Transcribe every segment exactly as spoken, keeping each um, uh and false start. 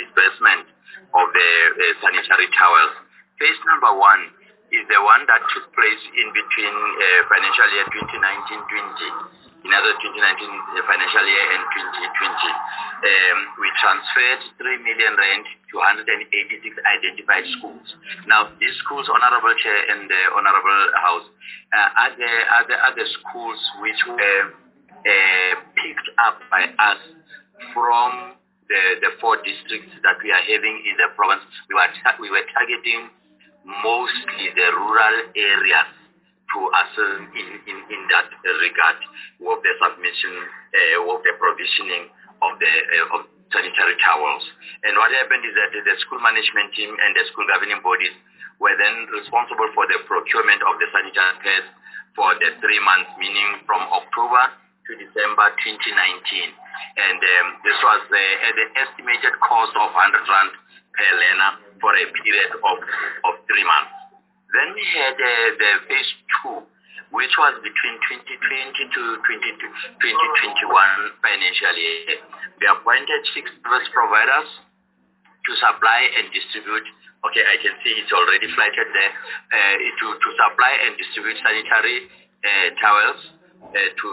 disbursement of the uh, sanitary towels. Phase number one is the one that took place in between uh, financial year twenty nineteen twenty, in other twenty nineteen financial year and twenty twenty. Um, we transferred three million rand to one hundred eighty-six identified schools. Now, these schools, Honorable Chair and the Honorable House, uh, are, the, are, the, are the schools which were uh, picked up by us from the, the four districts that we are having in the province. We were, we were targeting mostly the rural areas to assist in, in, in that regard of the submission, uh, of the provisioning of the uh, of sanitary towels. And what happened is that the school management team and the school governing bodies were then responsible for the procurement of the sanitary pads for the three months, meaning from October to December twenty nineteen. And um, this was the, at the estimated cost of one hundred rand per learner for a period of, of three months. Then we had uh, the phase two, which was between twenty twenty to twenty twenty-one financial year. We appointed six service providers to supply and distribute. Okay, I can see it's already flighted there. Uh, to, to supply and distribute sanitary uh, towels uh, to,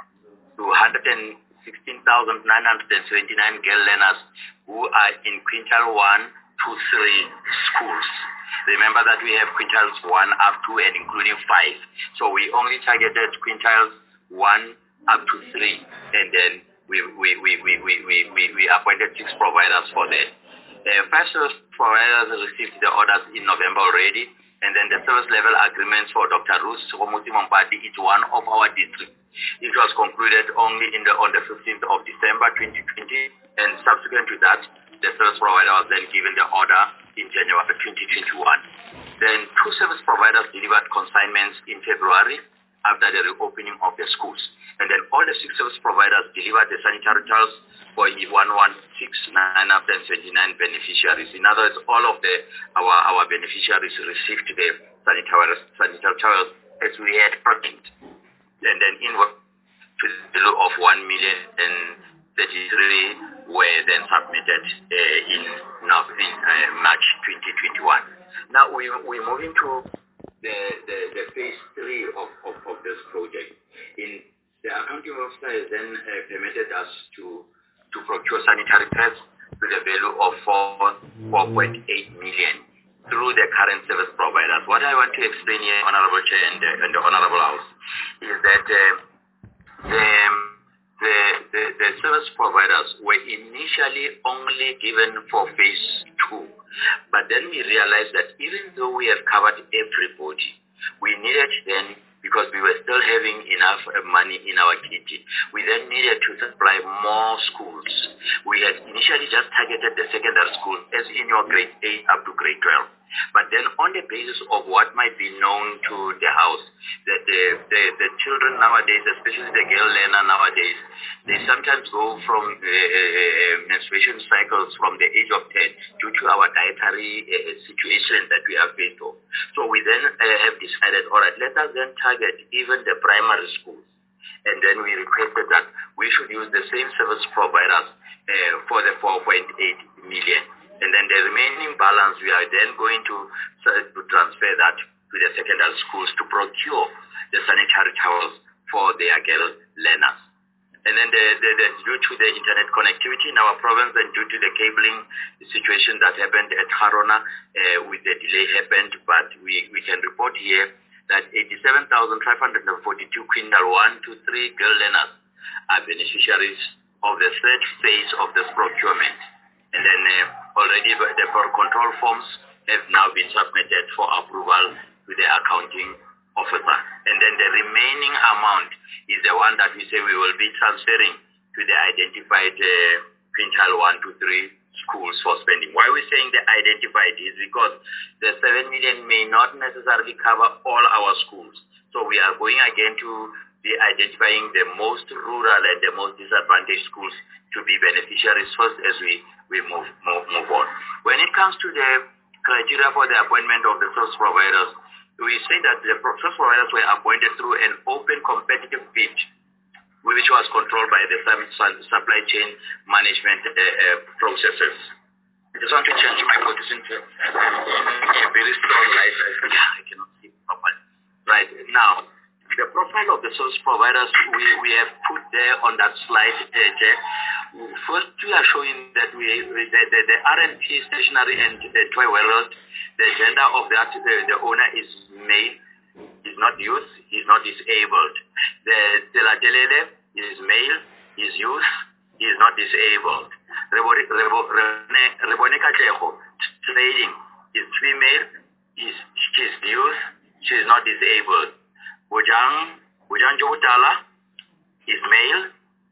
to one hundred sixteen thousand nine hundred seventy-nine girl learners who are in quintile one to three schools. Remember that we have quintiles one up to and including five. So we only targeted quintiles one up to three, and then we we we we we we, we, we appointed six providers for that. The first service providers received the orders in November already, and then the service level agreements for Doctor Ruth Somuti Mompati is one of our districts. It was concluded only in the on the fifteenth of December twenty twenty, and subsequent to that, the service provider was then given the order in January twenty twenty-one. Then two service providers delivered consignments in February after the reopening of the schools. And then all the six service providers delivered the sanitary towels for one hundred sixteen thousand nine hundred twenty-nine beneficiaries. In other words, all of the our, our beneficiaries received the sanitary, sanitary towels as we had promised. And then inward to the below of one million and thirty-three were then submitted uh, in, in uh, March twenty twenty-one. Now we we move into the the, the phase three of, of, of this project. In the accounting officer has then uh, permitted us to to procure sanitary pads to the value of four four point eight million through the current service providers. What I want to explain here, Honorable Chair and, uh, and the Honorable House, is that uh, the, the, the, the service providers were initially only given for phase two. But then we realized that even though we have covered everybody, we needed then, because we were still having enough uh, money in our kitty, we then needed to supply more schools. We had initially just targeted the secondary school as in your grade eight up to grade twelve. But then on the basis of what might be known to the house, that the, the, the children nowadays, especially the girl learner nowadays, they sometimes go from uh, uh, menstruation cycles from the age of ten due to our dietary uh, situation that we are faced with. So we then uh, have decided, all right, let us then target even the primary schools. And then we requested that we should use the same service providers uh, for the four point eight million. And then the remaining balance, we are then going to, uh, to transfer that to the secondary schools to procure the sanitary towels for their girl learners. And then the, the, the, due to the internet connectivity in our province and due to the cabling situation that happened at Harona, uh, with the delay happened, but we, we can report here that eighty-seven thousand five hundred forty-two quintal one to three girl learners are beneficiaries of the third phase of this procurement. And then uh, already the control forms have now been submitted for approval to the accounting officer. And then the remaining amount is the one that we say we will be transferring to the identified uh, quintile one to three schools for spending. Why we're saying the identified is because the seven million may not necessarily cover all our schools. So we are going again to be identifying the most rural and the most disadvantaged schools to be beneficiaries first as we, we move, move, move on. When it comes to the criteria for the appointment of the service providers, we say that the service providers were appointed through an open competitive bid, which was controlled by the supply chain management uh, uh, processes. just want to change my position to a very strong light. Yeah, I cannot see properly. Right, now, the profile of the service providers we, we have put there on that slide, uh, Jack. First, we are showing that we the, the, the R and P stationary and the toy world, the gender of that the, the owner is male, is not youth, is not disabled. The Teladelele is male, is youth, is not disabled. Reboneka Jeho, trading, is female, is she's youth, she is not disabled. Bojang Bojang Jogotala is male,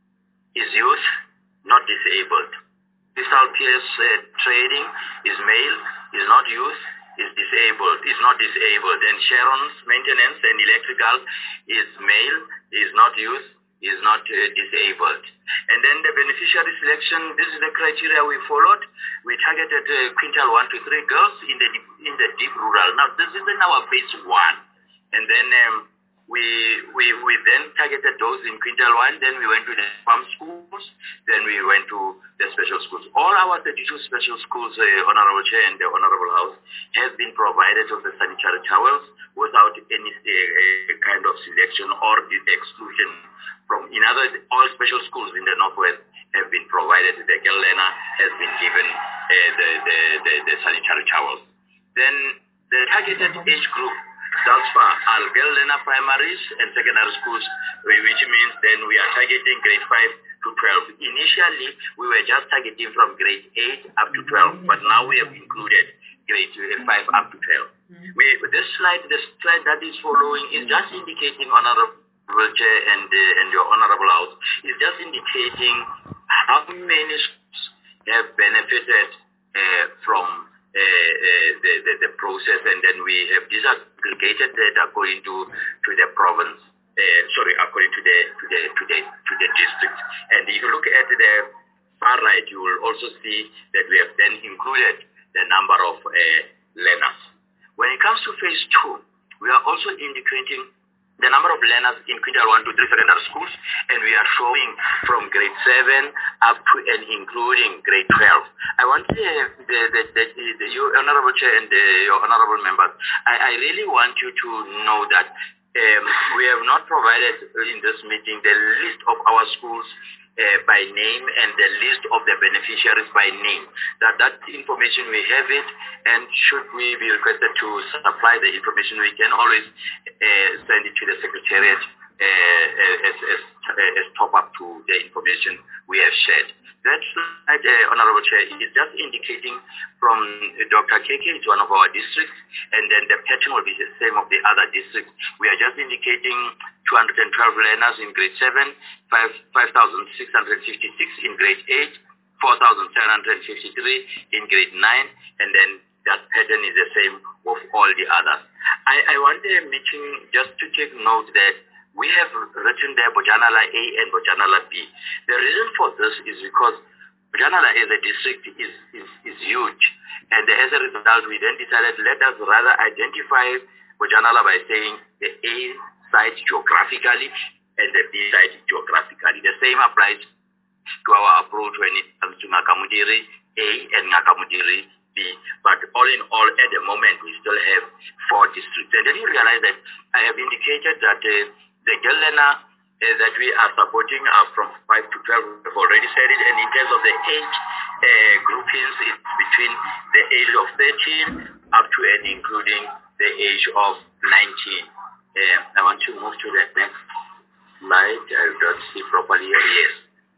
is youth, not disabled. Crystal Pierce uh, trading is male, is not youth, is disabled, is not disabled. And Sharon's maintenance and electrical is male, is not youth, is not uh, disabled. And then the beneficiary selection, this is the criteria we followed. We targeted uh, quintile one to three girls in the deep, in the deep rural. Now this is in our phase one. And then um, we, we, we then targeted those in quintile one, then we went to the farm schools, then we went to the special schools. All our thirty-two special schools, uh, Honorable Chair and the Honorable House, have been provided with the sanitary towels without any uh, kind of selection or exclusion. From in other, all special schools in the Northwest have been provided. The girl learner has been given uh, the, the, the, the sanitary towels. Then the targeted age group thus far are girl learner primaries and secondary schools, which means then we are targeting grade five to twelve. Initially, we were just targeting from grade eight up to twelve, but now we have included grade five up to twelve. We, this slide, the slide that is following is just indicating Honorable Chair and, uh, and your Honorable House, is just indicating how many schools have benefited uh, from uh, uh, the, the, the process, and then we have disaggregated that according to, to the province, uh, sorry, according to the, to, the, to, the, to the district. And if you look at the far right, you will also see that we have then included the number of uh, learners. When it comes to phase two, we are also indicating the number of learners in quintile one to three secondary schools, and we are showing from grade seven up to and including grade twelve. I want the, the, the, the, the your Honorable Chair and the, your Honorable members, I, I really want you to know that um, we have not provided in this meeting the list of our schools Uh, by name and the list of the beneficiaries by name. That that information we have it, and should we be requested to supply the information, we can always uh, send it to the Secretariat uh, as, as, as top up to the information we have shared. That slide, uh, Honorable Chair, is just indicating from uh, Doctor K K, it's one of our districts, and then the pattern will be the same of the other districts. We are just indicating two hundred twelve learners in grade seven, five thousand six hundred fifty-six in grade eight, four thousand seven hundred fifty-three in grade nine, and then that pattern is the same of all the others. I, I want the meeting just to take note that we have written there Bojanala A and Bojanala B. The reason for this is because Bojanala as a district is, is, is huge, and as a result we then decided let us rather identify Bojanala by saying the A site geographically and the B site geographically. The same applies to our approach when it comes to Ngakamudiri A and Ngakamudiri B. But all in all, at the moment, we still have four districts. And then you realize that I have indicated that uh, the girl learner uh, that we are supporting are from five to twelve. We've already said it. And in terms of the age uh, groupings, it's between the age of thirteen up to and including the age of nineteen. Uh, I want to move to the next slide. I don't see properly here. Yes.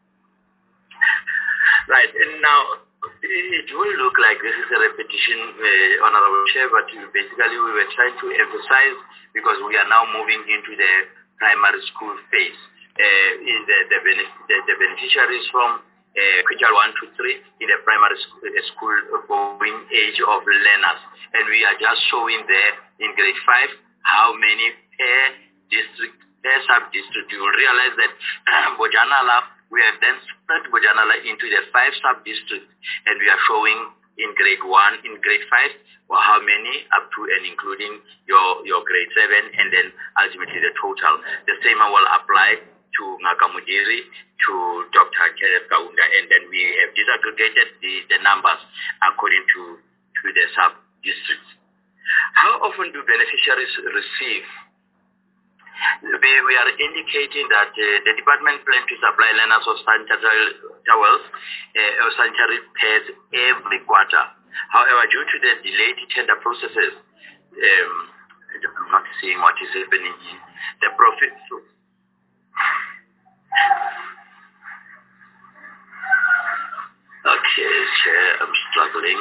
Right. And now, it will look like this is a repetition, uh, Honorable Chair, but basically we were trying to emphasize because we are now moving into the primary school phase. Uh, in the, the, the, the beneficiaries from uh, quintile one to three in the primary school, uh, school going age of learners. And we are just showing there in grade five how many per district, per sub-district. You will realize that uh, Bojanala, we have then split Bojanala into the five sub-districts, and we are showing in grade one, in grade five, well, how many up to and including your, your grade seven, and then ultimately the total. The same will apply to Ngakamudiri, to Doctor Kenneth Kaunda, and then we have disaggregated the, the numbers according to, to the sub-districts. How often do beneficiaries receive? We, we are indicating that uh, the department plans to supply learners of sanitary towels uh, or sanitary pads every quarter. However, due to the delayed tender processes, um, I'm not seeing what is happening here. The profit. Okay, Chair, I'm struggling.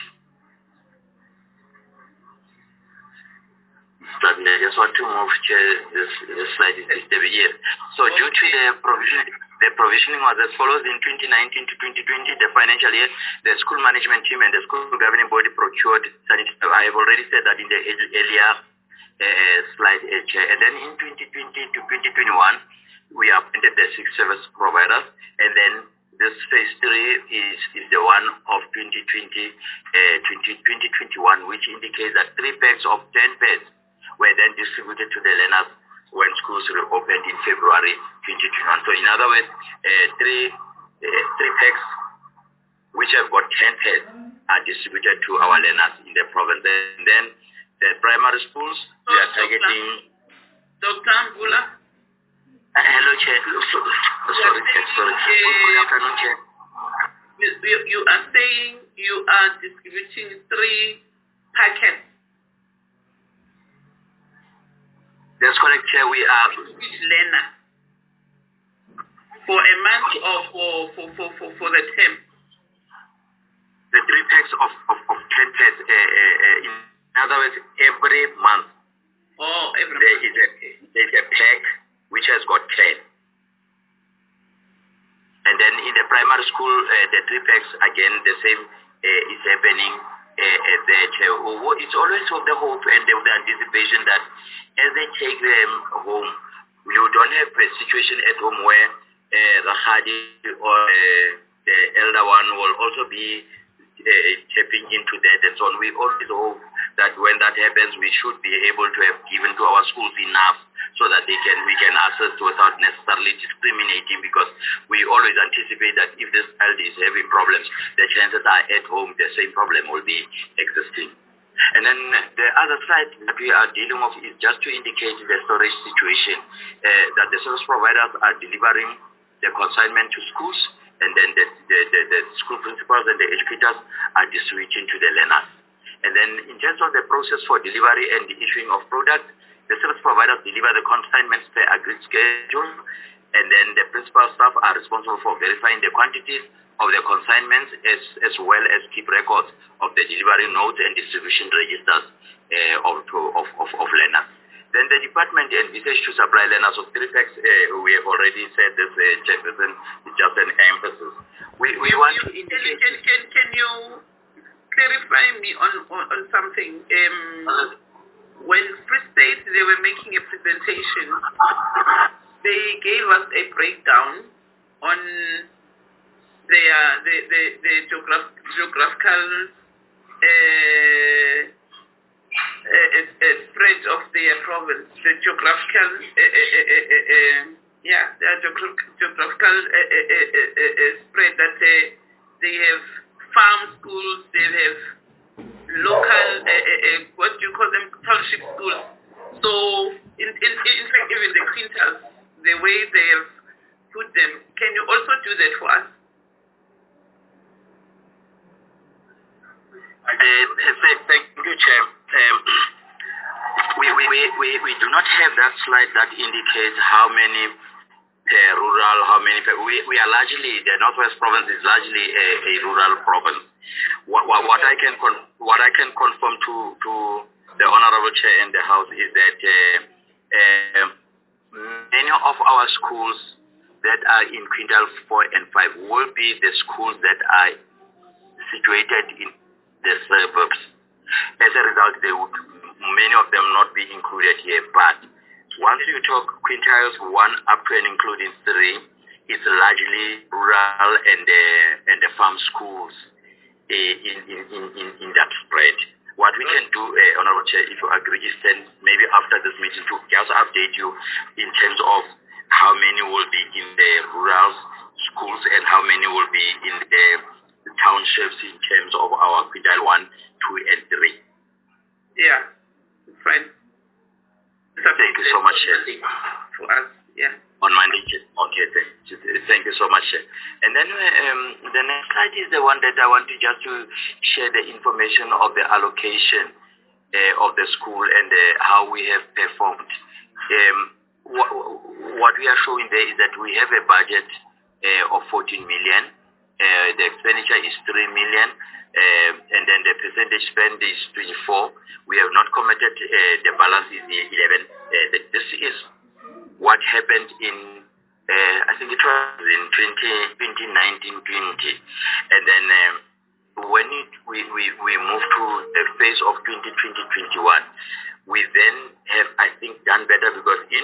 Struggling. I just want to move, Chair. This, this slide is disturbing here. So, due to the provision. The provisioning was as follows: in twenty nineteen to twenty twenty, the financial year, the school management team and the school governing body procured sanitary. I have already said that in the earlier uh, slide, uh, Chair. And then in twenty twenty to twenty twenty-one, we appointed the six service providers, and then this phase three is, is the one of twenty twenty, uh, twenty twenty-one, which indicates that three packs of ten pads were then distributed to the learners when schools reopened in February twenty twenty-one. So in other words, uh, three uh, three packs which have got ten pads are distributed to our learners in the province. And then the primary schools, so we are targeting... Doctor Mbula? Uh, hello, Chair. So, sorry, Chair. Sorry. Uh, Good afternoon, Chair. You, you, you are saying you are distributing three packets. That's correct, Chair. We are... Each learner. For a month or for, for, for, for, for the term? The three packs of, of, of ten pads, uh, uh, uh, in other words, every month. Oh, every there month. Is a, there is a pack which has got ten. And then in the primary school, uh, the three packs, again, the same uh, is happening uh, uh, there. It's always with the hope and the, the anticipation that as they take them home, you don't have a situation at home where uh, the Khadi or uh, the elder one will also be uh, tapping into that and so on. We always hope that when that happens, we should be able to have given to our schools enough so that they can we can assist without necessarily discriminating, because we always anticipate that if this child is having problems, the chances are at home the same problem will be existing. And then the other side that we are dealing with is just to indicate the storage situation, uh, that the service providers are delivering the consignment to schools, and then the, the, the, the school principals and the educators are distributing to the learners. And then in terms of the process for delivery and the issuing of products, the service providers deliver the consignments per agreed schedule, and then the principal staff are responsible for verifying the quantities of the consignments as, as well as keep records of the delivery notes and distribution registers uh, of, of, of, of learners. Then the department envisaged to supply learners of three packs. Uh, we have already said this, uh, Jefferson, is just an emphasis. We, we you, want you, to indicate... Can, can, can you clarify me on, on, on something? Um, uh, when Free State, they were making a presentation, they gave us a breakdown on their, the, the, the geograph, geographical uh, uh, uh, spread of their province, the geographical, uh, uh, uh, uh, uh, yeah, the geographical uh, uh, uh, uh, uh, spread that uh, they have farm schools, they have local, uh, uh, uh, what do you call them, township schools. So, in, in, in fact, even the quintals, the way they have put them, can you also do that for us? Uh, thank you, Chair. Um, we, we, we, we do not have that slide that indicates how many uh, rural, how many, we, we are largely, the Northwest Province is largely a, a rural province. What, what, what I can con what I can confirm to, to the Honorable Chair in the House is that uh, uh, many of our schools that are in Quintile four and five will be the schools that are situated in the suburbs. As a result, they would, many of them not be included here. But once you talk quintiles one up to and including three, it's largely rural and the and the farm schools uh, in, in, in, in that spread. What we can do, uh, Honorable Chair, if you agree, is then maybe after this meeting to just update you in terms of how many will be in the rural schools and how many will be in the townships in terms of our quintile one, two, and three. Yeah, fine. Thank you so much, Chair. For us, yeah. On Monday, okay, thank you so much, Chair. And then um, the next slide is the one that I want to just to share the information of the allocation uh, of the school and uh, how we have performed. Um, what, what we are showing there is that we have a budget uh, of fourteen million. Uh, the expenditure is three million. Uh, and then the percentage spend is twenty-four. We have not committed, uh, the balance is eleven. Uh, this is what happened in, uh, I think it was in twenty nineteen twenty. And then um, when it, we, we, we moved to the phase of twenty twenty twenty-one, we then have, I think, done better because in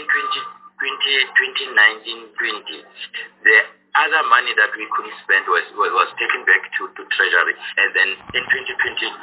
twenty nineteen twenty, the other money that we couldn't spend was, was, was taken back to, to Treasury. And then in twenty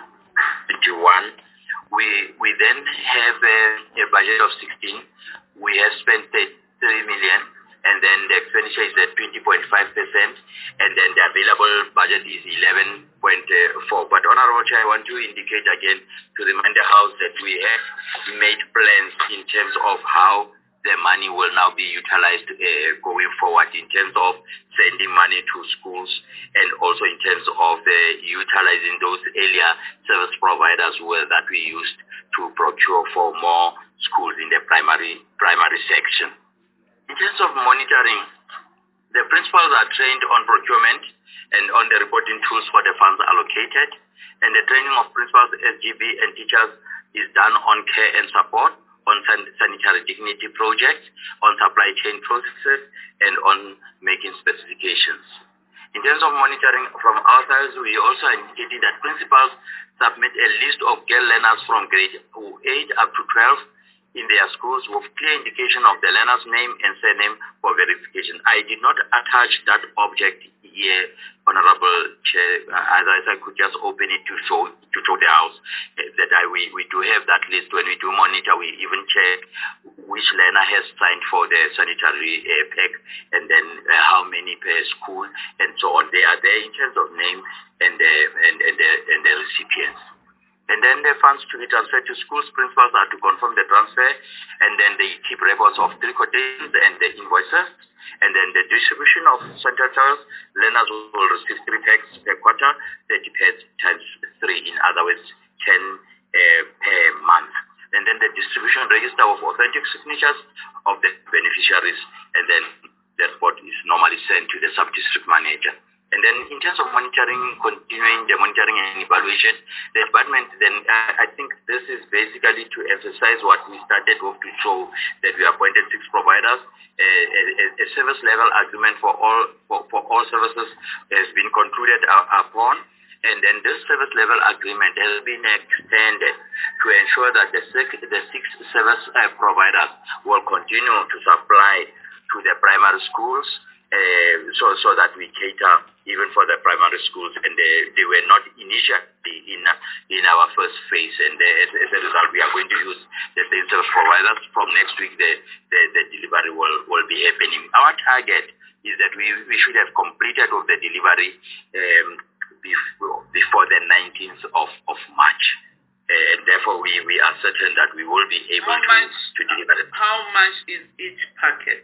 twenty-one, we, we then have a, a budget of sixteen. We have spent three million, and then the expenditure is at twenty point five percent, and then the available budget is eleven point four. But Honorable Chair, I want to indicate again to remind the House that we have made plans in terms of how the money will now be utilized uh, going forward in terms of sending money to schools and also in terms of uh, utilizing those earlier service providers well, that we used to procure for more schools in the primary primary section. In terms of monitoring, the principals are trained on procurement and on the reporting tools for the funds allocated, and the training of principals, S G B, and teachers is done on care and support, on san- sanitary dignity projects, on supply chain processes, and on making specifications. In terms of monitoring from our side, we also indicated that principals submit a list of girl learners from grade eight up to twelve in their schools with clear indication of the learner's name and surname for verification. I did not attach that object here, Honorable Chair, otherwise I could just open it to show to show the House uh, that I, we, we do have that list. When we do monitor, we even check which learner has signed for the sanitary uh, pack, and then uh, how many per school, and so on. They are there in terms of name and the, and, and the, and the recipients. And then the funds to be transferred to schools, principals are to confirm the transfer, and then they keep records of three quotations and the invoices, and then the distribution of sanitary towels. Learners will receive three packs per quarter, thirty packs times three, in other words, ten uh, per month. And then the distribution register of authentic signatures of the beneficiaries, and then the report is normally sent to the sub-district manager. And then in terms of monitoring, continuing the monitoring and evaluation, the department then, uh, I think this is basically to emphasize what we started with, to show that we appointed six providers. Uh, a, a service level agreement for all for, for all services has been concluded uh, upon. And then this service level agreement has been extended to ensure that the six, the six service uh, providers will continue to supply to the primary schools, uh, so so that we cater even for the primary schools, and they, they were not initially in uh, in our first phase. And uh, as, as a result, we are going to use the same service providers. From next week, the, the, the delivery will, will be happening. Our target is that we, we should have completed of the delivery um, before, before the nineteenth of, of March. Uh, and therefore, we, we are certain that we will be able how to, much, to deliver it. How much is each packet?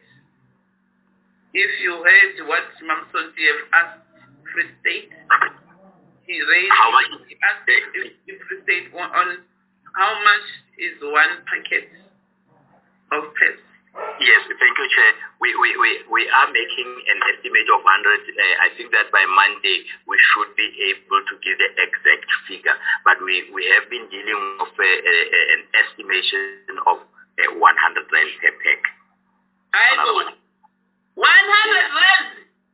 If you heard what Mamson T F asked Free State, he raised, how much he asked if, if Free State on, on how much is one packet of pets? Yes, thank you, Chair. We, we, we, we are making an estimate of one hundred. Uh, I think that by Monday we should be able to give the exact figure. But we, we have been dealing with uh, uh, an estimation of uh, one hundred rand per pack. I know. one hundred rand?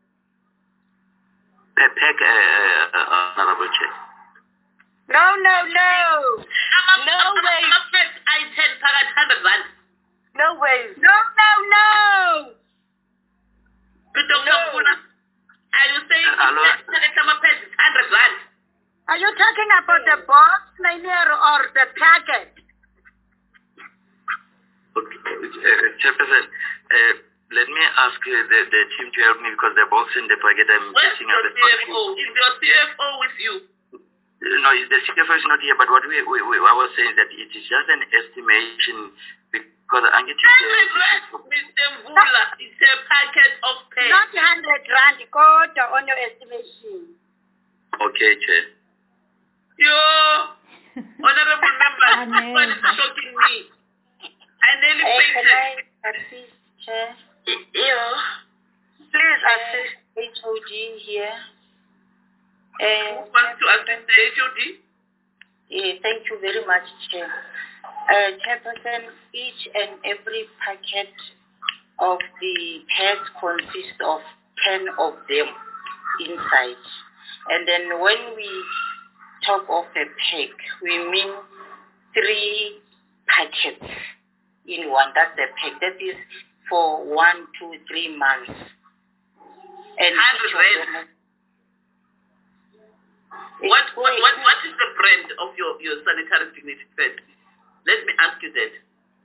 Per pack, uh, uh, Honorable Chair. No, no, no. I'm No I'm, way. I'm a pet. I said one hundred rand. No way. No, no, no. No. Are you saying Hello? I'm a pet is one hundred rand? Are you talking about the box, Mynheer, or the packet? Okay, uh, Chairperson, uh, let me ask uh, the, the team to help me because they're both in the packet. I'm Where's getting your a bit C F O? confused. Is your C F O with you? No, the C F O is not here, but what we, we, we I was saying that it is just an estimation because I'm getting the... Mister Mvula, it's a packet of pay. Not one hundred rand, quarter on your estimation. Okay, Chair. Yo, honorable member, this one is shocking me. I nearly Uh, fainted. can I assist, Chair? Yeah. Please assist H O D here. Uh, Who wants to assist the H O D? Yeah, thank you very much, Chair. Uh, Chairperson, each and every packet of the pads consists of ten of them inside. And then when we talk of a pack, we mean three packets in one. That's a pack. That is for one, two, three months. And each of them, what, what, what, what is the brand of your, your sanitary dignity pad? Let me ask you that.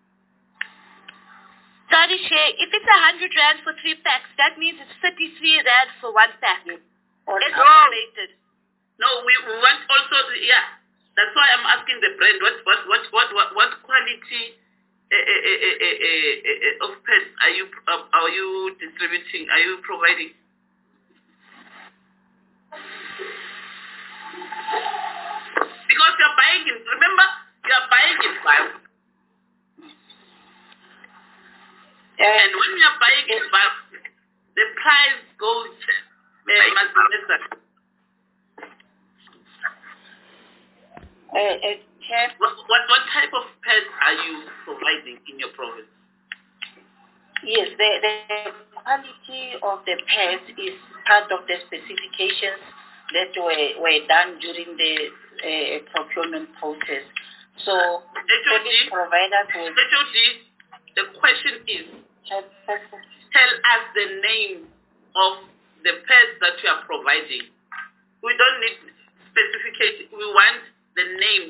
Sorry, Shay, if it's one hundred rand for three packs, that means it's thirty-three rand for one pack. Estimated. No, we, we want also, yeah. That's why I'm asking the brand. What what what what what, what quality uh, uh, uh, uh, uh, uh, of pads are you uh, are you distributing? Are you providing? Because you're buying it. Remember, you're buying in bulk. And when you're buying in bulk, the price goes uh, much lesser. Uh, uh, what, what, what type of pads are you providing in your province? Yes, the, the quality of the pads is part of the specifications that were, were done during the uh, procurement process. So, service providers will... H O D, the question is, tell us the name of the pads that you are providing. We don't need specification. We want the name.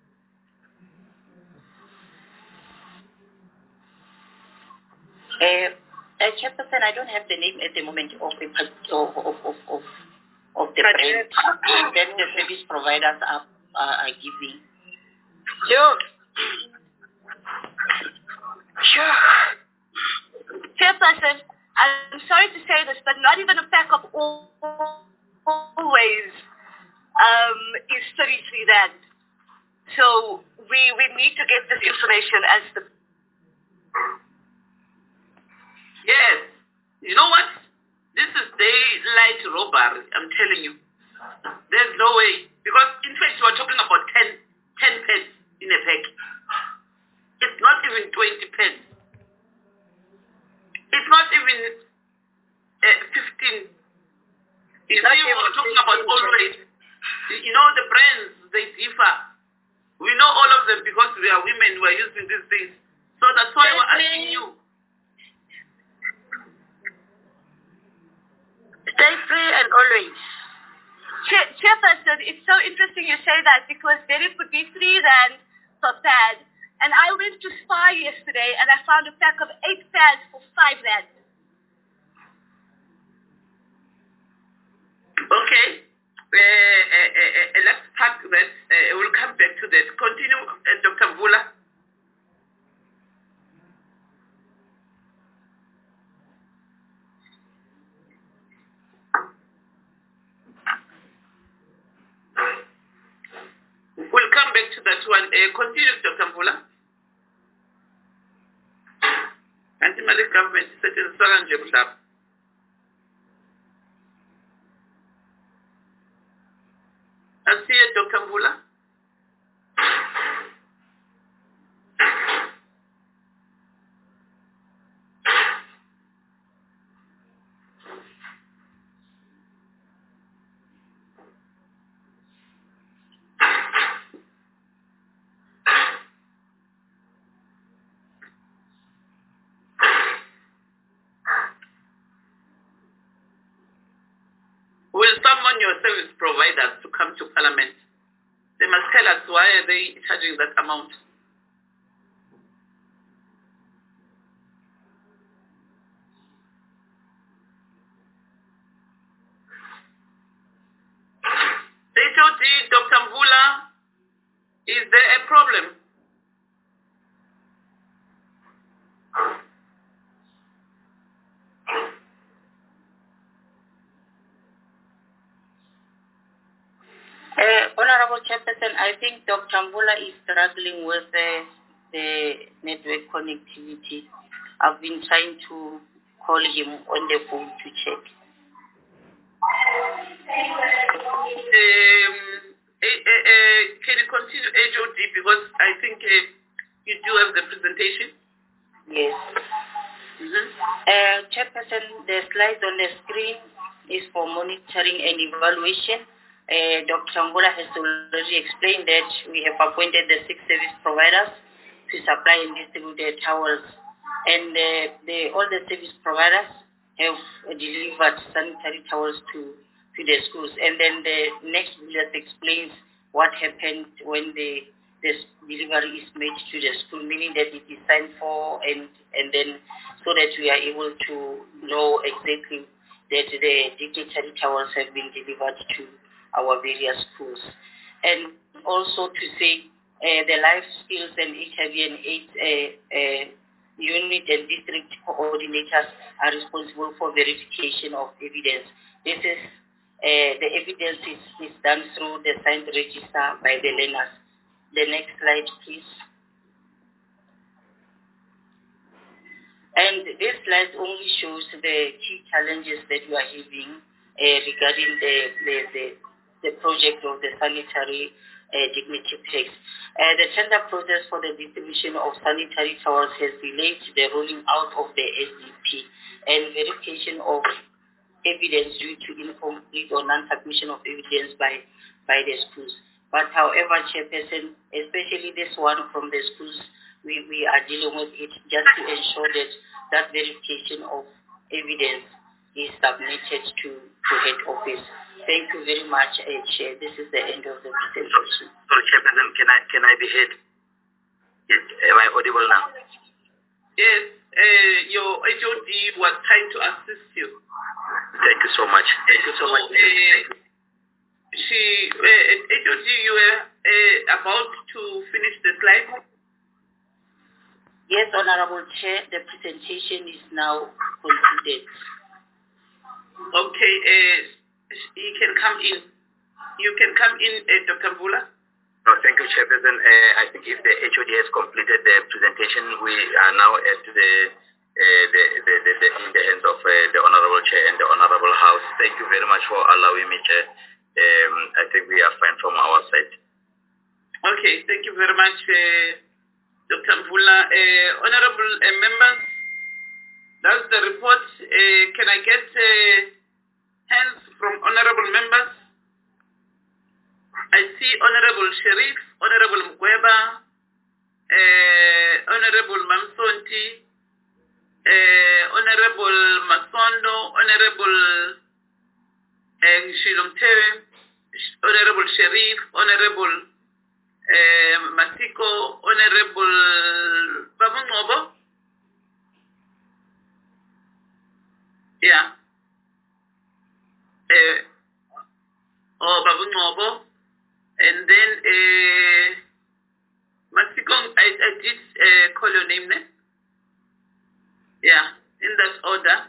Uh, uh, Chairperson, I don't have the name at the moment of the of of of, of, of the brand that the service providers are are, are giving. Sure. Sure. Chairperson, I'm sorry to say this, but not even a pack of all, always um, is thirty-three rand. So we we need to get this information as the... Yes. You know what? This is daylight robbery, I'm telling you. There's no way. Because, in fact, you are talking about ten, ten pence in a pack. It's not even twenty pence. It's not even uh, fifteen. You know, you are talking about always. You know, the brands, they differ. We know all of them because we are women who are using these things. So that's why we're asking you. Stay free and always. Chair, Chairperson, it's so interesting you say that because then it could be three rand per pad. And I went to Spar yesterday and I found a pack of eight pads for five rand. Okay. Uh, uh, uh, uh, let's park that. Uh, we'll come back to that. Continue, uh, Doctor Mvula. We'll come back to that one. Uh, continue, Doctor Mvula. Anti-Mali government is setting Saranje Mhlaba. I see it, Doctor Mvula. Will summon your service providers to come to Parliament. They must tell us why are they charging that amount. O D, Doctor Mvula, is there a problem? Uh, Honorable Chairperson, I think Doctor Mvula is struggling with the, the network connectivity. I've been trying to call him on the phone to check. Um, uh, uh, uh, can you continue H O D because I think uh, you do have the presentation? Yes. Mm-hmm. Uh, Chairperson, the slide on the screen is for monitoring and evaluation. Uh, Doctor Mvula has already explained that we have appointed the six service providers to supply and distribute the towels. And uh, the, all the service providers have uh, delivered sanitary towels to, to the schools. And then the next bullet explains what happened when the, the delivery is made to the school, meaning that it is signed for and, and then so that we are able to know exactly that the dignitary towels have been delivered to our various schools. And also to say uh, the life skills and H I V and AIDS uh, uh, unit and district coordinators are responsible for verification of evidence. This is, uh, the evidence is, is done through the signed register by the learners. The next slide, please. And this slide only shows the key challenges that we are having uh, regarding the, the, the the project of the sanitary uh, dignity packs. Uh, the tender process for the distribution of sanitary towels has delayed the rolling out of the S D P and verification of evidence due to incomplete or non-submission of evidence by, by the schools. But however, Chairperson, especially this one from the schools, we, we are dealing with it just to ensure that that verification of evidence is submitted to, to head office. Thank you very much, uh, Chair. This is the end of the presentation. Sorry, Chairperson, can I can I be heard? Yes, am I audible now? Yes, uh, your H O D was trying to assist you. Thank you so much. Thank you so, so much. Uh, she, uh, H O D, you were uh, about to finish the slide? Yes, Honorable Chair, the presentation is now concluded. Okay, uh, you can come in. You can come in, uh, Doctor Mvula. No, thank you, Chairperson. Uh, I think if the H O D has completed the presentation, we are now at the, uh, the, the, the, the in the hands of uh, the Honorable Chair and the Honorable House. Thank you very much for allowing me, Chair. Um, I think we are fine from our side. Okay, thank you very much, uh, Doctor Mvula. Uh, honorable uh, members, that's the report. Uh, can I get uh, hands from honorable members? I see Honorable Sherif, Honorable Mugweba, uh, Honorable Mamsonti, uh, Honorable Masondo, Honorable uh, Shilomtere, Honorable Sherif, Honorable uh, Masiko, Honorable Babungobo. Yeah. Uh, oh, Babungobo. And then, uh, Masiko, I, I did uh, call your name, ne? Yeah, in that order.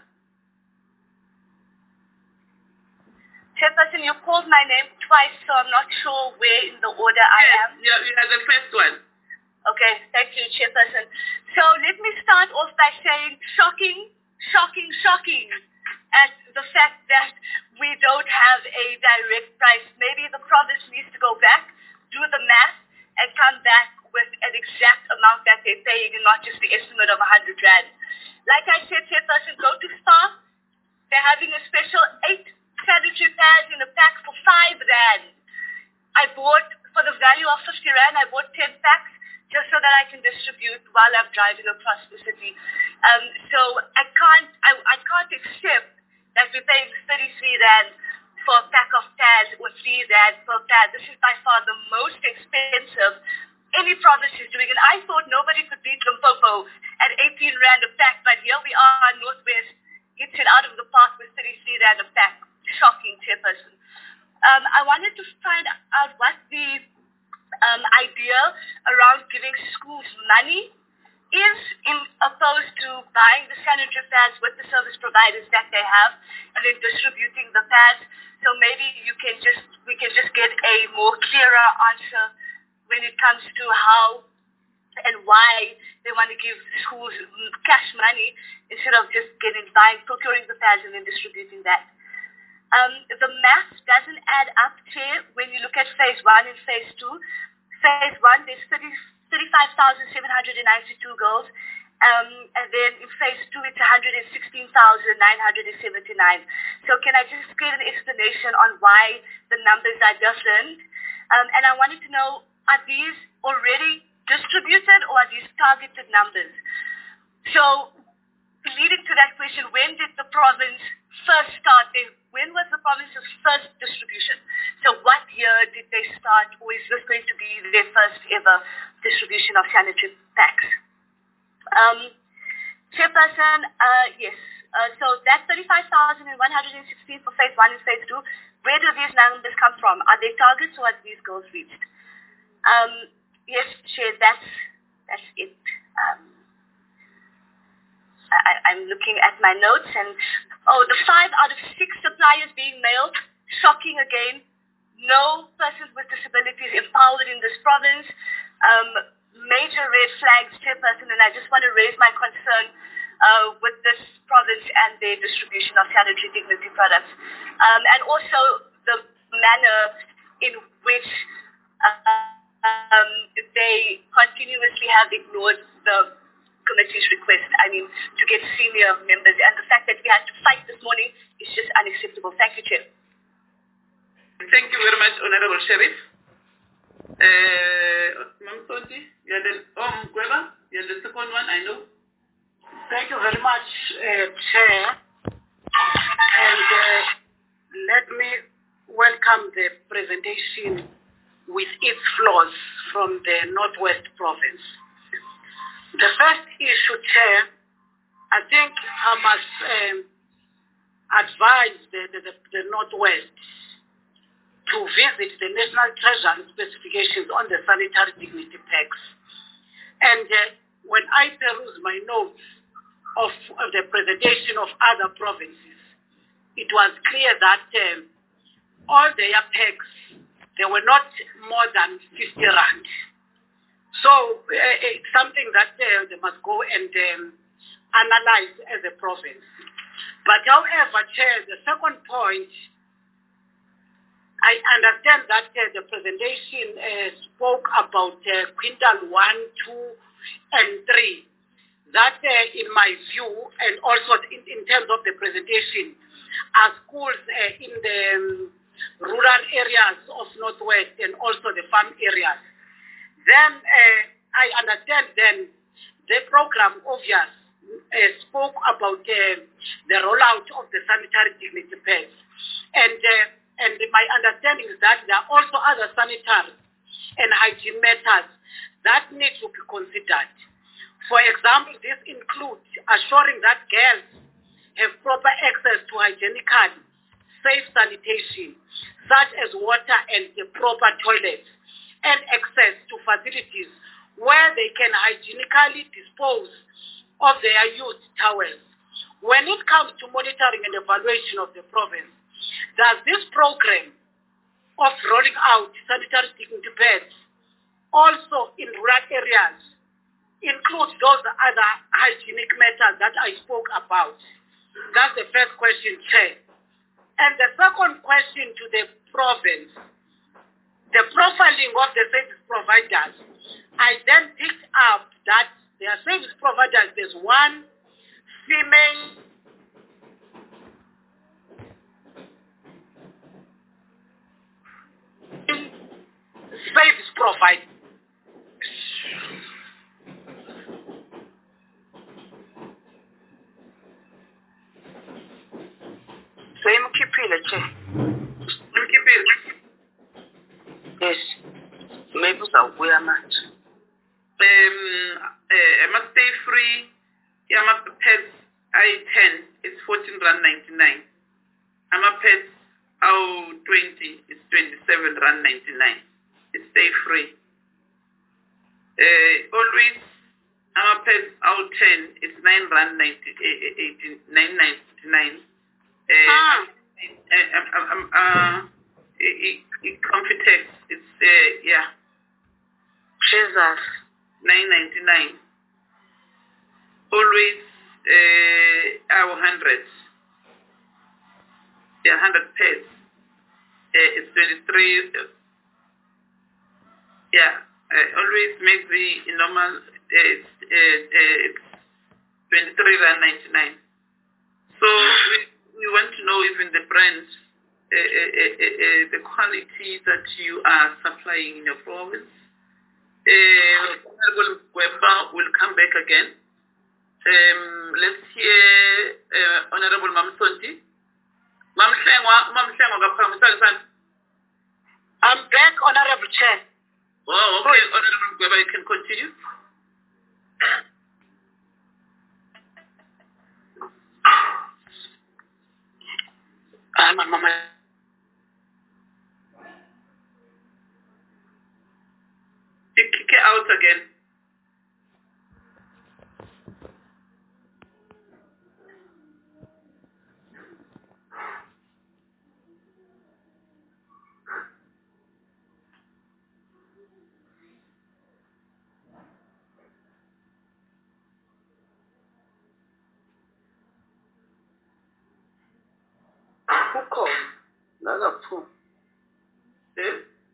Chairperson, you called my name twice, so I'm not sure where in the order I yes, am. Yeah, you are the first one. Okay, thank you, Chairperson. So let me start off by saying shocking, shocking, shocking at the fact that we don't have a direct price. Maybe the province needs to go back, do the math, and come back with an exact amount that they're paying and not just the estimate of one hundred rand. Like I said, Chairperson, go to Star. They're having a special eight sanitary pads in a pack for five rand. I bought, for the value of fifty rand, I bought ten packs just so that I can distribute while I'm driving across the city. Um, so I can't, I, I can't accept that we're paying thirty-three rand for a pack of pads or three rand per pad. This is by far the most expensive any province is doing. And I thought nobody could beat Limpopo at eighteen rand a pack, but here we are, Northwest, hits it out of the park with thirty-three rand a pack. Shocking, Chairperson. Um, I wanted to find out what the um, idea around giving schools money is in opposed to buying the sanitary pads with the service providers that they have and then distributing the pads. So maybe you can just we can just get a more clearer answer when it comes to how and why they want to give schools cash money instead of just getting buying, procuring the pads and then distributing that. Um, the math doesn't add up, Chair, when you look at phase one and phase two. Phase one, there's thirty-five thousand seven hundred ninety-two girls, um, and then in phase two, it's one hundred sixteen thousand nine hundred seventy-nine. So can I just get an explanation on why the numbers are different? Um, and I wanted to know, are these already distributed or are these targeted numbers? So leading to that question, when did the province first start? They, when was the province's first distribution? So what year did they start, or is this going to be their first ever distribution of sanitary packs? Um, Chairperson, uh, yes. Uh, so that thirty-five thousand one hundred sixteen for phase one and phase two, where do these numbers come from? Are they targets or are these goals reached? Um, yes, Chair, that's, that's it. Um, I, I'm looking at my notes and, oh, the five out of six suppliers being mailed, shocking again. No persons with disabilities empowered in this province. Um, major red flags, Chairperson, and I just want to raise my concern uh, with this province and their distribution of sanitary dignity products. Um, and also the manner in which uh, um, they continuously have ignored the committee's request, I mean, to get senior members. And the fact that we had to fight this morning is just unacceptable. Thank you, Chair. Thank you very much, Honorable Sheriff. Uh, Ma'am Sonti, you are the, oh, Mkweba, you are the second one, I know. Thank you very much, uh, Chair. And uh, let me welcome the presentation with its flaws from the Northwest Province. The first issue, Chair, I think I must um, advise the, the, the, the Northwest to visit the National Treasury specifications on the sanitary dignity packs. And uh, when I peruse my notes of, of the presentation of other provinces, it was clear that um, all their packs, they were not more than fifty rand. So uh, it's something that uh, they must go and um, analyze as a province. But however, Chair, the second point, I understand that uh, the presentation uh, spoke about uh, quintal one, two, and three. That, uh, in my view, and also in, in terms of the presentation, are schools uh, in the um, rural areas of Northwest and also the farm areas. Then uh, I understand then the program, obvious, uh, spoke about uh, the rollout of the sanitary dignity pads. And, uh, and my understanding is that there are also other sanitary and hygiene matters that need to be considered. For example, this includes assuring that girls have proper access to hygienical, safe sanitation, such as water and the proper toilets, and access to facilities where they can hygienically dispose of their used towels. When it comes to monitoring and evaluation of the province, does this program of rolling out sanitary dignity pads also in rural areas include those other hygienic matters that I spoke about? That's the first question, Chair. And the second question to the province, the profiling of the service providers, I then picked up that there are service providers, there's one female service provider. So I'm keeping it, Chair. I'm keeping it. Yes. Maybe so. We are not. Um, uh, I must stay free. Yeah, I must pets I ten. It's fourteen rand ninety nine. I'm a pet our twenty is twenty-seven rand ninety-nine. It's day free. Uh, always, our pets out ten, it's nine rand ninety, eighteen, nine ninety-nine. Uh, Ah. uh, um, um, uh, it, it, Confitex, it's, uh, yeah, Jesus. nine ninety-nine. Always, uh, our hundred. Yeah, hundred pets. Uh, it's twenty-three. Uh, yeah, uh, always make the normal. Uh, uh, uh, it's twenty-three rand ninety-nine. So we we want to know even the brand, uh, uh, uh, uh, the quality that you are supplying in your province. Uh, Honorable Gweba will come back again. Um, let's hear uh, Honorable Mamsonti. Mam Shlengwa, Mam Shlengwa kaphamisa. I'm back, Honorable Chair. Oh, okay, Honorable Gweba, you can continue. Ah, my mama. Kick it out again. Ukhona. Nakaphu. Eh?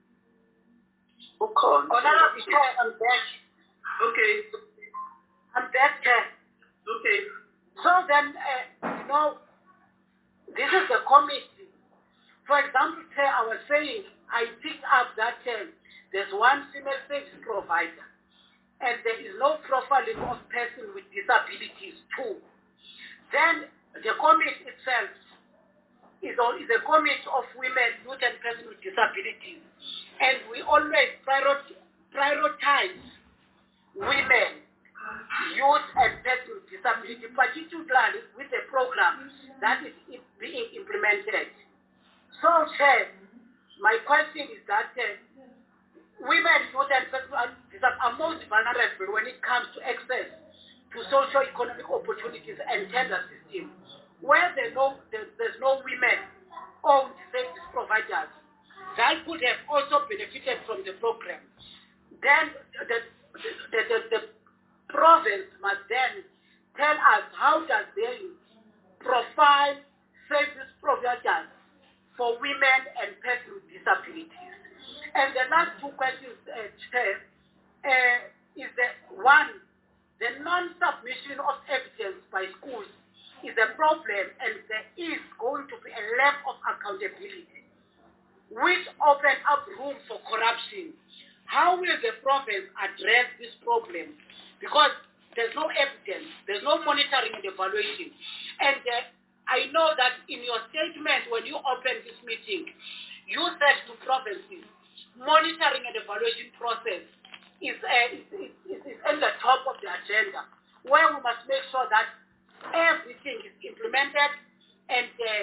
Ukhona. Honorable Chair, I'm back. Okay, I'm back, Chair. okay. So then, uh, you know, this is the committee. For example, Chair, I was saying, I picked up that uh, there's one female service provider, and there is no profiling of person with disabilities too. Then the committee itself is, all, is a committee of women, youth, and persons with disabilities, and we always prioritize, prioritize women, youth, and persons with disability, particularly with the program that is being implemented. So, Chair, my question is that uh, women, youth, and persons are most vulnerable when it comes to access to socio-economic opportunities and tender system, where there no, there, there's no women-owned service providers that could have also benefited from the program. Then the, the, the, the province must then tell us how does they profile service providers for women and persons with disabilities. And the last two questions, uh, Chair, uh, is that one, the non-submission of evidence by schools is a problem, and there is going to be a lack of accountability, which opens up room for corruption. How will the province address this problem? Because there's no evidence, there's no monitoring and evaluation. And uh, I know that in your statement when you opened this meeting, you said to provinces, monitoring and evaluation process is, uh, is, is, is at the top of the agenda, where we must make sure that everything is implemented and uh,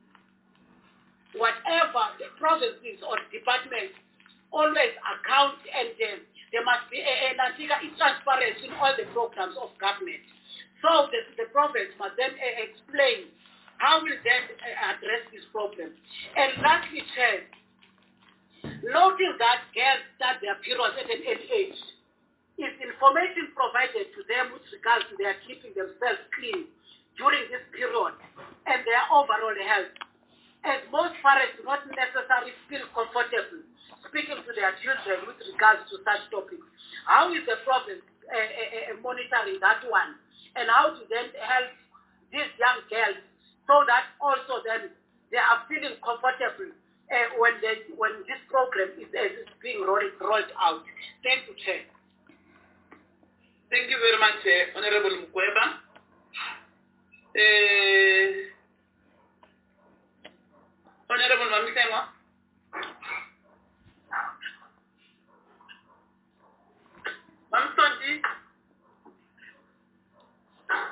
whatever the provinces or departments always account, and uh, there must be a, a, a transparency in all the programs of government. So the, the province must then uh, explain how will they uh, address this problem. And lastly, Chair, noting that girls start their periods at an early age, is information provided to them with regards to their keeping themselves clean during this period and their overall health, as most parents do not necessarily feel comfortable speaking to their children with regards to such topics. How is the province uh, uh, uh, monitoring that one? And how to then help these young girls so that also then they are feeling comfortable uh, when, they, when this program is, uh, is being rolled, rolled out? Thank you, Chair. Thank you very much, uh, Honorable Mkweba. Uh, Honorable Mamsengwa. Mamsonji.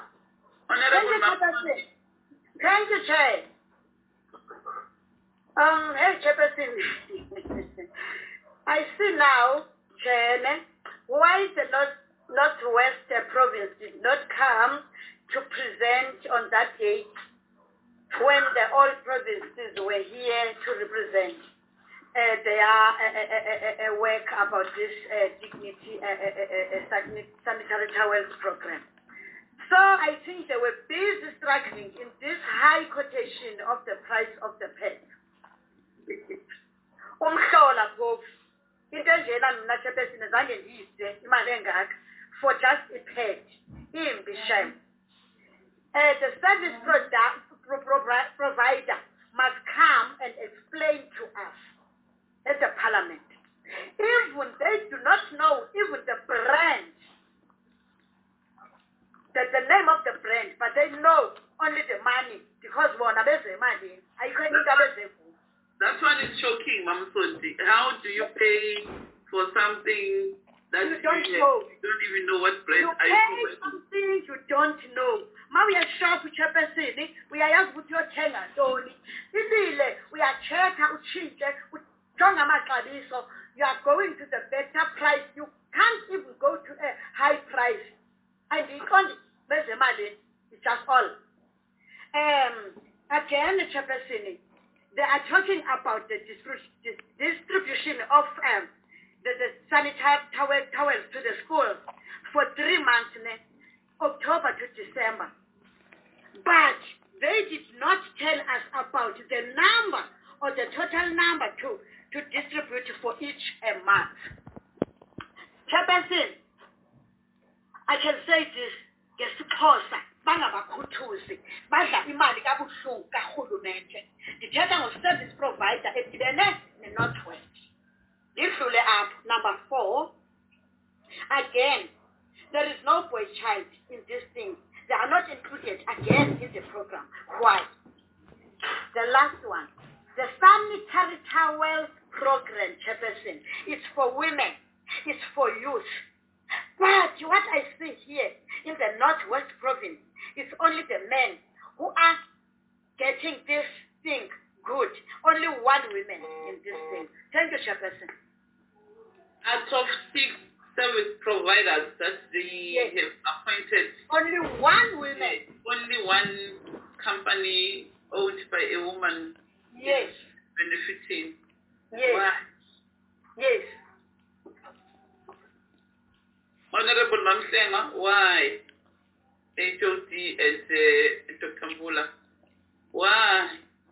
Honorable Mamsonji. Thank you, Chair. Uh, I see now, Chairman, why the North, Northwest province did not come to present on that date when the all provinces were here to represent uh, their uh, uh, uh, uh, work about this uh, dignity uh, uh, uh, uh, sanitary towels program. So I think they were busy struggling in this high quotation of the price of the pet. Umhlola phofu into enjena mina Chairperson zange ndiyise imali engaka for just a pet imbi shame. Uh, the service product, pro pro provider must come and explain to us at the parliament. Even they do not know even the brand, the, the name of the brand, but they know only the money because bona beze money. I can't That one is shocking, Mama Sonti. How do you pay for something that you don't you, know? You don't even know what brand you I pay something you don't know. Ma we are sharp Chairperson, we are just with your tenor, Tony. Isile, we are check out change, ujonga amaxabiso. You are going to the better price. You can't even go to a high price. And the economy, it's just all. Um, again, Chairperson, they are talking about the distribution of um, the, the sanitary towel, towels to the schools for three months, October to December. But they did not tell us about the number or the total number to, to distribute for each a month. Chairperson, I can say this, ngesiphosa bangabakhuthuzi badla imali kabuhlungu kahulumende ndithetha ngo-service provider edibene ne-Northwest. Idlule up number four. Again, there is no boy child in this thing. They are not included again in the program. Why? The last one, the sanitary towels program, Chairperson, it's for women, it's for youth. But what I see here in the Northwest province is only the men who are getting this thing good. Only one woman in this thing. Thank you, Chairperson. Out of six service providers that they yes. have appointed, only one woman. Yes, only one company owned by a woman yes. is benefiting. Yes. Why? Yes. Honorable Mamsenga, why H O D and uh, Doctor Mvula? Why?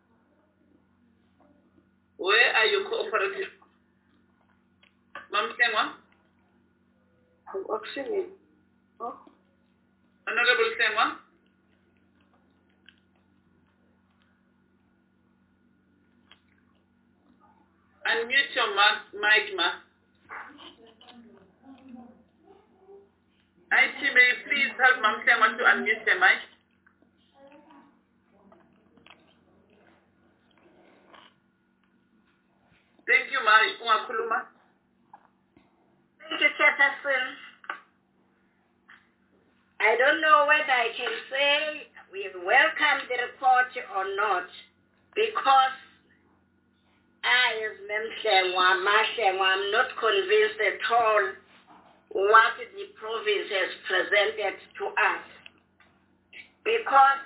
Where are your cooperatives? Mamsenga? Actually, oh. Honorable Senga? Unmute your mic, ma. I T, may you please help Mam Senga to unmute the mic? Thank you, ma. Ungakhuluma. Thank you, Chairperson. I don't know whether I can say we welcome the report or not, because I, as Memhlengwa, Mahlengwa, I'm not convinced at all what the province has presented to us. Because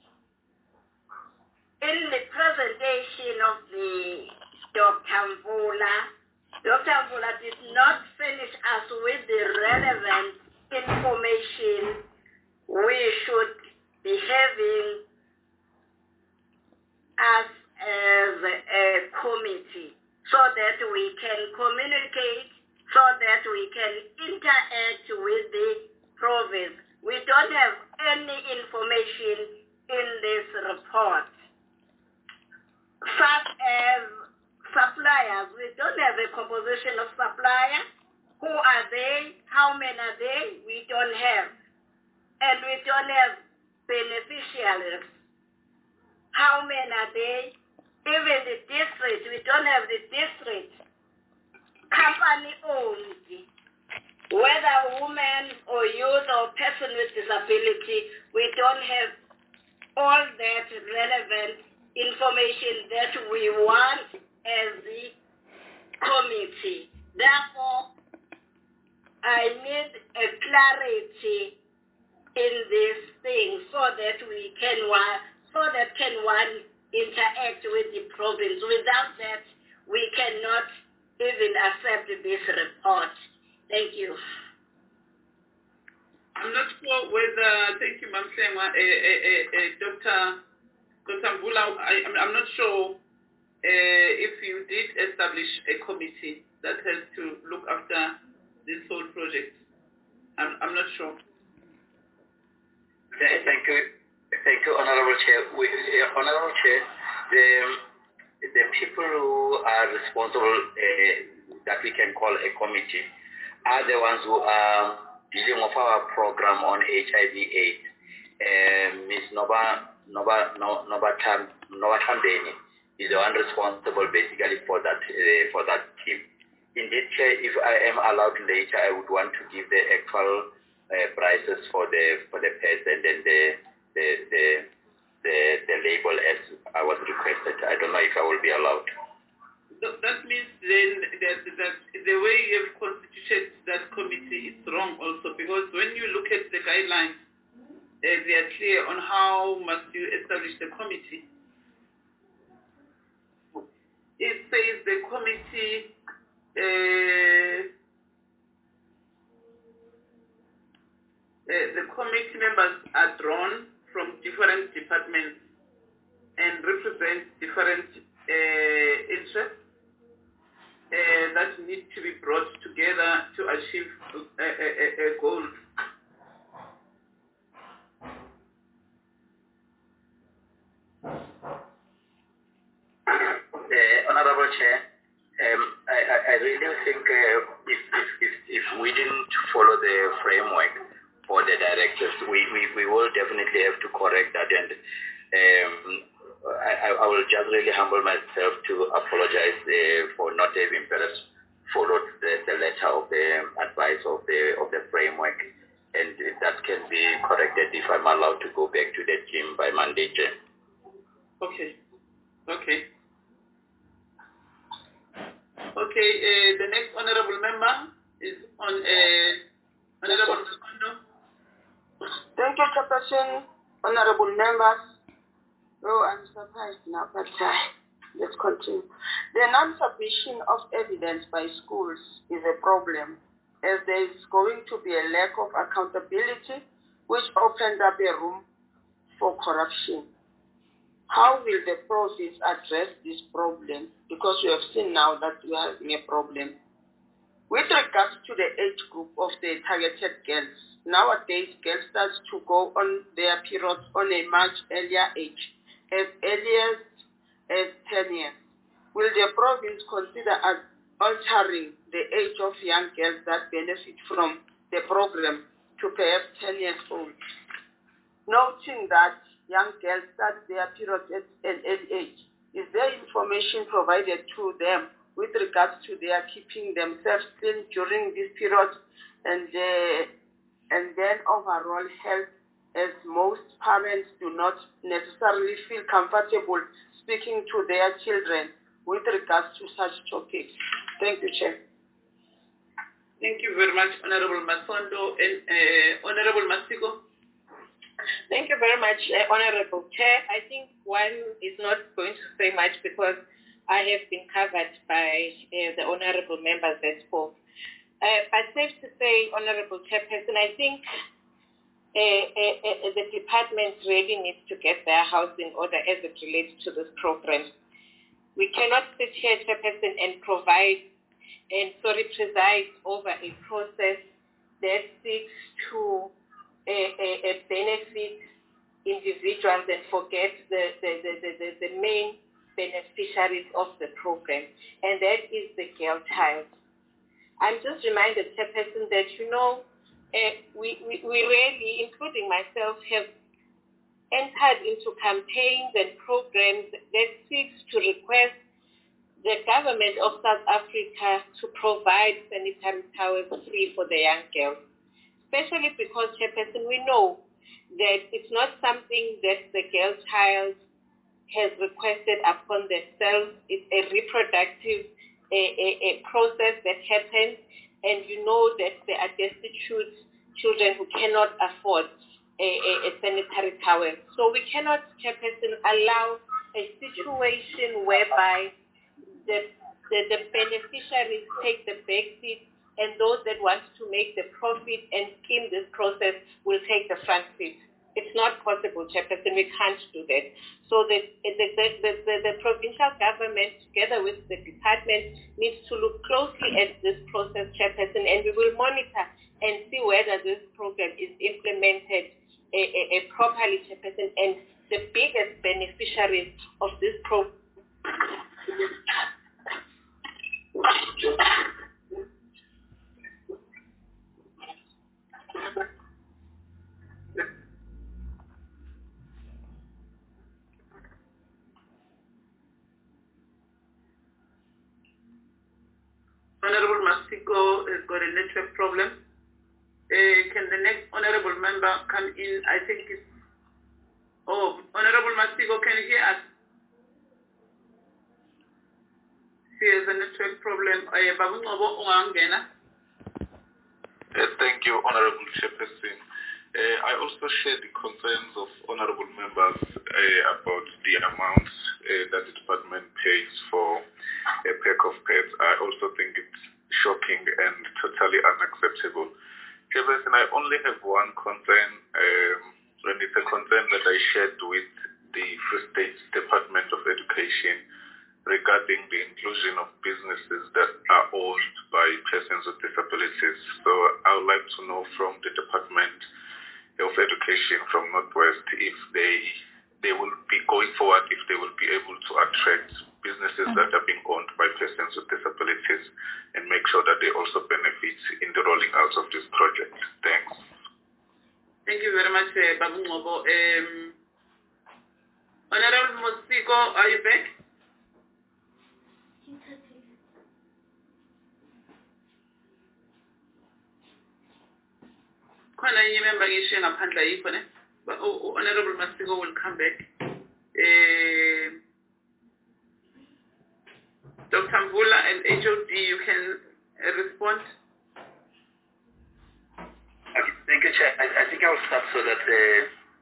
in the presentation of the Doctor Mvula, Doctor Mvula did not finish us with the relevant information we should be having as, as a committee, so that we can communicate, so that we can interact with the province. We don't have any information in this report, such as suppliers. We don't have a composition of suppliers. Who are they? How many are they? We don't have. And we don't have beneficiaries. How many are they? Even the district, we don't have the district. Company owned. Whether woman or youth or person with disability, we don't have all that relevant information that we want as the committee. Therefore, I need a clarity in this thing so that we can one, so that can one interact with the province. Without that, we cannot even accept this report. Thank you. I'm not sure whether, thank you, Ma'am Sengwa, uh, uh, uh, uh, Doctor Doctor Mbula, I, I'm, I'm not sure uh, if you did establish a committee that has to look after this whole project. I'm, I'm not sure. Thank you, thank you, Honorable Chair. We, uh, Honorable Chair, the the people who are responsible uh, that we can call a committee are the ones who are dealing with our program on H I V AIDS. Uh, Miz Noba Noba Noba Tam Noba Tambeni is the one responsible basically for that uh, for that team. Indeed, Chair, if I am allowed later, I would want to give the actual uh, prices for the for the pets and then the the the the, the label as I was requested. I don't know if I will be allowed. So that means then that, that the way you have constituted that committee is wrong also, because when you look at the guidelines, uh, they are clear on how must you establish the committee. It says the committee uh, uh, the committee members are drawn from different departments and represent different uh, interests uh, that need to be brought together to achieve a, a, a goal. Uh, Honorable Chair, um, I, I, I really think uh, if, if, if, if we didn't follow the framework for the directives, we, we, we will definitely have to correct that, and um, I, I will just really humble myself to apologize uh, for not having perhaps followed the, the letter of the advice of the of the framework, and that can be corrected if I'm allowed to go back to the team by Monday. Okay. Okay. Okay. Uh, the next honorable member is on uh, Honorable Makondo. Thank you, Chairperson, honorable members. Oh, I'm surprised now, but uh, let's continue. The non-submission of evidence by schools is a problem, as there is going to be a lack of accountability, which opens up a room for corruption. How will the province address this problem? Because we have seen now that we are having a problem. With regards to the age group of the targeted girls, nowadays girls start to go on their periods on a much earlier age, as early as, as ten years. Will the province consider as altering the age of young girls that benefit from the program to perhaps ten years old? Noting that young girls start their periods at an early age, is there information provided to them with regards to their keeping themselves clean during this period, and uh, and then overall health, as most parents do not necessarily feel comfortable speaking to their children with regards to such topics? Thank you, Chair. Thank you very much, Honorable Masondo and uh, Honorable Masiko. Thank you very much, uh, Honorable Chair. I think one is not going to say much because I have been covered by uh, the honorable members that spoke. Uh, but safe to say, Honorable Chairperson, I think uh, uh, uh, the department really needs to get their house in order as it relates to this program. We cannot sit here, Chairperson, and provide and sorry, preside over a process that seeks to uh, uh, uh, benefit individuals and forget the, the, the, the, the, the main beneficiaries of the program, and that is the girl child. I'm just reminded, Chairperson, that, you know, uh, we, we, we really, including myself, have entered into campaigns and programs that seeks to request the government of South Africa to provide sanitary towels free for the young girls, especially because, Chairperson, we know that it's not something that the girl child has requested upon themselves. It's a reproductive a, a, a process that happens, and you know that there are destitute children who cannot afford a, a, a sanitary towel. So we cannot, Chairperson, allow a situation whereby the, the, the beneficiaries take the back seat, and those that want to make the profit and skim this process will take the front seat. It's not possible, Chairperson. We can't do that. So the, the, the, the, the, the provincial government, together with the department, needs to look closely at this process, Chairperson, and we will monitor and see whether this program is implemented a, a, a properly, Chairperson, and the biggest beneficiaries of this program. Honorable Mastiko has got a network problem. Uh, can the next honorable member come in? I think it's... Oh, Honorable Mastiko, can you hear us? She has a network problem. Uh, Uh, thank you, Honorable Chairperson. Uh, I also share the concerns of honorable members uh, about the amounts uh, that the department pays for a pack of pets. I also think it's shocking and totally unacceptable. Chairperson, I only have one concern, um, and it's a concern that I shared with the Free State Department of Education regarding the inclusion of businesses that are owned by persons with disabilities. So I would like to know from the Department of Education from Northwest if they they will be going forward, if they will be able to attract businesses that are being owned by persons with disabilities and make sure that they also benefit in the rolling out of this project. Thanks. Thank you very much, uh, Babu Ngobo. Um, Honorable Mosiko, are you back? Khona enye member ngisho ngaphandle ayikho ne, but Honorable Mastiko will come back. Uh, Doctor Mvula and H O D, you can uh, respond. Okay, thank you, Chair. I, I think I'll start so that uh,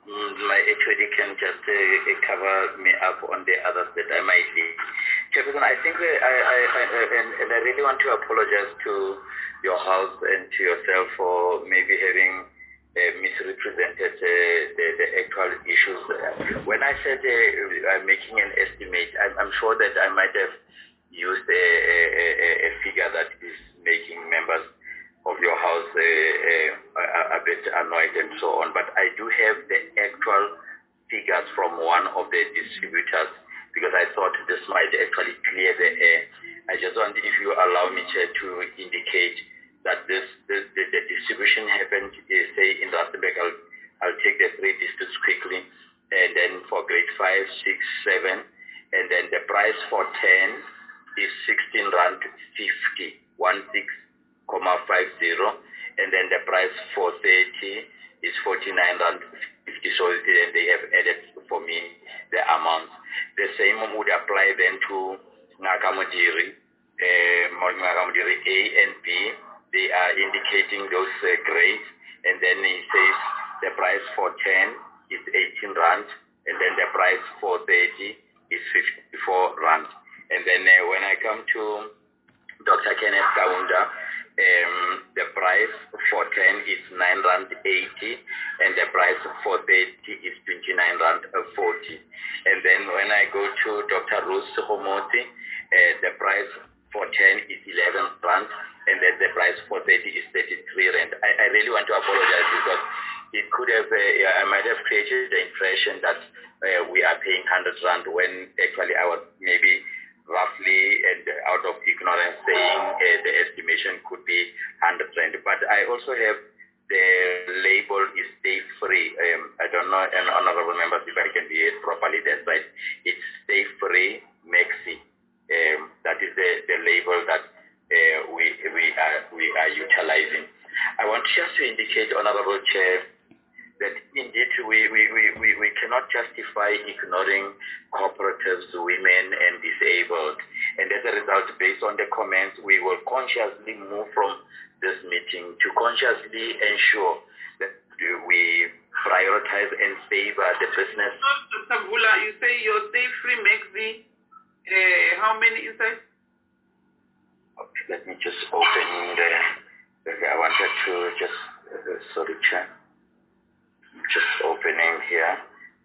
my H O D can just uh, cover me up on the others that I might be. Chairperson, I think uh, I, I, I and, and I really want to apologize to your house and to yourself for maybe having uh, misrepresented uh, the, the actual issues. When I said uh, I'm making an estimate, I'm, I'm sure that I might have used a, a, a figure that is making members of your house uh, uh, a, a bit annoyed and so on. But I do have the actual figures from one of the distributors because I thought this might actually clear the air. I just want, if you allow me, Chair, to indicate that this, this the, the distribution happened, uh, say, in Rustenburg. I'll, I'll take the three districts quickly, and then for grade five, six, seven, and then the price for ten is sixteen rand fifty, one six comma five zero, and then the price for thirty is forty-nine rand fifty. So uh, they have added for me the amount. The same would apply then to Ngakamudiri, uh, Ngakamudiri A and B. They are indicating those uh, grades, and then it says the price for ten is eighteen rand, and then the price for thirty is fifty-four rand. And then uh, when I come to Doctor Kenneth Kaunda, um, the price for ten is nine rand eighty, and the price for thirty is twenty-nine rand forty. And then when I go to Doctor Rose Homoti, uh, the price for ten is eleven rand, and then the price for thirty is thirty-three rand. I, I really want to apologize because it could have, uh, I might have created the impression that uh, we are paying one hundred rand when actually I was maybe roughly and out of ignorance saying uh, the estimation could be one hundred rand. But I also have the label is stay free. Um, I don't know, and honorable members, if I can be it properly, that's right. It's stay free Maxi. Um, that is the, the label that uh, we we are we are utilizing. I want just to indicate, Honorable Chair, that indeed we, we, we, we, we cannot justify ignoring cooperatives, women and disabled. And as a result, based on the comments, we will consciously move from this meeting to consciously ensure that we prioritize and favor the business. Doctor Vula, you say your stay free makes the, uh, how many inside? Okay, let me just open the, okay, I wanted to just, uh, sorry, Chair. Just opening here.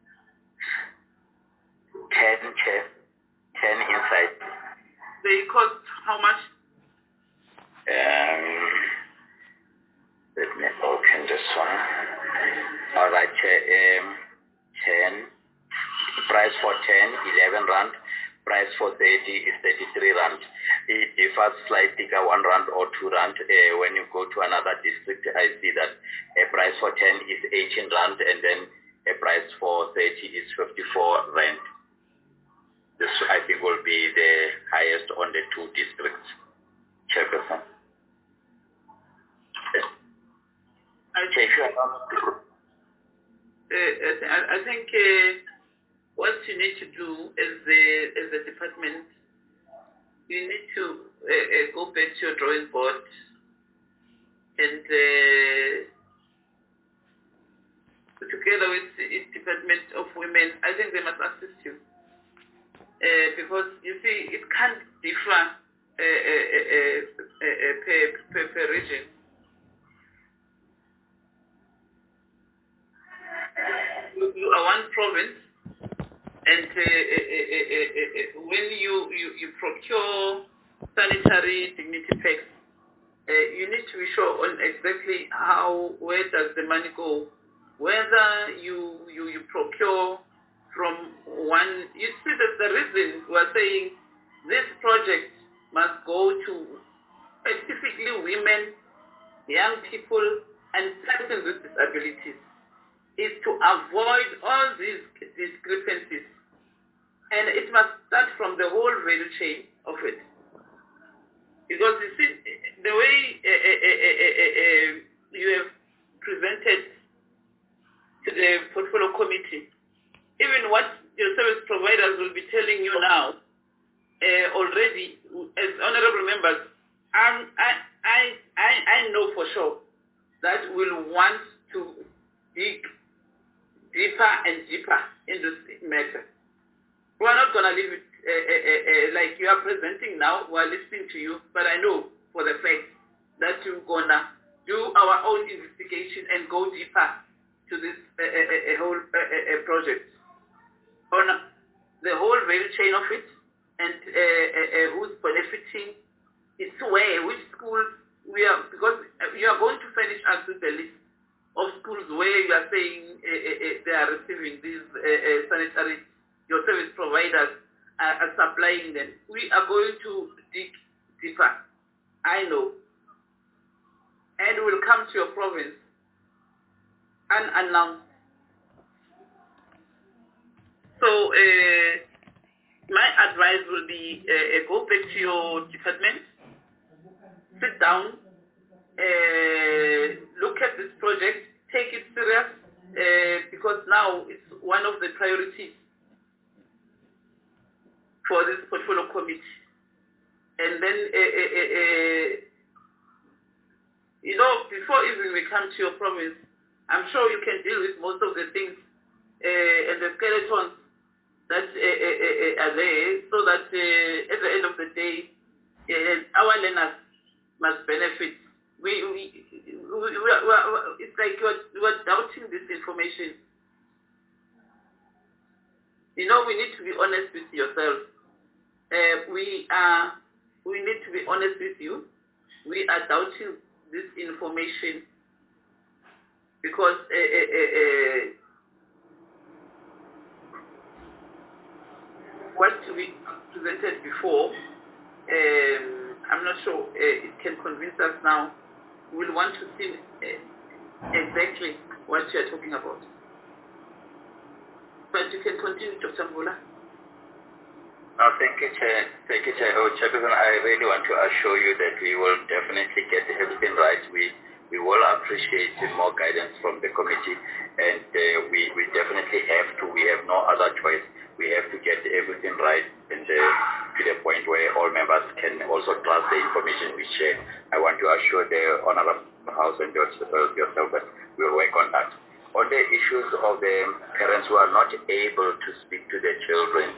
ten, Chair. ten inside. They cost how much? Um, let me open this one. All right, Chair. Um, ten. Price for ten, eleven rand. Price for thirty is thirty-three rand. It differs slightly, one rand or two rand. Uh, when you go to another district, I see that a price for ten is eighteen rand, and then a price for thirty is fifty-four rand. This, I think, will be the highest on the two districts. Chairperson. I think, uh, I, I think uh, what you need to do as the as a department, you need to uh, uh, go back to your drawing board and uh, together with the Department of Women, I think they must assist you. Uh, because you see, it can't differ uh, uh, uh, uh, uh, per, per, per region. You, you are one province, and uh, uh, uh, uh, uh, when you, you, you procure sanitary dignity packs, uh, you need to be sure on exactly how, where does the money go, whether you, you, you procure from one, you see that the reason we are saying this project must go to specifically women, young people, and persons with disabilities, is to avoid all these discrepancies. And it must start from the whole value chain of it. Because you see, the way uh, uh, uh, uh, uh, you have presented to the portfolio committee, even what your service providers will be telling you now, uh, already, as honorable members, um, I, I, I, I know for sure that we'll want to dig deeper and deeper in this matter. We are not going to leave it uh, uh, uh, uh, like you are presenting now. We are listening to you, but I know for the fact that you're going to do our own investigation and go deeper to this uh, uh, uh, whole uh, uh, project. On the whole value chain of it, and uh, uh, uh, who's benefiting, it's where, which schools we are, because you are going to finish us with the list of schools where you are saying uh, uh, uh, they are receiving these uh, uh, sanitary, your service providers are, are supplying them. We are going to dig deeper, I know, and we'll come to your province unannounced. So uh, my advice will be uh, go back to your department, sit down, uh, look at this project, take it serious, uh, because now it's one of the priorities for this portfolio committee. And then, uh, uh, uh, uh, you know, before even we come to your province, I'm sure you can deal with most of the things uh, and the skeletons that uh, uh, uh, are there, so that uh, at the end of the day, uh, our learners must benefit. We, we, we, we, we, we it's like you're, you're doubting this information. You know, we need to be honest with yourself. Uh, we are, we need to be honest with you. We are doubting this information because uh, uh, uh, uh, what we presented before, um, I'm not sure uh, it can convince us now. We'll want to see uh, exactly what you are talking about. But you can continue, Doctor Mvula. No, thank you, Chair. Thank you, Chair. Oh, Chairperson, I really want to assure you that we will definitely get everything right. We we will appreciate more guidance from the committee, and uh, we, we definitely have to. We have no other choice. We have to get everything right and uh, to the point where all us the information we share. I want to assure the Honorable House and yourself that we'll work on that. On the issues of the parents who are not able to speak to their children,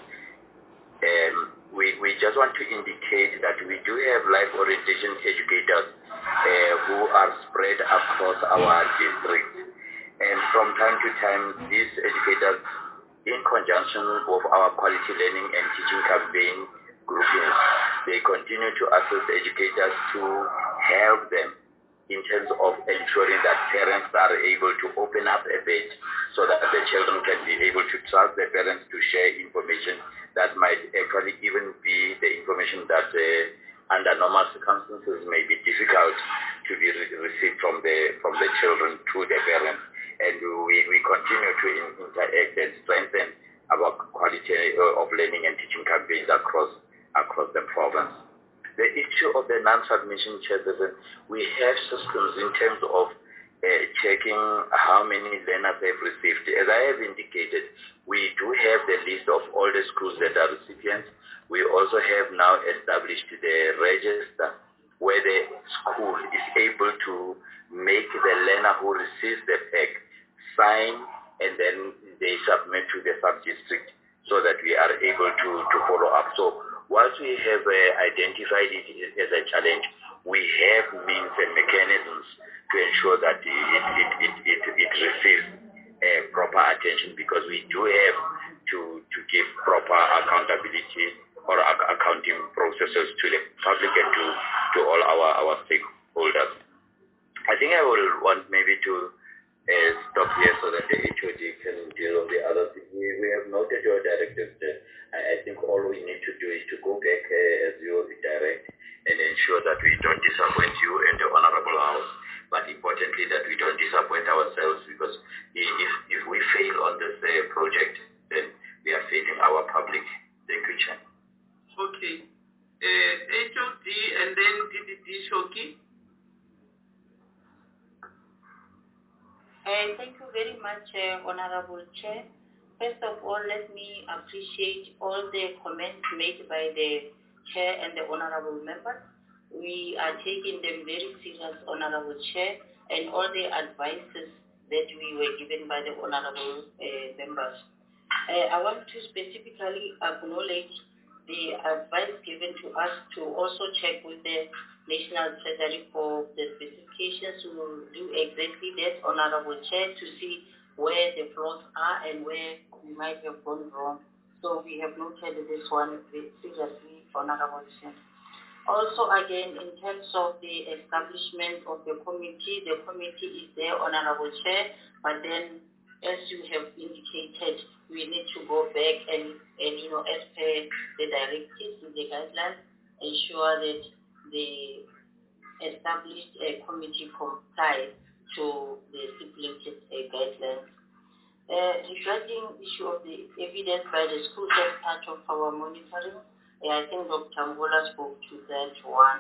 um, we, we just want to indicate that we do have life orientation educators uh, who are spread across our district. And from time to time, these educators, in conjunction with our quality learning and teaching campaign groupings, they continue to assist educators to help them in terms of ensuring that parents are able to open up a bit so that the children can be able to trust their parents to share information that might actually even be the information that uh, under normal circumstances may be difficult to be re- received from the from the children to their parents. And we, we continue to in, interact and strengthen our quality of learning and teaching campaigns across across the province. The issue of the non-submission, Chairperson, we have systems in terms of uh, checking how many learners have received. As I have indicated, we do have the list of all the schools that are recipients. We also have now established the register where the school is able to make the learner who receives the pack sign, and then they submit to the sub-district so that we are able to, to follow up. So once we have uh, identified it as a challenge, we have means and mechanisms to ensure that it, it, it, it, it receives uh, proper attention, because we do have to, to give proper accountability or ac- accounting processes to the public and to, to all our, our stakeholders. I think I will want maybe to uh, stop here so that the H O D can deal with the others. We, we have noted your directives. Uh, I, I think all we need to do is to go back uh, as you direct and ensure that we don't disappoint you and the Honorable House, but importantly that we don't disappoint ourselves, because if, if we fail on this uh, project, then we are failing our public. Thank you, Chair. Okay. Uh, H O D and then D D D Shoki. Uh, thank you very much, uh, Honorable Chair. First of all, let me appreciate all the comments made by the Chair and the Honorable members. We are taking them very serious, Honorable Chair, and all the advices that we were given by the Honorable uh, members. Uh, I want to specifically acknowledge the advice given to us to also check with the National Treasury for the specifications to do exactly that, Honorable Chair, to see where the flaws are and where we might have gone wrong. So we have noted this one seriously, Honorable Chair. Also, again, in terms of the establishment of the committee, the committee is there, Honorable Chair, but then, as you have indicated, we need to go back and, and you know, as per the directives and the guidelines, ensure that the established uh, committee complies to the stipulated uh, guidelines. Uh, regarding issue of the evidence by the school as part of our monitoring, uh, I think Doctor Mbola spoke to that one.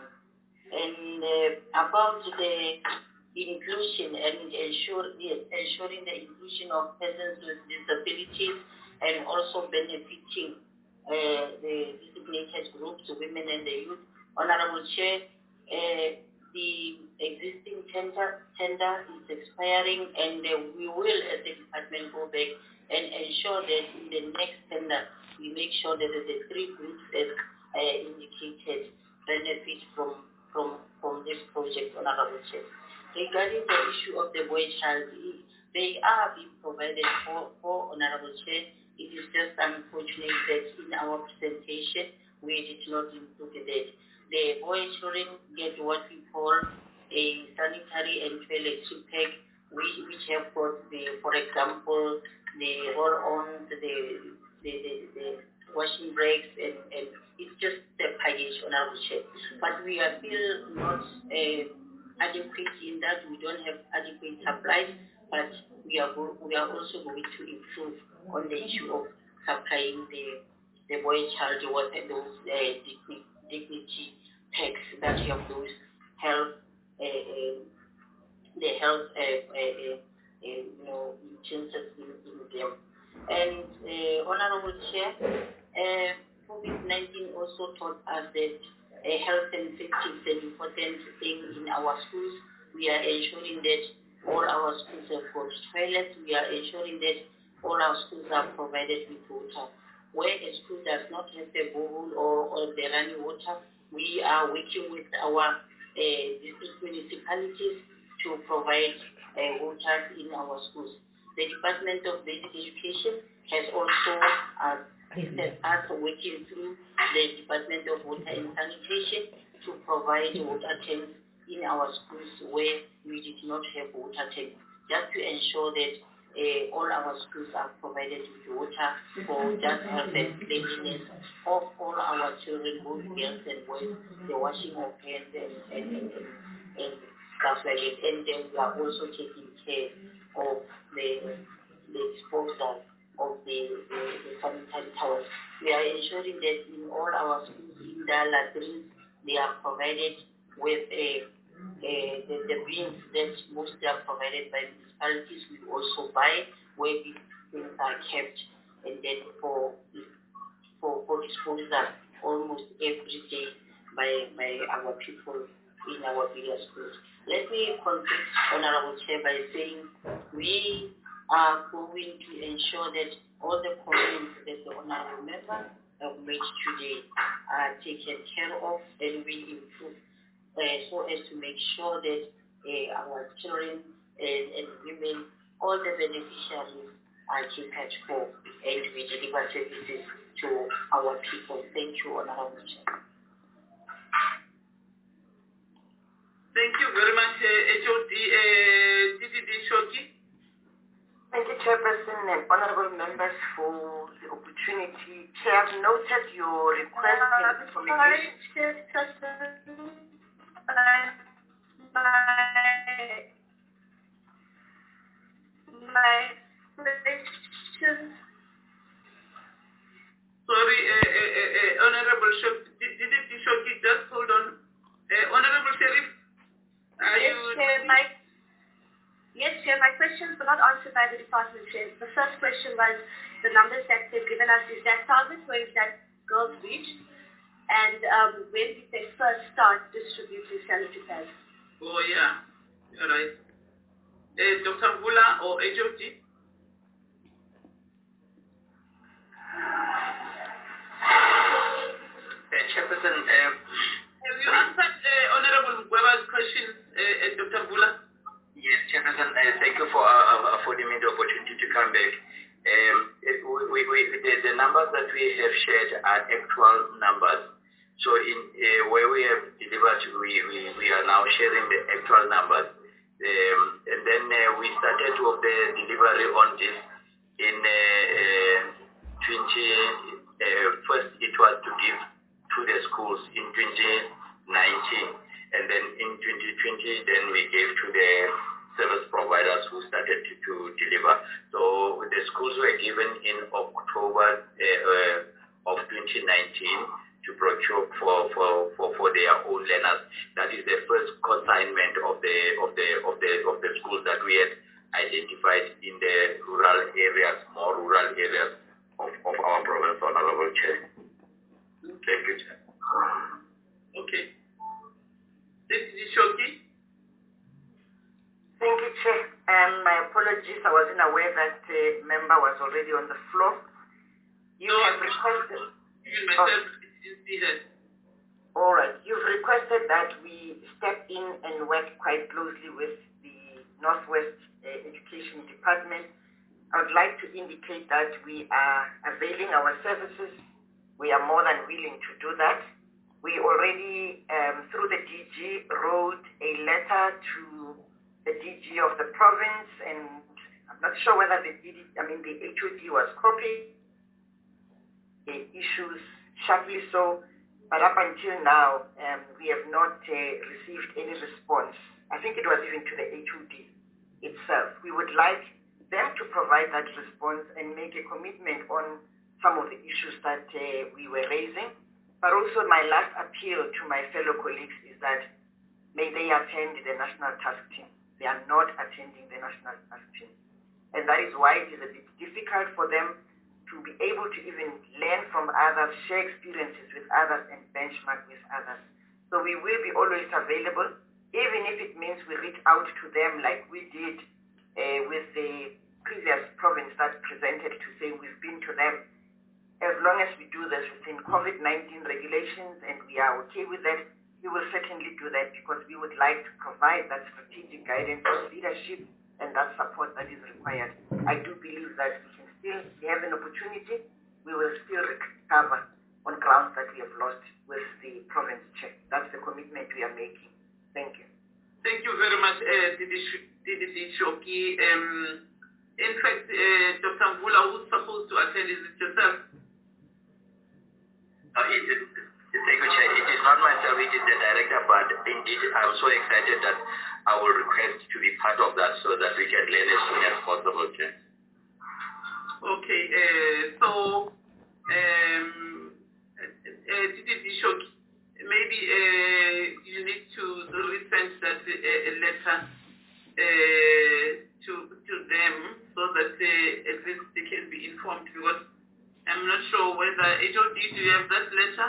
And uh, about the inclusion and ensure, yes, ensuring the inclusion of persons with disabilities and also benefiting uh, the designated groups, women and the youth. Honorable Chair, uh, the existing tender, tender is expiring, and uh, we will, as the department, go back and ensure that in the next tender, we make sure that the three groups as uh, indicated benefit from, from, from this project, Honorable Chair. Regarding the issue of the boy child, they are being provided for, for Honorable Chair. It is just unfortunate that in our presentation, we did not include that. The boy children get what we call a sanitary and toilet pack, which, which have got the, for example, the roll-on, the, the, the, the washing breaks, and, and it's just the package, Honorable Chair. But we are still not uh, adequate in that. We don't have adequate supplies, but we are go- we are also going to improve on the issue of supplying the the boy child water, those uh, dignity, dignity packs that have those health uh, uh, the health uh, uh, uh, uh, you know utensils in, in them. And uh, Honorable Chair, uh, COVID nineteen also taught us that uh, health and safety is an important thing in our schools. We are ensuring that all our schools have got toilets. We are ensuring that all our schools are provided with water. Where a school does not have the borehole or, or the running water, we are working with our uh, district municipalities to provide uh, water in our schools. The Department of Basic Education has also uh, assisted us working through the Department of Water and Sanitation to provide water tanks in our schools where we did not have water tanks, just to ensure that uh, all our schools are provided with water for just health and cleanliness of all our children, both girls and boys, the washing of hands and, and, and, and, and stuff like that. And then we are also taking care of the, the disposal of the, the, the sanitary towels. We are ensuring that in all our schools, in the latrines, they are provided with a, a, the, the bins that mostly are provided by municipalities. We also buy where these things are kept, and then for for, for disposal almost every day by, by our people in our bigger schools. Let me conclude, Honorable Chair, by saying we are going to ensure that all the comments that the Honorable Member have made today are taken care of, and we improve uh, so as to make sure that uh, our children and, and women, all the beneficiaries are catered for, and we deliver services to our people. Thank you, Honorable Chair. Thank you very much, uh, H O D, uh, D D D Shoki. Thank you, Chairperson and honorable members, for the opportunity. Chair, I've noted your request Uh, in sorry, communication. Chairperson. Uh, my, my questions. Sorry, uh, uh, uh, uh, Honorable Shoki, D D D Shoki, just hold on. Uh, Honorable Sheriff, are Yes, you... Chair, my, yes, Chair, my questions were not answered by the department, Chair. The first question was the numbers that they've given us. Is that target or is that girls' reach? And um, when did they first start distributing sanitary pads? Oh, yeah, you're right. Uh, Doctor Vula or H O D? Uh, Chairperson, uh, have you answered uh, Honorable Mgweba's questions, uh, uh, Doctor Vula? yes, Chairperson, uh, thank you for uh, affording me the opportunity to come back. Um, it, we, we, the, the numbers that we have shared are actual numbers. So in uh, where we have delivered, we, we, we are now sharing the actual numbers. Um, and then uh, we started with the delivery on this in uh, twenty, uh, first it was to give to the schools in twenty nineteen. And then in twenty twenty, then we gave to the service providers who started to, to deliver. So the schools were given in October uh, uh, of twenty nineteen to procure for, for, for, for their own learners. That is the first consignment of the of the of the of the schools that we had identified in the rural areas, more rural areas of, of our province, Honorable Chair. Thank you, Chair. Okay. This is Shoki. Thank you, Chair. Um, my apologies, I was unaware that the member was already on the floor. You No, have requested... Even myself, oh. Didn't see that. All right. You've requested that we step in and work quite closely with the Northwest uh, Education Department. I would like to indicate that we are availing our services. We are more than willing to do that. We already, um, through the D G, wrote a letter to the D G of the province, and I'm not sure whether the D D, I mean the H O D was copied. The issues sharply so, but up until now, um, we have not uh, received any response. I think it was even to the H O D itself. We would like them to provide that response and make a commitment on some of the issues that uh, we were raising. But also my last appeal to my fellow colleagues is that may they attend the National Task Team. They are not attending the National Task Team. And that is why it is a bit difficult for them to be able to even learn from others, share experiences with others, and benchmark with others. So we will be always available, even if it means we reach out to them like we did uh, with the previous province that presented to say we've been to them. As long as we do this within COVID nineteen regulations and we are okay with that, we will certainly do that because we would like to provide that strategic guidance and leadership and that support that is required. I do believe that we can still have an opportunity. We will still recover on grounds that we have lost with the province chair. That's the commitment we are making. Thank you. Thank you very much, uh, Didi Shoki. Um, in fact, uh, Doctor Mvula, who's supposed to attend, is it yourself? Uh, it, it, thank you, Chair. It is not myself, it is the director, but indeed I'm so excited that I will request to be part of that so that we can learn as soon as possible, Chair. Okay, uh, so, um, uh, Didi Shoki, maybe uh, you need to resend that uh, letter uh, to to them so that uh, at least they can be informed, because I'm not sure whether H O D, do you have that letter?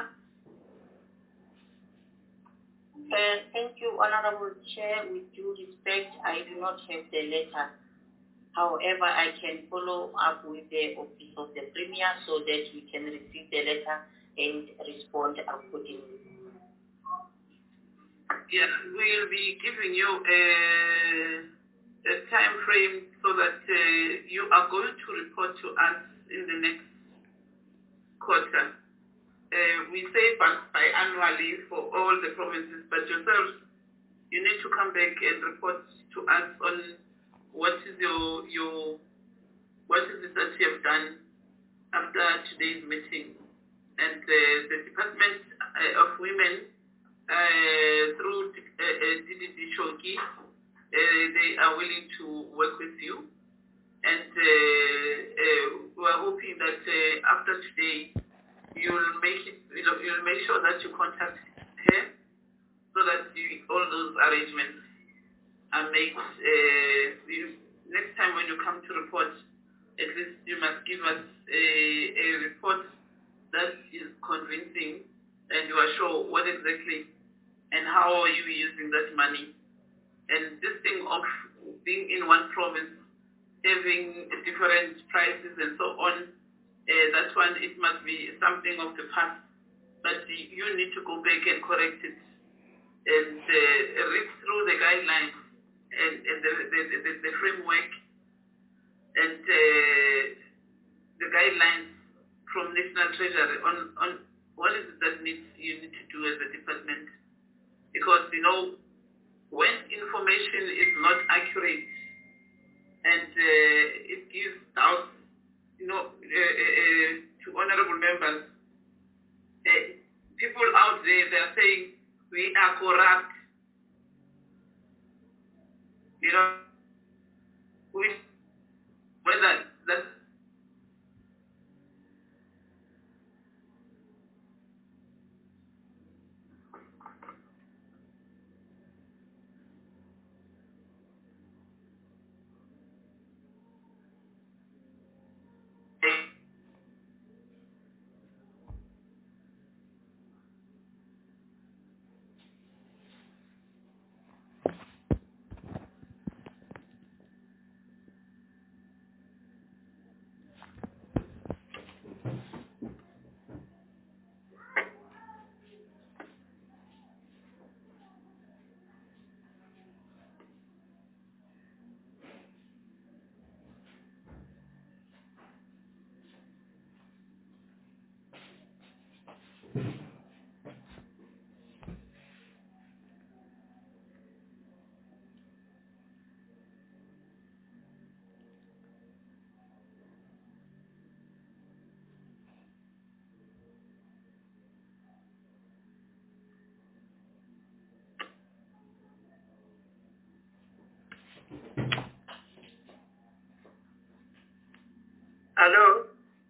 Uh, thank you, Honorable Chair. With due respect, I do not have the letter. However, I can follow up with the Office of the Premier so that we can receive the letter and respond accordingly. Yeah, we'll be giving you a, a time frame so that uh, you are going to report to us in the next quarter. Uh, we say biannually for all the provinces, but yourselves, you need to come back and report to us on what is your your what is it that you have done after today's meeting. And uh, the Department uh, of Women, uh, through uh, D D D Shoki, uh, they are willing to work with you. And uh, uh, we are hoping that uh, after today, you'll make it. You'll, you'll make sure that you contact her so that you, all those arrangements are made. Uh, you, next time when you come to report, at least you must give us a, a report that is convincing and you are sure what exactly and how are you using that money. And this thing of being in one province, having different prices and so on, uh, that one, it must be something of the past. But you need to go back and correct it and uh, read through the guidelines and, and the, the, the, the framework and uh, the guidelines from National Treasury on, on what is it that needs you need to do as a department. Because, you know, when information is not accurate and uh, it gives out, you know, uh, uh, to honorable members, uh, people out there, they are saying, we are corrupt. You know, we, whether that's hello?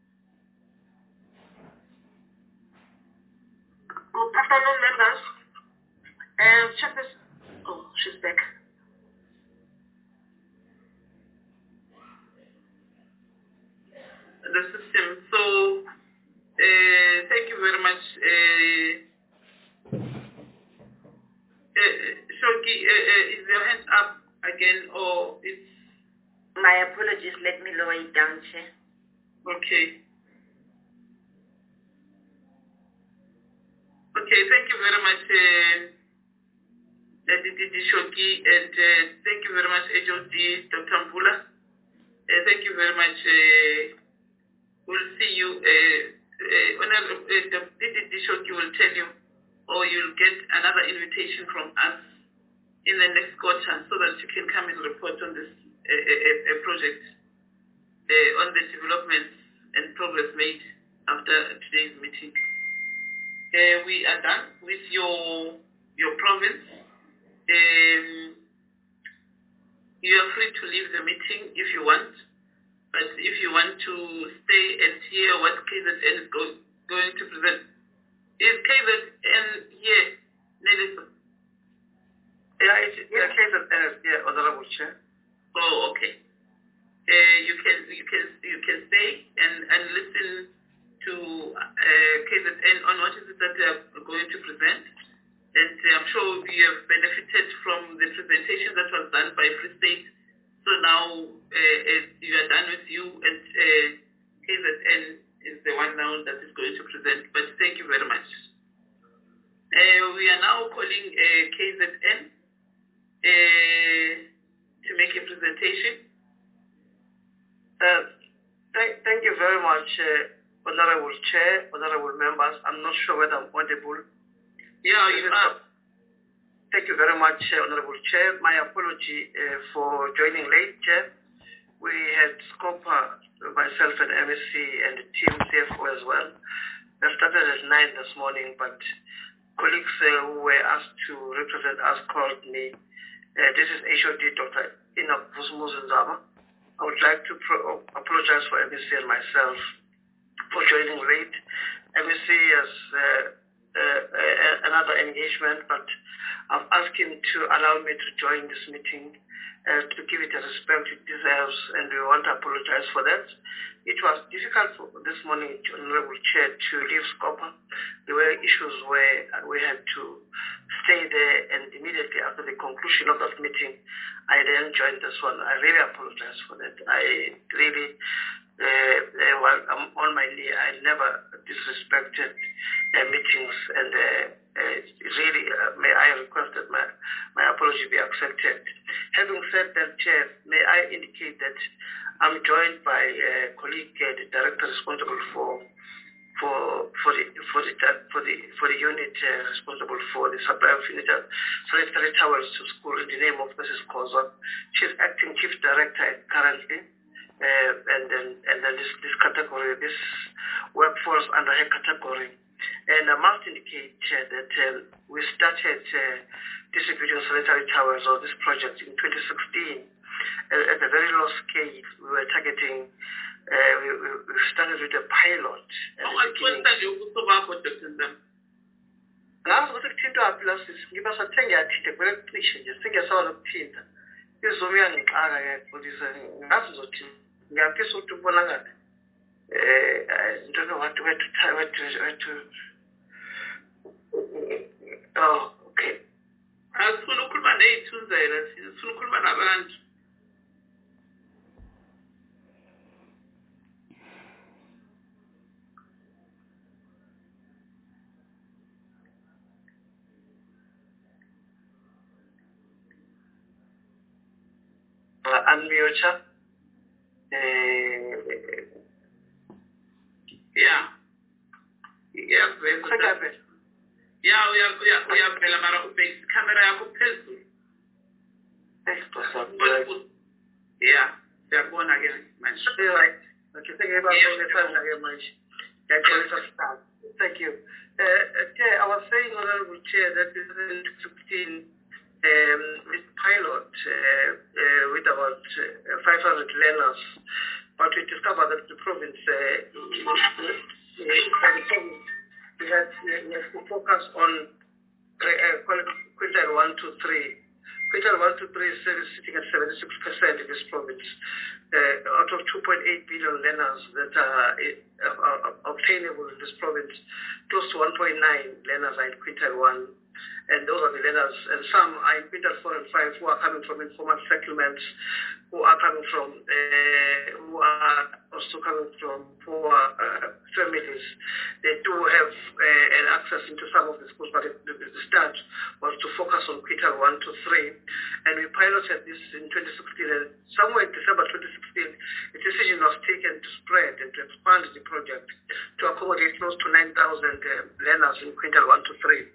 Good afternoon, members. Um, check this. Oh, she's back. The system. So, uh, thank you very much. Uh, uh, uh, is your hand up again, or it's... My apologies, let me lower it down, Chair. Okay. Okay, thank you very much, uh, Lady Didi Shoki, and uh, thank you very much, H O D, Doctor Mbula. Uh, thank you very much. Uh, we'll see you. Uh, uh, Honorable uh, Didi Shoki will tell you, or you'll get another invitation from us in the next quarter so that you can come and report on this uh, uh, uh, project, uh, on the developments and progress made after today's meeting. Uh, we are done with your your province. Um, you are free to leave the meeting if you want, but if you want to stay and hear what K Z N is go, going to present, is K Z N here, Nelson? Yeah, it's, yeah, K Z N is here, Honorable Chair. Oh, okay. Uh, you can you can you can stay and and listen to uh, K Z N on what is it that they are going to present. And uh, I'm sure we have benefited from the presentation that was done by Free State. So now uh, you are done with you, and uh, K Z N is the one now that is going to present. But thank you very much. Uh, we are now calling uh, K Z N uh, to make a presentation. Uh, thank, thank you very much, uh, Honorable Chair, Honorable Members. I'm not sure whether I'm audible. Yeah, you are. Thank you very much, uh, Honorable Chair. My apology uh, for joining late, Chair. We had SCOPA, myself and M S C and the team C F O as well. They started at nine this morning, but colleagues uh, who were asked to represent us called me. Uh, this is H O D, Doctor Enoch Vusmuzenzaba. I would like to pro apologize for M S C and myself for joining late. M S C has uh, uh, uh, another engagement, but I've asked him to allow me to join this meeting uh, to give it the respect it deserves, and we want to apologize for that. It was difficult for this morning, Honorable Chair, to leave SCOPA. There were issues where we had to stay there, and immediately after the conclusion of that meeting, I then joined this one. I really apologize for that. I really, uh, uh, while I'm on my knee, I never disrespected uh, meetings, and uh, uh, really, uh, may I request that my, my apology be accepted. Having said that, Chair, may I indicate that I'm joined by a colleague, uh, the director responsible for for for the for the for the for the unit uh, responsible for the supply of sanitary towels to school in the name of Missus Koza. She's acting chief director currently, uh, and then and then this this category, this work falls under her category. And I must indicate uh, that um, we started uh, distributing sanitary towels on this project in twenty sixteen. At a very low scale, we were targeting, uh, we, we, we started with a pilot. How much was that you put over project in them? Ngazi ukuthi kuthinta aphi la sisi ngiba sathenge yathinte kwele kucishe nje singesawona ukuthinta izomi yangixaka ke polisi ngazi uzothi ngiyafisa ukuthi ubona ngathi eh into no what where to where to where to oh okay asifuna ukukhuluma nezithunzela sifuna ukukhuluma nabantu. Unmute. Uh, yeah. Yeah, very good. Yeah, we are we are we are vela mara ubhekisa camera yakho phezulu. Express. Yeah, siyabona ke manje. Right. Okay, thank you very much. Thank you. Uh, Chair, I was saying, Honorable Chair, that this is twenty sixteen um, with pilot uh, uh, with about uh, five hundred learners, but we discovered that the province uh, we had we have to focus on uh, quintile one, two, three. Quintile one, two, three is sitting at seventy-six percent in this province. Uh, out of two point eight billion learners that are, uh, are obtainable in this province, close to one point nine learners are in quintile one And those are the learners. And some are in Quintile four and five who are coming from informal settlements, who are coming from, uh, who are also coming from poor uh, families. They do have uh, an access into some of the schools, but the, the start was to focus on Quintile one to three. And we piloted this in twenty sixteen, and somewhere in December twenty sixteen, a decision was taken to spread and to expand the project to accommodate close to nine thousand uh, learners in Quintile one to three.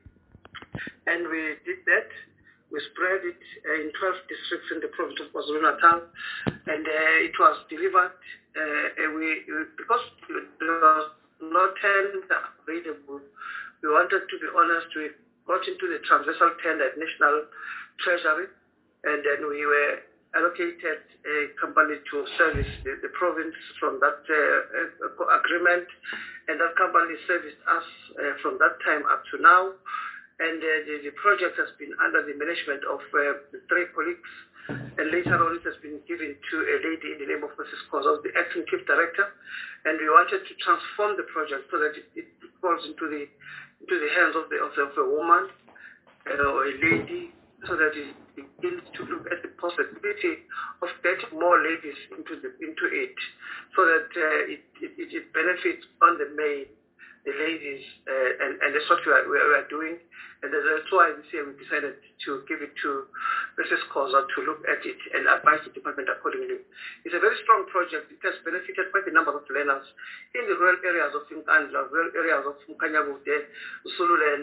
And we did that. We spread it uh, in twelve districts in the province of KwaZulu-Natal, and uh, it was delivered. Uh, and we, because there was no tender available, we wanted to be honest. We got into the transversal tender at National Treasury, and then we were allocated a company to service the, the province from that uh, agreement, and that company serviced us uh, from that time up to now. And uh, the, the project has been under the management of uh, the three colleagues, and later on it has been given to a lady in the name of Missus Koza, the acting chief director. And we wanted to transform the project so that it, it falls into the into the hands of the of, the, of a woman uh, or a lady, so that it begins to look at the possibility of getting more ladies into the into it, so that uh, it, it it benefits on the main. The ladies, uh, and, and that's what we are, we are doing. And that's why this year we decided to give it to Missus Koza to look at it and advise the department accordingly. It's a very strong project. It has benefited quite a number of learners in the rural areas of Nkandla, rural areas of Mkanyabude, Usulule, and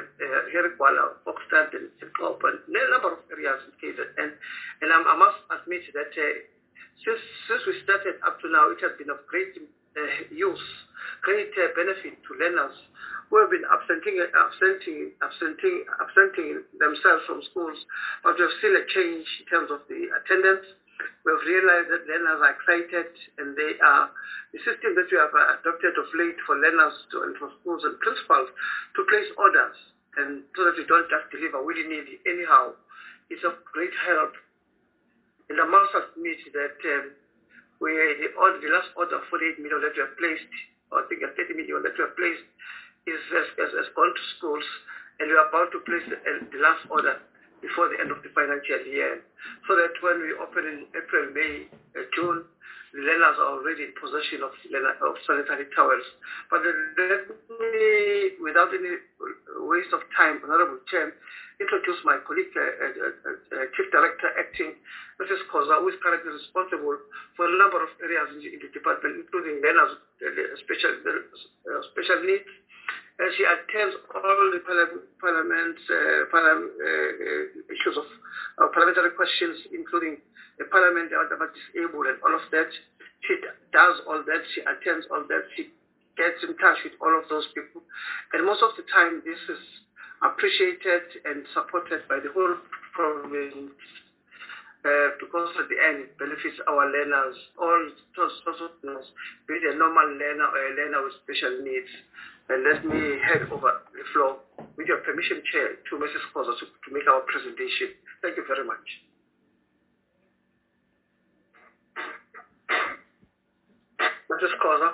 Herikwala, uh, Oxford, and Kop, and a number of areas in K Z N. And I'm, I must admit that uh, since, since we started up to now, it has been of great uh, use, great uh, benefit to learners who have been absenting, absenting, absenting, absenting themselves from schools, but we have seen a change in terms of the attendance. We have realized that learners are excited, and they are the system that we have adopted of late for learners to, and for schools and principals to place orders, and so that we don't just deliver willy-nilly anyhow. It's of great help. And I must admit that um, we the, order, the last order of forty-eight million that we have placed, or I think thirty million that we have placed, is has, has, has gone to schools, and we are about to place the, the last order before the end of the financial year, so that when we open in April, May, uh, June, the learners are already in possession of, of sanitary towels. But let me, without any waste of time, Honorable Chair, introduce my colleague, uh, uh, uh, Chief Director Acting, Missus Koza, who is currently responsible for a number of areas in the, in the department, including learners with uh, special, uh, special needs. And she attends all the parliament uh, parliament, uh, issues of uh, parliamentary questions, including the parliament that are disabled and all of that. She does all that. She attends all that. She gets in touch with all of those people. And most of the time, this is appreciated and supported by the whole province, uh, because at the end it benefits our learners, all sorts of learners, be it a normal learner or a learner with special needs. And let me hand over the floor, with your permission, Chair, to Missus Koza to, to make our presentation. Thank you very much. Missus Koza.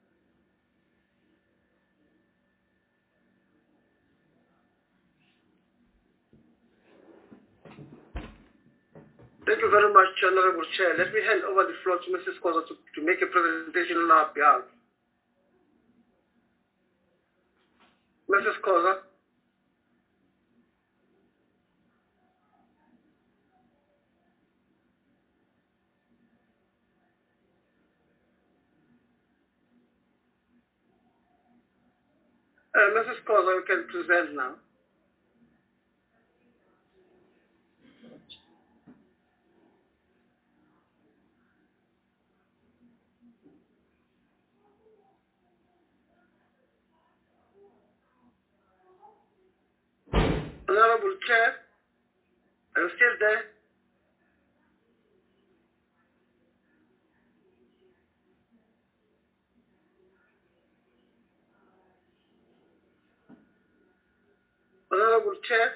Thank you very much, Honorable Chair. Let me hand over the floor to Missus Koza to, to make a presentation on our behalf. Missus Koza. Uh, Missus Koza, you can present now. Honorable Chair, are you still there? Honorable Chair.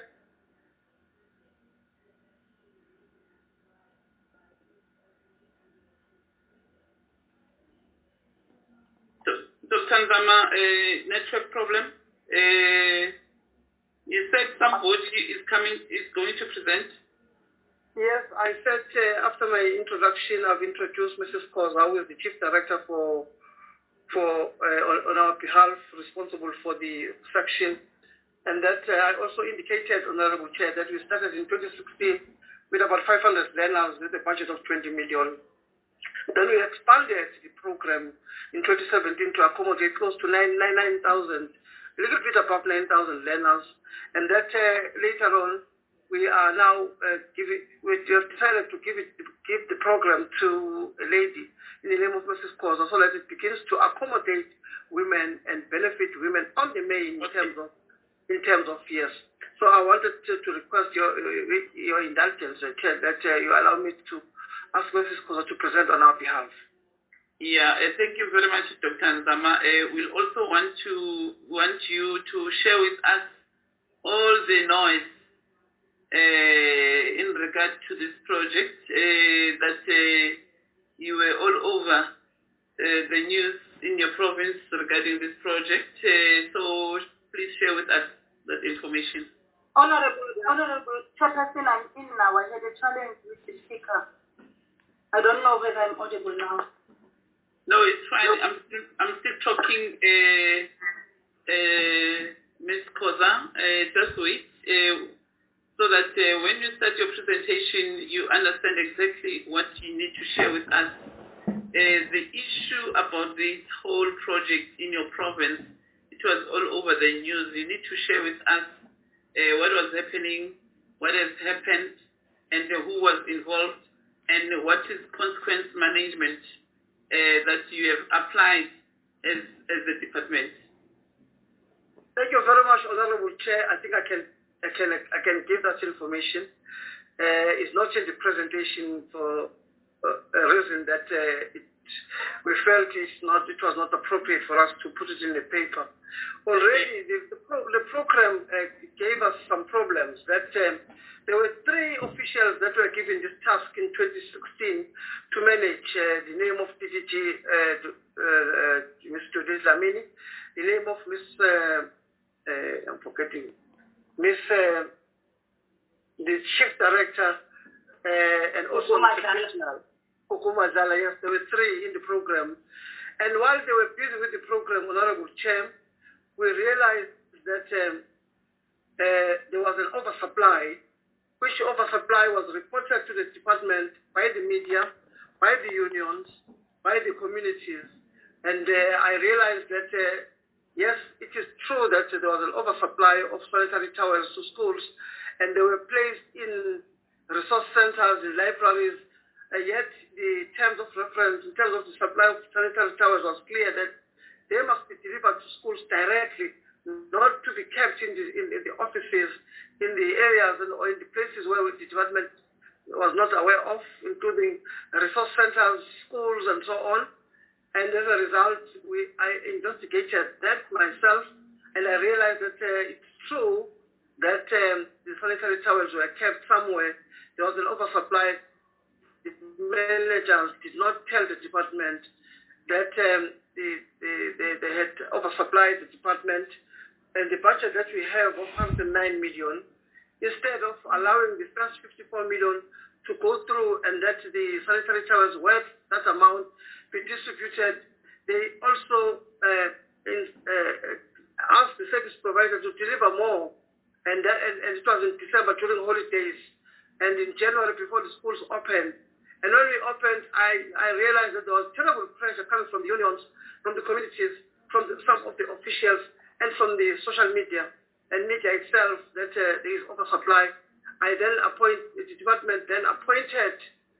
Doctor Nzama, uh, network problem. Uh, You said somebody is coming, is going to present. Yes, I said uh, after my introduction, I've introduced Missus Koza, who is the Chief Director for, for uh, on, on our behalf, responsible for the section. And that uh, I also indicated, Honorable Chair, that we started in twenty sixteen with about five hundred learners with a budget of twenty million. Then we expanded the program in twenty seventeen to accommodate close to nine thousand, a little bit above nine thousand learners. And that uh, later on, we are now uh, giving, we have decided to give it, give the program to a lady in the name of Missus Koza, so that it begins to accommodate women and benefit women on the main in terms of in terms of years. So I wanted to, to request your your indulgence, uh, Chair, that uh, you allow me to ask Missus Koza to present on our behalf. Yeah, uh, thank you very much, Doctor Nzama. Uh, we'll also want to want you to share with us all the noise uh, in regard to this project, uh, that uh, you were all over uh, the news in your province regarding this project. Uh, so please share with us that information. Honorable, Honorable Chairperson, I'm in now. I had a challenge with the speaker. I don't know whether I'm audible now. No, it's fine. I'm still, I'm still talking, uh, uh, Miz Koza. Uh, just wait, uh, so that uh, when you start your presentation, you understand exactly what you need to share with us. Uh, the issue about this whole project in your province, it was all over the news. You need to share with us uh, what was happening, what has happened, and uh, who was involved, and what is consequence management uh, that you have applied as, as the department. Thank you very much, Honorable Chair. I think I can I can I can give that information. Uh, it's not in the presentation for uh, a reason that uh, it, we felt it's not it was not appropriate for us to put it in the paper. Already, the, the, pro, the program uh, gave us some problems. That um, there were three officials that were given this task in twenty sixteen to manage uh, the name of D D G, uh, uh, Mister Dlamini, the name of Miss, uh, uh, I'm forgetting, Miss, uh, the Chief Director, uh, and also Okuma Zala. Yes, there were three in the program. And while they were busy with the program, Honorable Chair, we realized that um, uh, there was an oversupply, which oversupply was reported to the department by the media, by the unions, by the communities. And uh, I realized that, uh, yes, it is true that there was an oversupply of sanitary towels to schools, and they were placed in resource centers, in libraries, and yet the terms of reference, in terms of the supply of sanitary towels, was clear that they must be delivered to schools directly, not to be kept in the, in, in the offices, in the areas and, or in the places where the department was not aware of, including resource centers, schools, and so on. And as a result, we, I investigated that myself, and I realized that uh, it's true that um, the sanitary towels were kept somewhere. There was an oversupply. The managers did not tell the department that um, the, the, they, they had oversupplied the department, and the budget that we have of one hundred nine million, instead of allowing the first fifty-four million to go through and that the sanitary towels worth that amount be distributed, they also uh, in, uh, asked the service provider to deliver more, and, that, and, and it was in December during holidays, and in January before the schools opened. And when we opened, I, I realized that there was terrible pressure coming from the unions, from the communities, from the, some of the officials, and from the social media and media itself that uh, there is oversupply. I then appoint, the department then appointed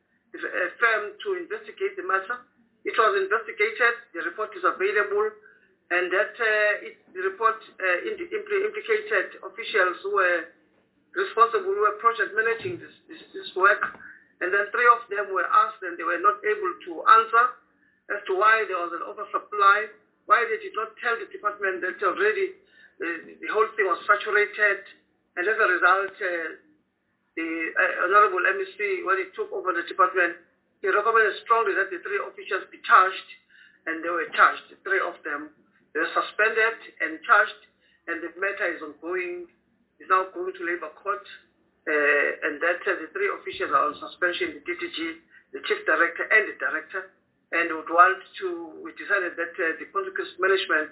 a firm to investigate the matter. It was investigated, the report is available, and that uh, it, the report uh, indi implicated officials who were responsible, who were project managing this, this, this work. And then three of them were asked and they were not able to answer as to why there was an oversupply, why they did not tell the department that already the, the whole thing was saturated. And as a result, uh, the uh, Honorable M E C, when he took over the department, he recommended strongly that the three officials be charged, and they were charged, the three of them. They were suspended and charged, and the matter is ongoing. is now going to Labour Court, uh, and that uh, the three officials are on suspension, the D T G, the Chief Director and the Director, and would want to, we decided that uh, the consequence management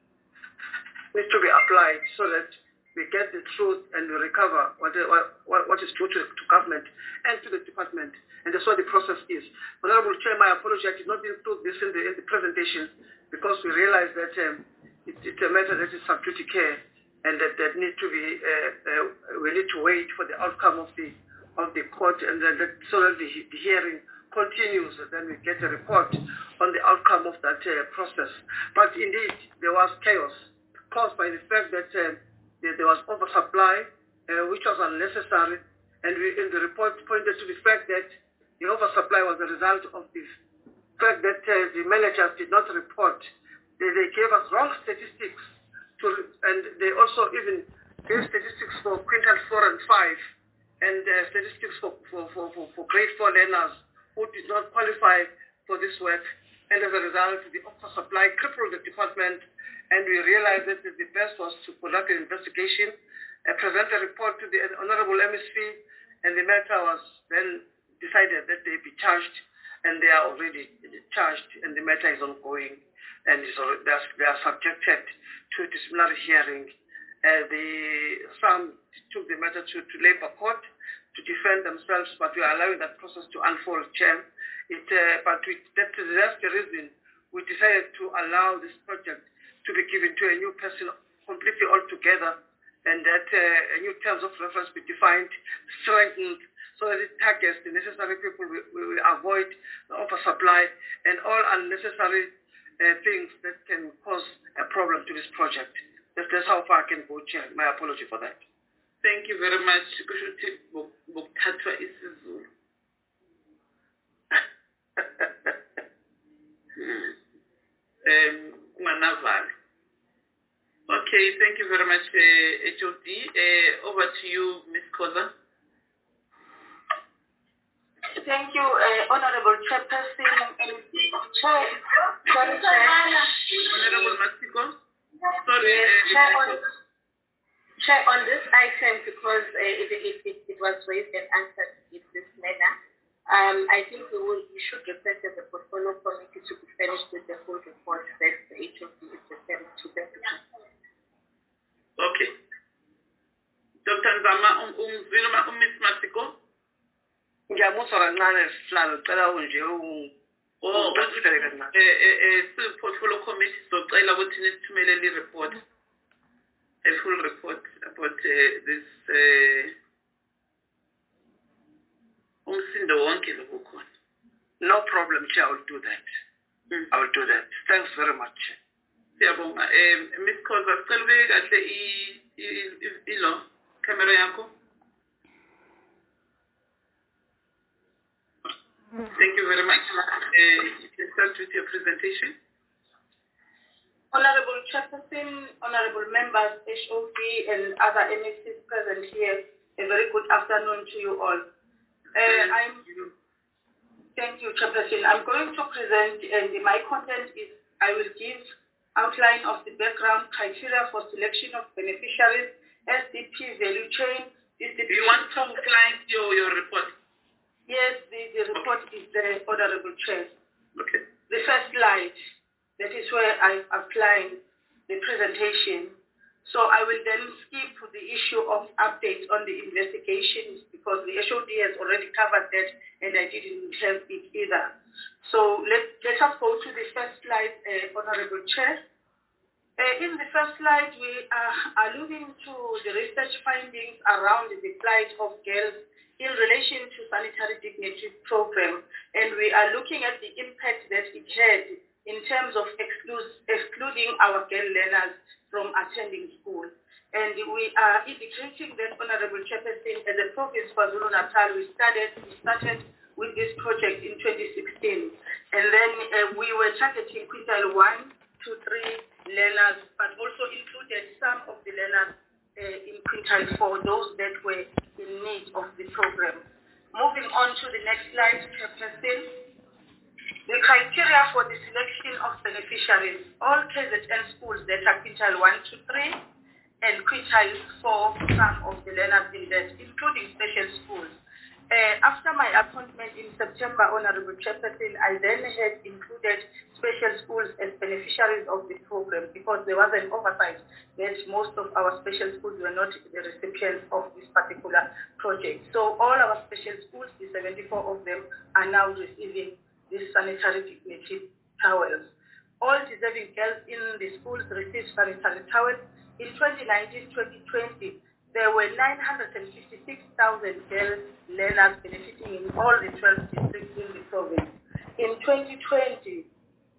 needs to be applied so that we get the truth and we recover what, what, what is true to, to government and to the department. And that's what the process is. Honorable Chair, my apology, I did not include this in the, in the presentation because we realized that um, it, it's a matter that is sub judice care and that, that need to be, uh, uh, we need to wait for the outcome of the of the court, and then that, so that the, the hearing continues, and then we get a report on the outcome of that uh, process. But indeed, there was chaos caused by the fact that uh, there, there was oversupply, uh, which was unnecessary, and we, in the report pointed to the fact that the oversupply was a result of the fact that uh, the managers did not report. They, they gave us wrong statistics, to, and they also even gave statistics for quintile four and five, and uh, statistics for, for, for, for, for grade four learners who did not qualify for this work. And as a result, the oversupply crippled the department, and we realized that the best was to conduct an investigation, uh, present a report to the Honorable M S P, and the matter was then decided that they be charged, and they are already charged, and the matter is ongoing, and is already, they, are, they are subjected to a disciplinary hearing. Uh, the, some took the matter to, to Labour Court to defend themselves, but we are allowing that process to unfold, Chair. It, uh, but we, that, that's the reason we decided to allow this project to be given to a new person completely altogether, and that uh, a new terms of reference be defined, strengthened, so that it targets the necessary people. We, we, we avoid the oversupply and all unnecessary uh, things that can cause a problem to this project. That's, that's how far I can go, Chair. My apology for that. Thank you very much. Kushuthi bokuthathwa isiZulu. Um, okay, thank you very much, uh, H O D. Uh, over to you, Miz Khoza. Thank you, uh, Honorable Chairperson and Chair. Honorable Masiko. Sorry, yes, uh, Chair, on, Chair, on this item, because uh, it, it, it, it was raised and answered in this manner, um, I think we, will, we should request as a portfolio committee to be finished with the full report that the H O D is referring to. Thank you. Okay. Doctor Nzama, umziluma um, Miss Masiko. Ngiyamuzwa kancane sihlalo cela unje u Oh, eh eh eh portfolio committee socela ukuthi nisithumele le report, a full report about uh, this umsindo wonke lokukhona. No problem, Chair, I will do that. Mm. I will do that. Thanks very much. Siyabonga. Eh Miss Khoza, sicela ubeke kahle i ilo camera yakho. Thank you very much. Uh, you can start with your presentation. Honorable Chairperson, honorable members, H O D and other M S Cs present here, a very good afternoon to you all. Uh, I'm, thank you, Chairperson. I'm going to present, and my content is, I will give outline of the background criteria for selection of beneficiaries, S D P value chain. Do you want to outline your, your report? Yes, the, the report is the Honorable Chair. Okay. The first slide, that is where I outline the presentation. So I will then skip the issue of updates on the investigations because the H O D has already covered that and I didn't have it either. So let, let us go to the first slide, uh, Honorable Chair. Uh, in the first slide, we are alluding to the research findings around the plight of girls in relation to sanitary dignity program, and we are looking at the impact that it had in terms of exclude, excluding our girl learners from attending school. And we are indicating that, Honorable Chairperson, as a province for KwaZulu-Natal, we started, we started with this project in twenty sixteen, and then uh, we were targeting quintile one, two, three learners, but also included some of the learners Uh, in quintile four, those that were in need of the program. Moving on to the next slide, Chairperson. The criteria for the selection of beneficiaries, all K Z N schools that are quintile one to three and quintiles for some of the learners in that, including special schools. Uh, after my appointment in September, Honorable Chairperson, I then had included special schools as beneficiaries of the program because there was an oversight that most of our special schools were not the recipients of this particular project. So all our special schools, the seventy-four of them, are now receiving these sanitary dignity towels. All deserving girls in the schools received sanitary towels. In twenty nineteen twenty twenty, there were nine hundred fifty-six thousand girls learners benefiting in all the twelve districts in the province. In twenty twenty,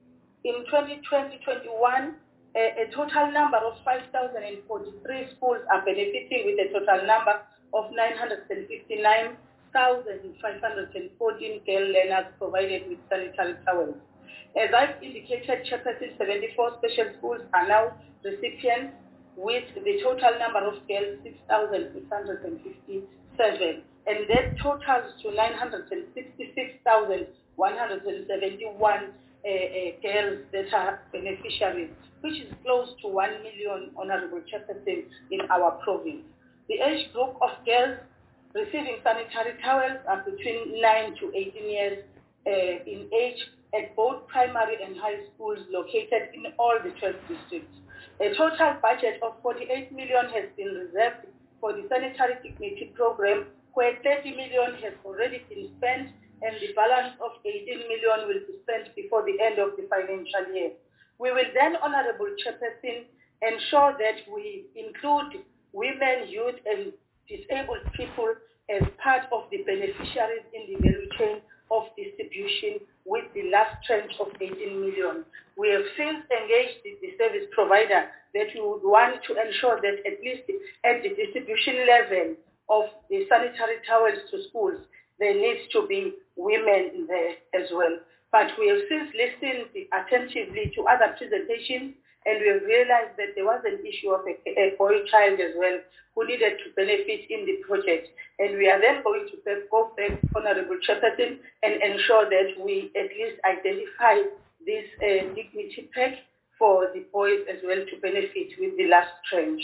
in twenty twenty twenty-one, a, a total number of five thousand forty-three schools are benefiting with a total number of nine hundred fifty-nine thousand five hundred fourteen girl learners provided with sanitary towels. As I've indicated, Chairperson, seventy-four special schools are now recipients with the total number of girls six thousand six hundred fifty-seven, and that totals to nine hundred sixty-six thousand one hundred seventy-one uh, uh, girls that are beneficiaries, which is close to one million, Honorable Chairperson, in our province. The age group of girls receiving sanitary towels are between nine to eighteen years uh, in age at both primary and high schools located in all the twelve districts. A total budget of forty-eight million has been reserved for the sanitary dignity program, where thirty million has already been spent and the balance of eighteen million will be spent before the end of the financial year. We will then, Honorable Chairperson, ensure that we include women, youth and disabled people as part of the beneficiaries in the value chain of distribution with the last tranche of eighteen million. We have since engaged the, the service provider that we would want to ensure that at least at the distribution level of the sanitary towels to schools, there needs to be women there as well. But we have since listened attentively to other presentations, and we have realized that there was an issue of a, a boy child as well who needed to benefit in the project. And we are then going to go back, Honorable Chairperson, and ensure that we at least identify this uh, dignity pack for the boys as well to benefit with the last tranche.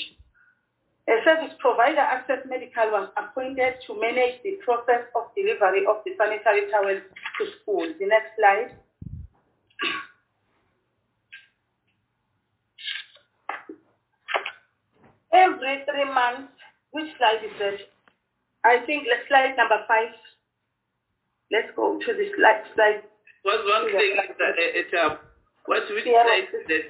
A service provider, Access Medical, was appointed to manage the process of delivery of the sanitary towels to schools. The next slide. Every three months, which slide is that? I think let's slide number five. Let's go to the slide. slide. What's one thing that uh, it uh, what's which yeah, slide is that?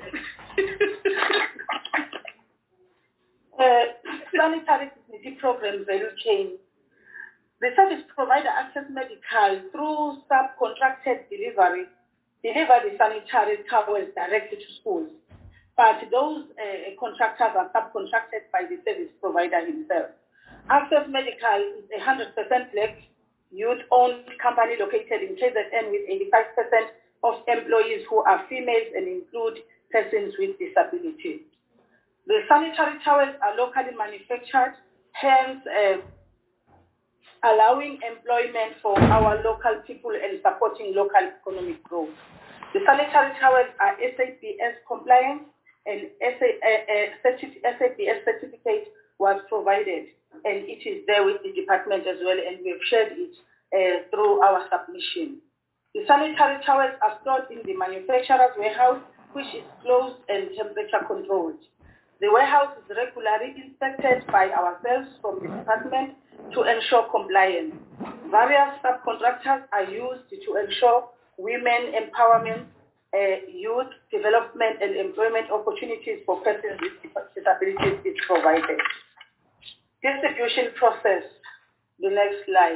uh, sanitary dignity program value chain. The service provider, Access Medical, through subcontracted delivery, deliver the sanitary towels directly to schools. But those uh, contractors are subcontracted by the service provider himself. Access Medical is a one hundred percent black, youth-owned company located in K Z N with eighty-five percent of employees who are females and include persons with disability. The sanitary towels are locally manufactured, hence uh, allowing employment for our local people and supporting local economic growth. The sanitary towels are S A P S compliant, and S A P S certificate was provided, and it is there with the department as well, and we've shared it uh, through our submission. The sanitary towels are stored in the manufacturer's warehouse, which is closed and temperature controlled. The warehouse is regularly inspected by ourselves from the department to ensure compliance. Various subcontractors are used to ensure women empowerment, uh, youth development and employment opportunities for persons with disabilities is provided. Distribution process, the next slide.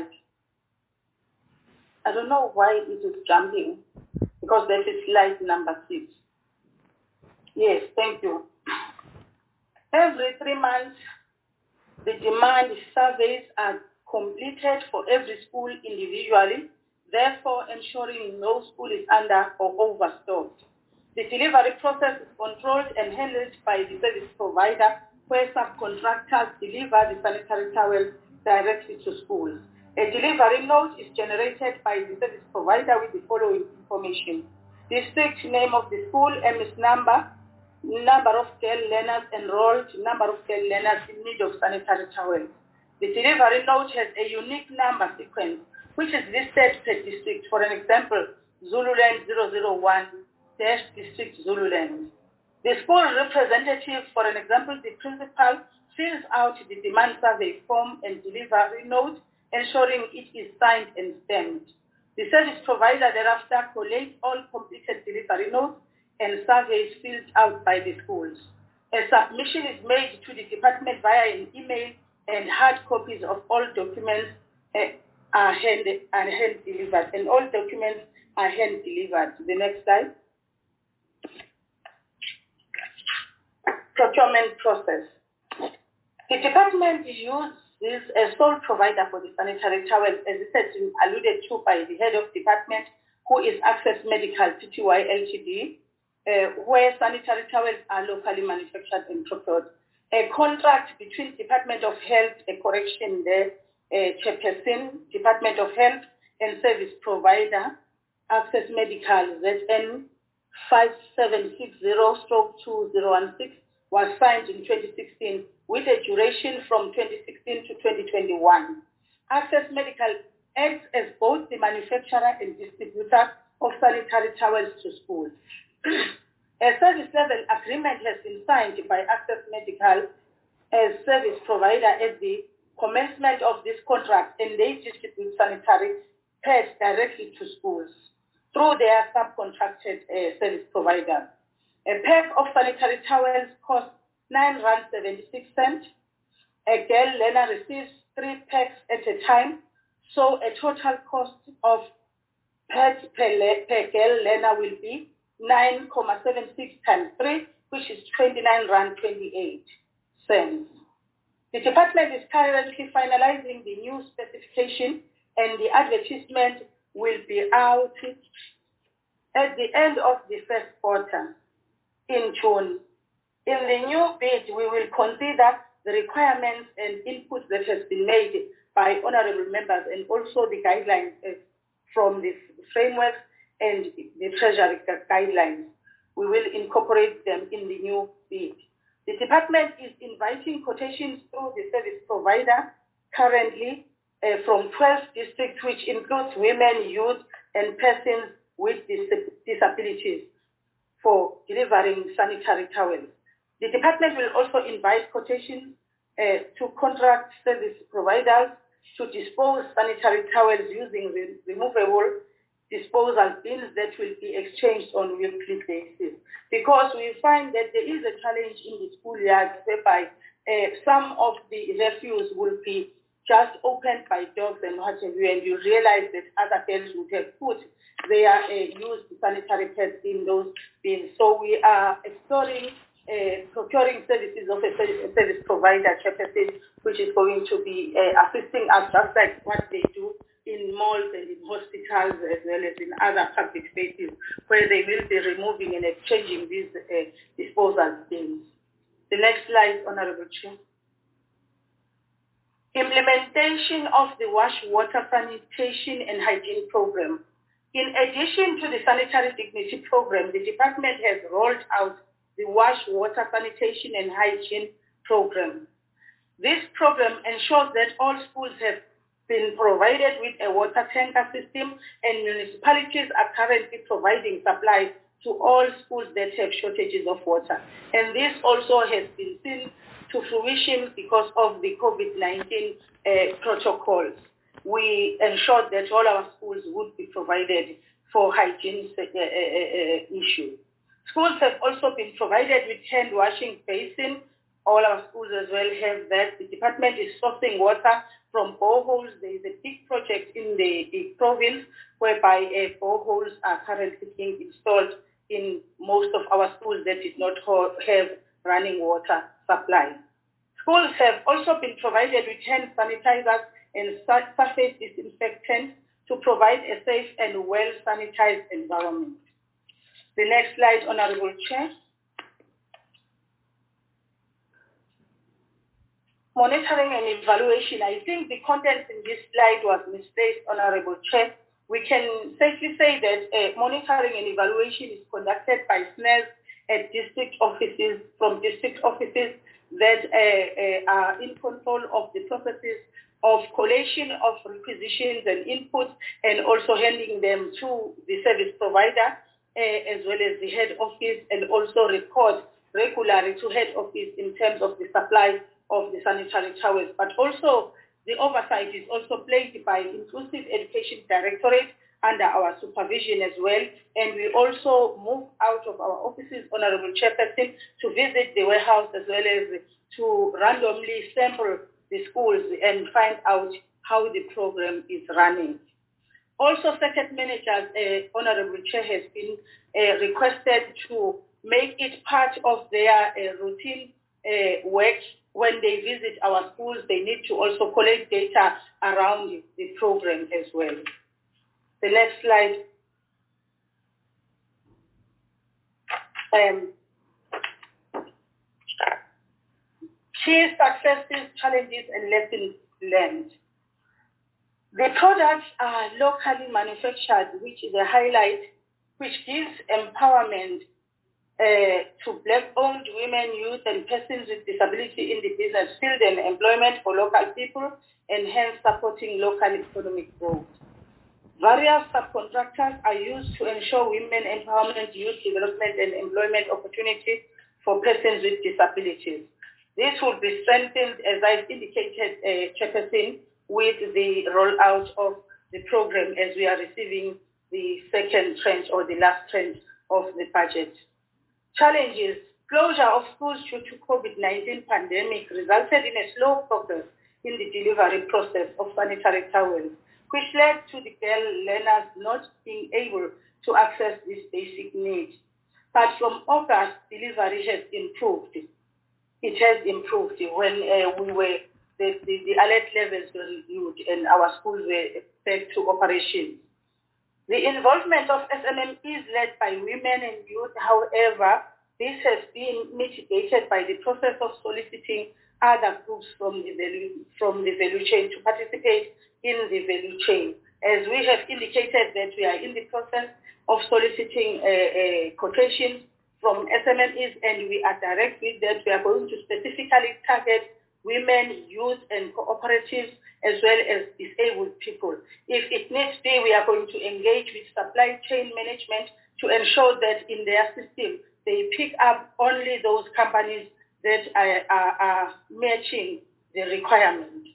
I don't know why it is jumping, because that is slide number six. Yes, thank you. Every three months, the demand surveys are completed for every school individually, therefore ensuring no school is under or overstocked. The delivery process is controlled and handled by the service provider, where subcontractors deliver the sanitary towels directly to schools. A delivery note is generated by the service provider with the following information: district name of the school, M S number, number of girl learners enrolled, number of girl learners in need of sanitary towels. The delivery note has a unique number sequence, which is listed per district. For an example, Zululand zero zero one dash district Zululand. The school representative, for an example, the principal, fills out the demand survey form and delivery note, ensuring it is signed and stamped. The service provider thereafter collates all completed delivery notes and surveys filled out by the schools. A submission is made to the department via an email, and hard copies of all documents uh, are hand, are hand delivered, and all documents are hand delivered. The next slide. Procurement process. The department uses a sole provider for the sanitary towels, as it has been alluded to by the head of department, who is Access Medical Pty Ltd, uh, where sanitary towels are locally manufactured and procured. A contract between Department of Health, a correction there, uh, Chairperson, Department of Health and Service Provider, Access Medical Z N five seven six zero two zero one six, was signed in twenty sixteen with a duration from twenty sixteen to twenty twenty-one. Access Medical acts as both the manufacturer and distributor of sanitary towels to schools. A service level agreement has been signed by Access Medical as service provider at the commencement of this contract, and they distribute sanitary pads directly to schools through their subcontracted uh, service provider. A pack of sanitary towels costs nine rand seventy-six cents. A girl learner receives three packs at a time, so a total cost of pads per, per girl learner will be nine point seven six times three, which is twenty-nine rand twenty-eight cents. The department is currently finalizing the new specification, and the advertisement will be out at the end of the first quarter in June. In the new bid, we will consider the requirements and inputs that has been made by honorable members, and also the guidelines from the framework and the Treasury guidelines. We will incorporate them in the new bid. The department is inviting quotations through the service provider currently uh, from twelve districts, which includes women, youth, and persons with dis disabilities for delivering sanitary towels. The department will also invite quotations uh, to contract service providers to dispose sanitary towels using re removable disposal bins that will be exchanged on a weekly basis. Because we find that there is a challenge in the schoolyards whereby uh, some of the refuse will be just opened by dogs and what have you, and you realize that other girls would have put their uh, used sanitary pads in those bins. So we are exploring uh, procuring services of a service, a service provider, Chairperson, which is going to be uh, assisting us just like what they do in malls and in hospitals, as well as in other public spaces, where they will be removing and exchanging these uh, disposal bins. The next slide, Honorable Chair. Implementation of the wash, water, sanitation and hygiene program. In addition to the sanitary dignity program, the department has rolled out the wash, water, sanitation and hygiene program. This program ensures that all schools have been provided with a water tanker system, and municipalities are currently providing supplies to all schools that have shortages of water. And this also has been seen to fruition because of the COVID nineteen uh, protocols. We ensured that all our schools would be provided for hygiene uh, uh, uh, issues. Schools have also been provided with hand washing basin. All our schools as well have that. The department is sourcing water from boreholes. There is a big project in the, the province whereby uh, boreholes are currently being installed in most of our schools that did not have running water supply. Schools have also been provided with hand sanitizers and surface disinfectants to provide a safe and well-sanitized environment. The next slide, Honorable Chair. Monitoring and evaluation. I think the content in this slide was misplaced, Honorable Chair. We can safely say that uh, monitoring and evaluation is conducted by S N E S at district offices, from district offices that uh, uh, are in control of the processes of collation of requisitions and inputs, and also handing them to the service provider, uh, as well as the head office, and also report regularly to head office in terms of the supply of the sanitary towels. But also the oversight is also played by Inclusive Education Directorate under our supervision as well. And we also move out of our offices, Honorable Chairperson, to visit the warehouse as well as to randomly sample the schools and find out how the program is running. Also, circuit managers, uh, Honorable Chair, has been uh, requested to make it part of their uh, routine uh, work. When they visit our schools, they need to also collect data around the program as well. The next slide. Um, key successes, challenges, and lessons learned. The products are locally manufactured, which is a highlight, which gives empowerment uh, to Black-owned women, youth, and persons with disability in the business field and employment for local people, and hence supporting local economic growth. Various subcontractors are used to ensure women empowerment, youth development, and employment opportunities for persons with disabilities. This will be strengthened, as I've indicated, uh, Chairperson, with the rollout of the program as we are receiving the second tranche or the last tranche of the budget. Challenges. Closure of schools due to COVID nineteen pandemic resulted in a slow progress in the delivery process of sanitary towels, which led to the girl learners not being able to access this basic need. But from August, delivery has improved. It has improved when uh, we were, the, the, the alert levels were reviewed and our schools were back to operations. The involvement of S M M is led by women and youth. However, this has been mitigated by the process of soliciting other groups from the value, from the value chain to participate in the value chain. As we have indicated that we are in the process of soliciting uh, uh, quotations from S M M Es, and we are direct with that. We are going to specifically target women, youth, and cooperatives, as well as disabled people. If it needs be, we are going to engage with supply chain management to ensure that in their system, they pick up only those companies that are, are, are matching the requirement.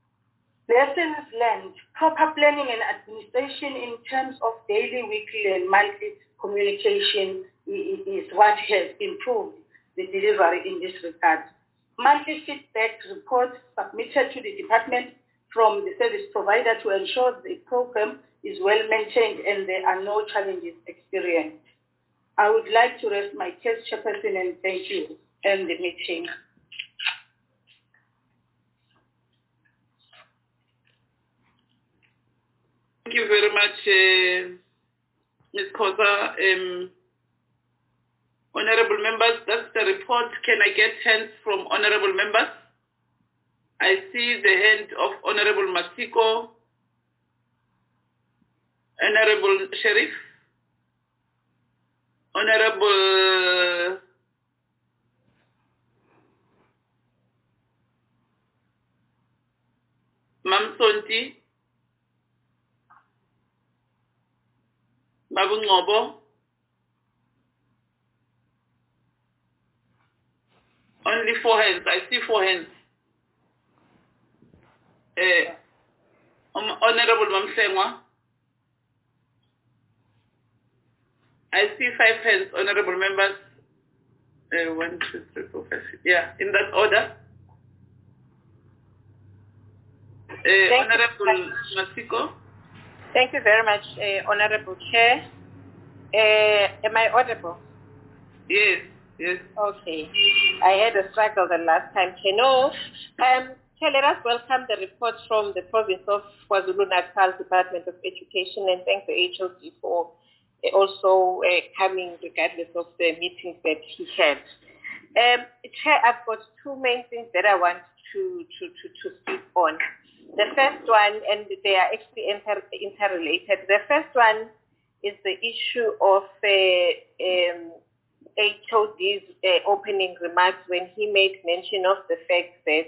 Lessons learned. Proper planning and administration in terms of daily, weekly, and monthly communication is what has improved the delivery in this regard. Monthly feedback reports submitted to the department from the service provider to ensure the program is well maintained and there are no challenges experienced. I would like to rest my case, Chairperson, and thank you and the meeting. Thank you very much, uh, Miz Khoza. Um, honorable members, that's the report. Can I get hands from honorable members? I see the hand of Honorable Masiko, Honorable Sheriff, Honorable Mamsonti, Babu Ngobo. Only four hands. I see four hands. Uh, Honorable Mamsengwa. I see five hands, honorable members. Uh, one, two, three, four, five, six. Yeah, in that order. Uh, Honorable Masiko. Thank you very much, uh, Honorable Chair. Uh, am I audible? Yes, yes. Okay. I had a struggle the last time. Cheno. Um, Chair, let us welcome the report from the province of KwaZulu-Natal Department of Education, and thank the H O D for uh, also uh, coming regardless of the meetings that he had. Um, Chair, I've got two main things that I want to, to, to, to speak on. The first one, and they are actually inter interrelated. The first one is the issue of uh, um, H O D's uh, opening remarks when he made mention of the fact that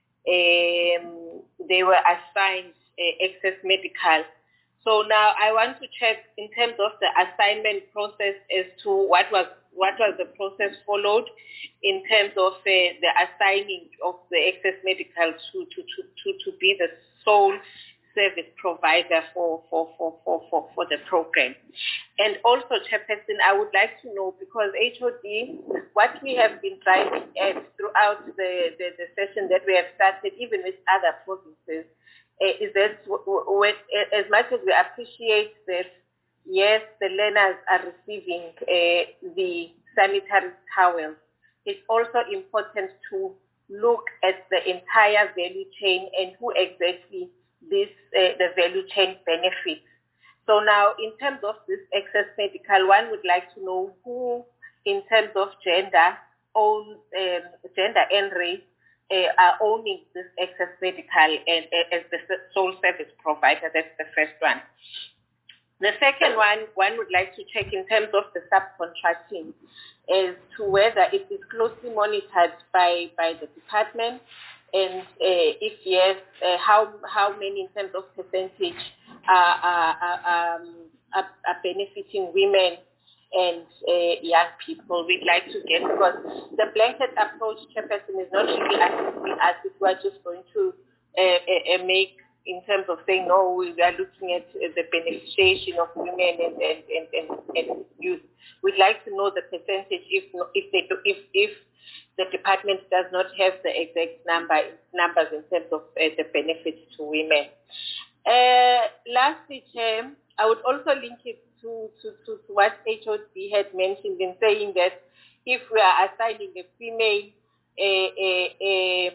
um, they were assigned uh, excess medical. So now I want to check in terms of the assignment process as to what was what was the process followed in terms of uh, the assigning of the excess medical to to, to, to, to be the sole service provider for, for, for, for, for, for the program. And also, Chairperson, I would like to know, because H O D, what we have been driving at throughout the, the, the session that we have started, even with other provinces, uh, is that w- w- when, as much as we appreciate that, yes, the learners are receiving uh, the sanitary towels, it's also important to look at the entire value chain and who exactly this uh, the value chain benefits. So now, in terms of this excess medical, one would like to know who, in terms of gender, owns um, gender and race, uh, are owning this excess medical and uh, as the sole service provider. That's the first one. The second one, one would like to check in terms of the subcontracting as to whether it is closely monitored by, by the department, and uh, if yes, uh, how how many in terms of percentage are, are, are, um, are, are benefiting women and uh, young people. We'd like to get, because the blanket approach, Chairperson, is not really assisting us if we're just going to uh, uh, make in terms of saying, no, we are looking at uh, the beneficiation of women and, and, and, and, and youth. We'd like to know the percentage if if they do, if if the department does not have the exact number numbers in terms of uh, the benefits to women. Uh, lastly, Chair, I would also link it to, to, to, to what H O D had mentioned in saying that if we are assigning a female a, a, a,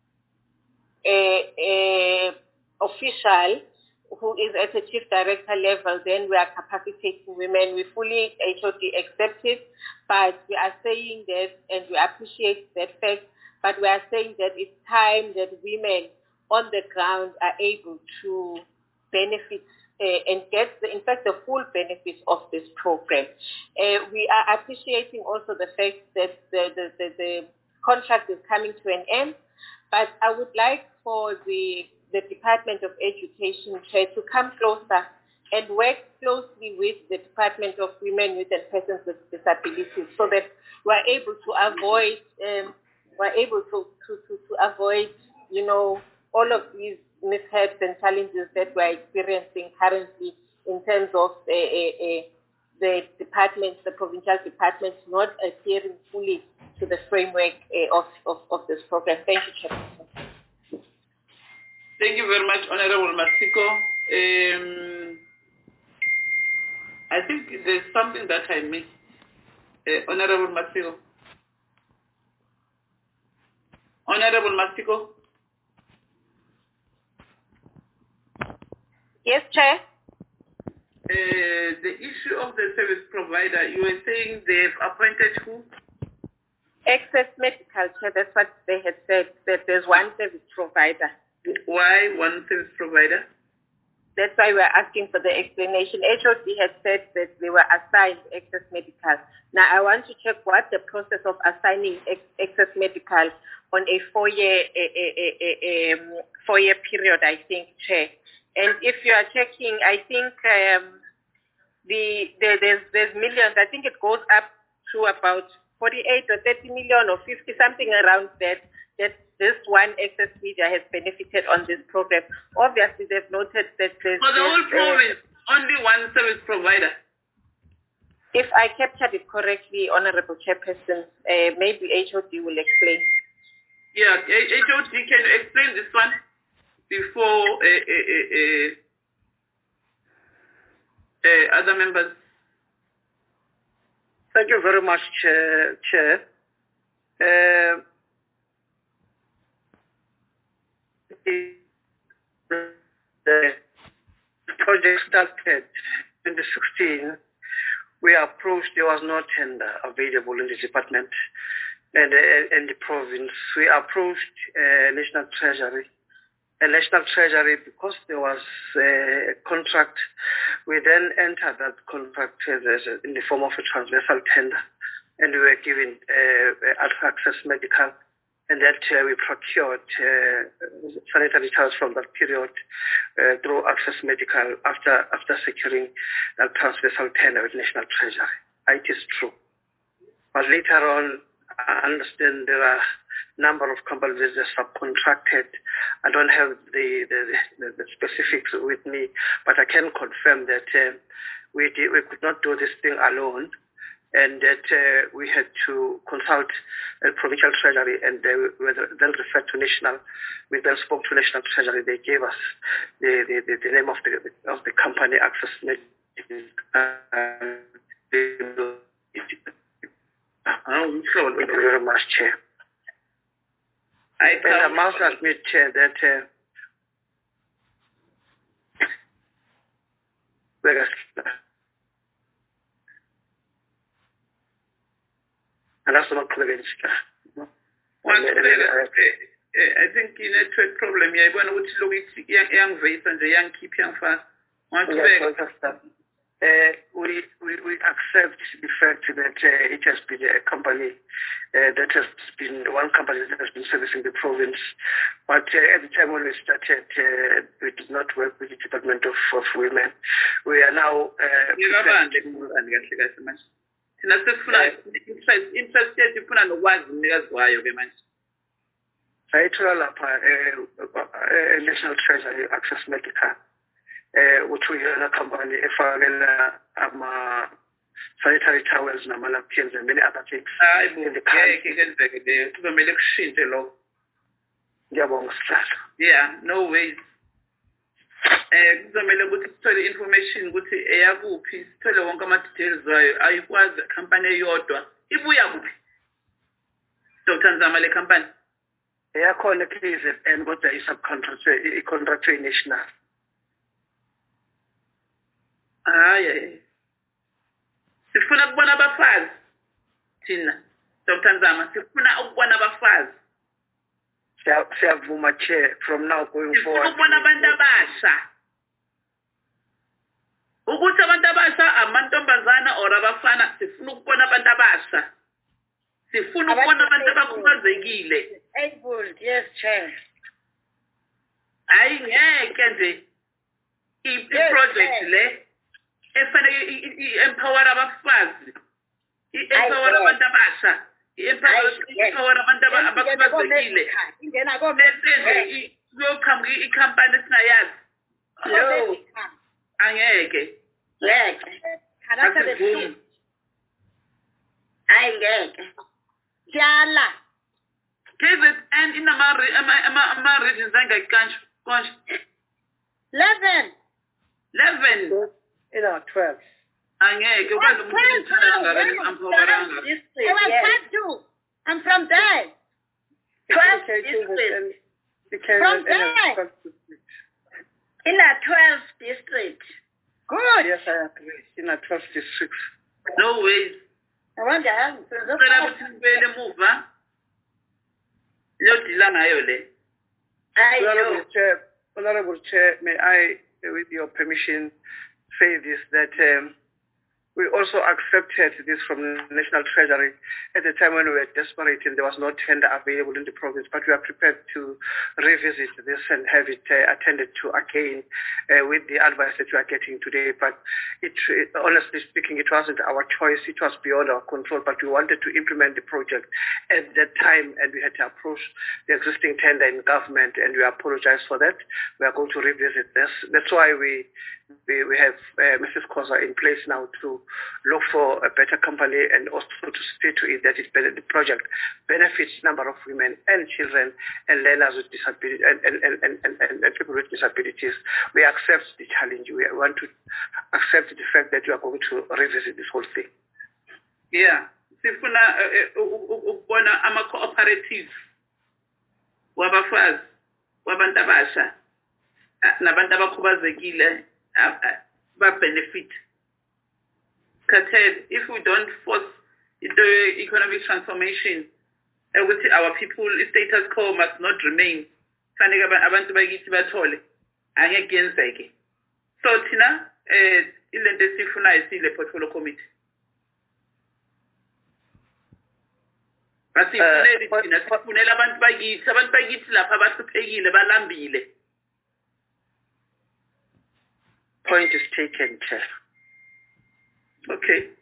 a, a official who is at a chief director level, then we are capacitating women. We fully H O D accept it, but we are saying that, and we appreciate that fact, but we are saying that it's time that women on the ground are able to benefit uh, and get, the, in fact, the full benefits of this program. Uh, we are appreciating also the fact that the, the, the, the contract is coming to an end, but I would like for the the Department of Education Chair to come closer and work closely with the Department of Women, Youth and Persons with Disabilities, so that we're able to avoid, um, we're able to, to, to, to avoid, you know, all of these mishaps and challenges that we're experiencing currently in terms of uh, uh, uh, the departments, the provincial departments not adhering fully to the framework uh, of, of, of this program. Thank you, Chair. Thank you very much, Honorable Masiko. Um, I think there's something that I missed. Uh, Honorable Masiko. Honorable Masiko. Yes, Chair. Uh, the issue of the service provider, you were saying they've appointed who? Excess Medical, Chair. That's what they had said, that there's one service provider. Why one service provider? That's why we're asking for the explanation. H O D had said that they were assigned excess medical. Now, I want to check what the process of assigning ex- excess medical on a four-year a, a, a, a, um, four-year period, I think, Chair. And if you are checking, I think um, the, the there's there's millions. I think it goes up to about forty-eight or thirty million or fifty, something around that. That this one excess media has benefited on this program. Obviously, they've noted that there's... For the whole uh, province, only one service provider. If I captured it correctly, Honorable Chairperson, uh, maybe H O D will explain. Yeah, H O D, can you explain this one before uh, uh, uh, uh, other members? Thank you very much, Chair. Chair. Uh, the project started in twenty sixteen. We approached, there was no tender available in the department and uh, in the province. We approached uh, National Treasury. And National Treasury, because there was a contract, we then entered that contract as a, in the form of a transversal tender. and we were given uh, access medical, and that uh, we procured uh, sanitary towels from that period uh, through access medical after after securing that transversal tender with National Treasury. It is true. But later on, I understand there are a number of companies that subcontracted. I don't have the, the, the, the specifics with me, but I can confirm that uh, we, did, we could not do this thing alone, and that uh, we had to consult the provincial treasury, and they were then referred to national. We then spoke to National Treasury. They gave us the, the, the, the name of the of the company, Access Medical. Thank you very much, Chair. I and I must admit, Chair, that uh, and that's not clear. I think in a network problem, yeah, when we look at young young voice and the young keep young fast. Uh, we, we we accept the fact that uh, it has been a company uh, that has been one company that has been servicing the province, but uh, at the time when we started, uh, we did not work with the Department of, of Women. We are now. Uh, National Treasury Access Medical. Uh, which we are a company, if I am sanitary towels, napkins, and many other things. In the country. Yeah, no way. Kuzomela ukuthi sithole information ukuthi eyakuphi sithole wonke ama details wayo ayikwazi company eyodwa ibuya kuphi Doctor Nzama le company eyakhona K Z N kodwa i subcontract i contract national. Hayi sifuna ukubona abafazi thina Doctor Nzama sifuna ukubona abafazi siyavuma chair from now going forward sifuna ukubona abantu abasha ukuthi abantu abasha amantombazana or abafana sifuna ukubona abantu abasha sifuna ukubona abantu abakhubazekile able yes chair ayi ngeke nje i project le efanele empower abafazi empower abantu abasha empower abantu abakhubazekile ingena komese yokhamba icompany sinayazi no angeke ngeke kanasa besu ayingeke jala K Z N inama ama ama regions angakanje konje eleven eleven in our twelve angeke ukwazi umuntu uthanda ngakani ampoweranga I was two I'm from there twelve district from there in a twelve district good yes I agree in a twelve districts no ways I wonder how ngicela ukuthi ngibele emuva lodila ngayo le Honorable Chair, Honorable Chair, may I, with your permission, say this, that um, we also accepted this from the National Treasury at the time when we were desperate and there was no tender available in the province, but we are prepared to revisit this and have it uh, attended to again uh, with the advice that we are getting today. But it, it, honestly speaking, it wasn't our choice. It was beyond our control, but we wanted to implement the project at that time and we had to approach the existing tender in government and we apologize for that. We are going to revisit this. That's why we We, we have uh, Missus Khoza in place now to look for a better company and also to see to it that it, the project benefits a number of women and children and learners with disabilities and, and, and, and, and, and people with disabilities. We accept the challenge. We want to accept the fact that we are going to revisit this whole thing. Yeah. Sifuna ukubona ama cooperative wabafazi wabantu abasha nabantu abakhubazekile benefit. Katel, if we don't force the economic transformation, our people status quo must not remain. Abantu bakithi bathole angekenzeke. So thina eh ilento esifuna isile portfolio committee. Asifunele thina sifunela abantu bakithi abantu bakithi lapha abahluphekile balambile. Point is taken, Chair. Okay.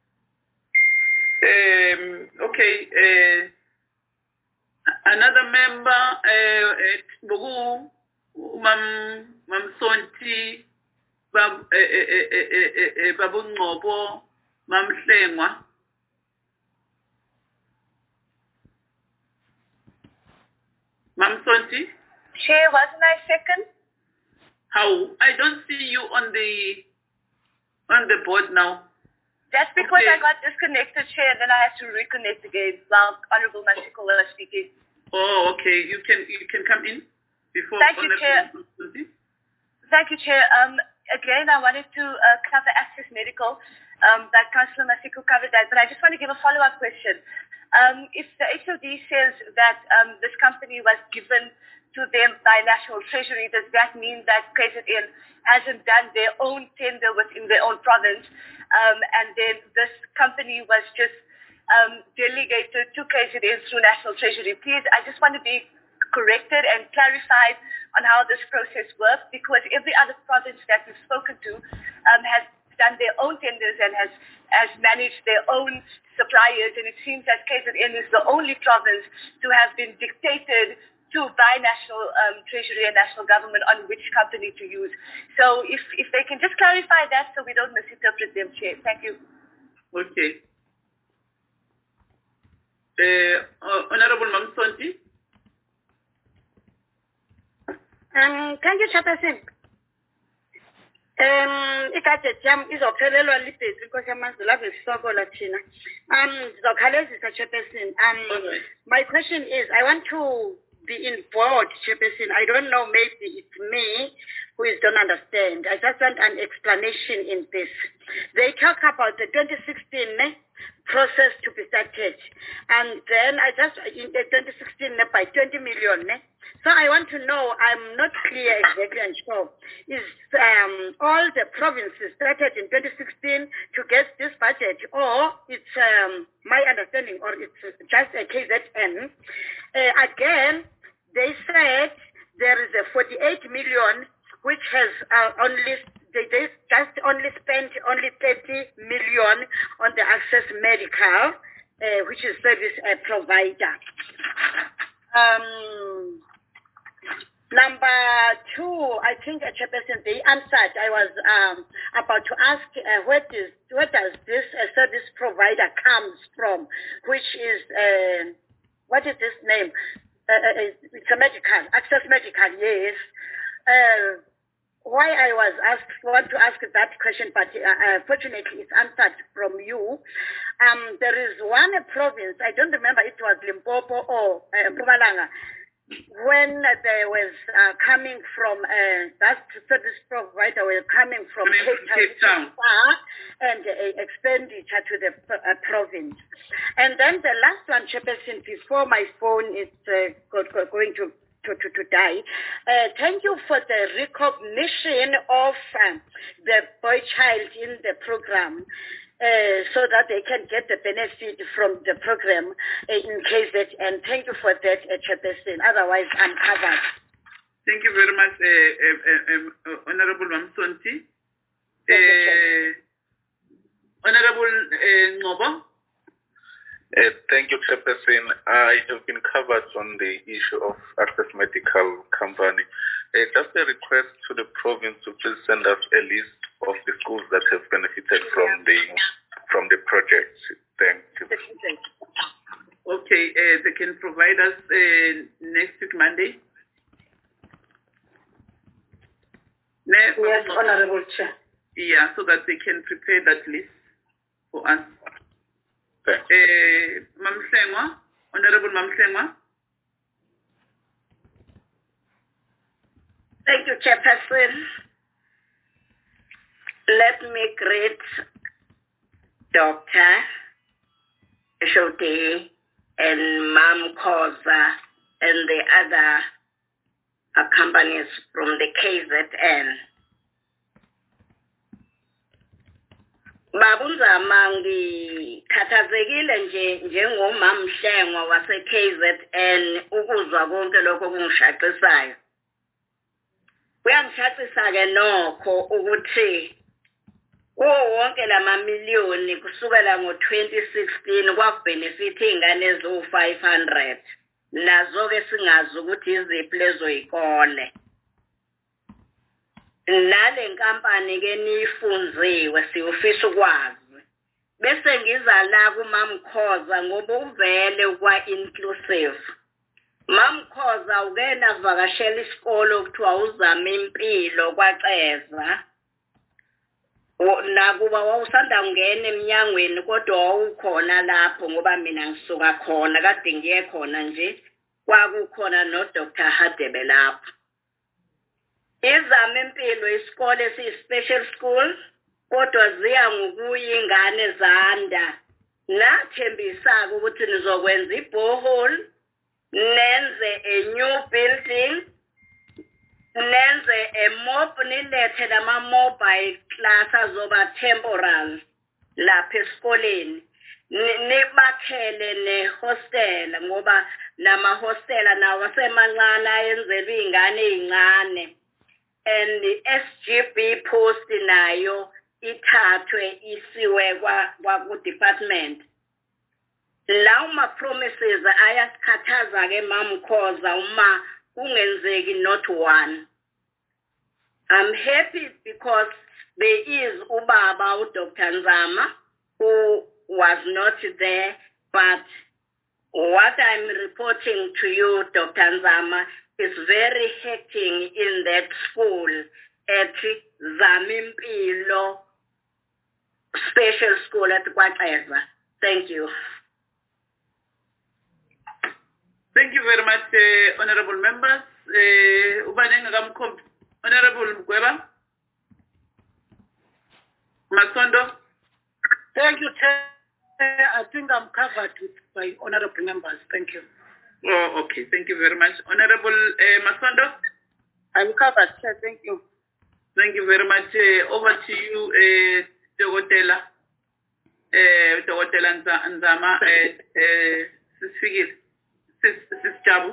Um, okay. Uh, another member, uh, Bogu, Mam Mam Sonti, Bab Babu Ngobo, Mam Slengwa. Mam Sonti? Chair, wasn't I second? How? I don't see you on the on the board now. That's because okay. I got disconnected, Chair, and then I had to reconnect again while Honorable Masikola was speaking. Oh, okay. You can you can come in before. Thank you, Chair. Thank you, Chair. Um, again, I wanted to uh, cover Access Medical. Um, that Councillor Masiko covered that, but I just want to give a follow-up question. Um, if the H O D says that um, this company was given to them by National Treasury, does that mean that K Z N hasn't done their own tender within their own province, um, and then this company was just um, delegated to K Z N through National Treasury? Please, I just want to be corrected and clarified on how this process works, because every other province that we've spoken to um, has done their own tenders and has, has managed their own suppliers, and it seems that K Z N is the only province to have been dictated to by National um, Treasury and National Government on which company to use. So if, if they can just clarify that so we don't misinterpret them, Chair. Thank you. Okay. Uh, uh, Honorable Mamsonti. Um, thank you, Chairperson. Um, ikade jam izophelelwa libhesi because amazulu ave sisokola thina. Um, ngizokhalezisa, Chairperson. Um, my question is, I want to be involved, Chairperson. I don't know, maybe it's me who is don't understand. I just want an explanation in this. They talk about the twenty sixteen eh, process to be started, and then I just in the twenty sixteen eh, by twenty million. Eh, so I want to know, I'm not clear exactly and sure, is um, all the provinces started in twenty sixteen to get this budget, or it's um, my understanding, or it's just a K Z N? Uh, again, they said there is a forty-eight million which has uh, only, they, they just only spent only thirty million on the Access Medical, uh, which is service uh, provider. Um, number two, I think a Chairperson, they answered. I was um, about to ask uh, where, is, where does this uh, service provider comes from, which is, uh, what is this name? Uh, it's a medical, Access Medical, yes. Uh, why I was asked, want to ask that question, but uh, uh, fortunately it's answered from you. Um, there is one province, I don't remember if it was Limpopo or uh, Mpumalanga, when they was uh, coming from, uh, that service provider were coming from Cape Town, and uh, expenditure to the uh, province. And then the last one, Chairperson, before my phone is uh, go, go, going to, to, to, to die, uh, thank you for the recognition of uh, the boy child in the program. Uh, so that they can get the benefit from the program uh, in K Z N. And thank you for that, uh, Chairperson. Otherwise, I'm covered. Thank you very much, uh, uh, uh, uh, Honorable Mamsonti. Uh, Honorable uh, Ngobo. Uh, thank you, Chairperson. I have been covered on the issue of Access Medical Company. Uh, just a request to the province to please send us a list of the schools that have benefited from the from the project. Thank you. Okay, uh, they can provide us uh, next week Monday. Ne- yes, Honorable Chair. Yeah, so that they can prepare that list for us. Thanks. Uh, Mamsengwa, Honorable Mamsengwa. Thank you, Chairperson. Let me greet Doctor Shoti and Mam Koza and the other uh, companies from the K Z N. Babunzama ngikhathazekile nje njengomamhlengwa wase K Z N ukuzwa konke lokho kungishaqisayo. Kuyangishaqisa ke nokho ukuthi kuwo wonke lamamiliyoni kusukela ngo twenty sixteen kwakubenefit ingane eziwu five hundred. Nazo ke singazi ukuthi iziphi lezo ikole. Nale nkampani ke nifunziwe siufisa ukwazi bese ngiza la kuMamkhoza ngoba uvele kwa inclusive. Mamkhoza ukena vakashela isikolo kuthiwa uzama impilo kwaCeza nakuba wawusanda kungena eminyangweni kodwa wawukhona lapho ngoba mina ngisuka khona kade ngiye khona nje kwakukhona no Doctor Hadebe lapho. Izama impilo isikole siyi-special school kodwa ziya ngokuya ingane zanda. Nathembisa ukuthi nizokwenza i-borehole, nenze a new building, nenze a mob, nilethe nama-mobile class azoba temporal lapha esikoleni. Nibakhele ne-hostel ngoba nama-hostela nawo asemancane ayenzelwe iy'ngane ey'ncane. And the S G B post nayo ithathwe isiwe kwa kwa department. La uma promises ayasikhathaza ke Mamkhoza uma kungenzeki not one. I'm happy because there is ubaba u Doctor Nzama who was not there, but what I'm reporting to you, Doctor Nzama, is very hectic in that school at Zamimpilo Special School at Kwaceza. Thank you. Thank you very much, uh, honorable members. Uh, Honorable Gweba Masondo. Thank you, Chair. I think I'm covered with by honorable members. Thank you. Oh, okay. Thank you very much. Honorable uh, Masondo? I'm covered, Chair. Thank you. Thank you very much. Uh, over to you, uh, Dogotela. Uh, Dogotela Nzama. Sisigil. Sisijabu.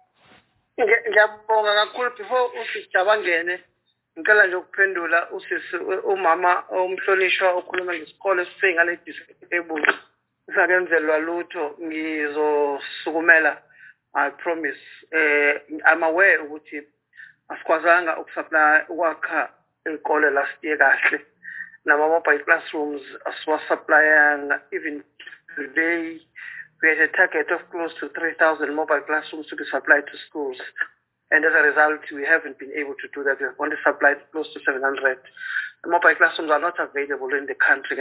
Ngiyabonga kakhulu before usisijabu angene. Ngicela nje ukuphendula usisi umama umhlonishwa okhuluma ngesikole singale disable. Sakenzelwa lutho ngizosukumela. I promise. Uh, I'm aware ukuthi asikwazanga ukusupply ukwakha ikole last year kahle. Nama mobile classrooms asiwasupplyanga. Even today we had a target of close to three thousand mobile classrooms to be supplied to schools. And as a result, we haven't been able to do that. We've only supplied close to seven hundred. The mobile classrooms are not available in the country.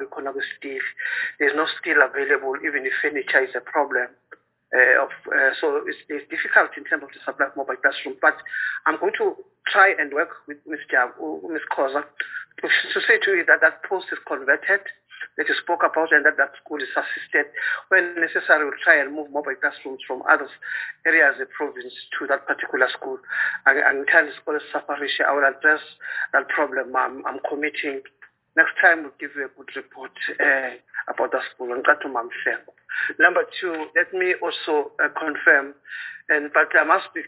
There's no steel available, even if furniture is a problem. Uh, of, uh, so it's, it's difficult in terms of the supply of mobile classroom. But I'm going to try and work with Miz Jab, Miz Khoza, to, to say to you that that post is converted, that you spoke about, and that that school is assisted. When necessary, we'll try and move mobile classrooms from other areas of the province to that particular school. And, and tell the school separation, I will address that problem. I'm, I'm committing. Next time, we'll give you a good report uh, about the school. Number two, let me also uh, confirm, and but I must be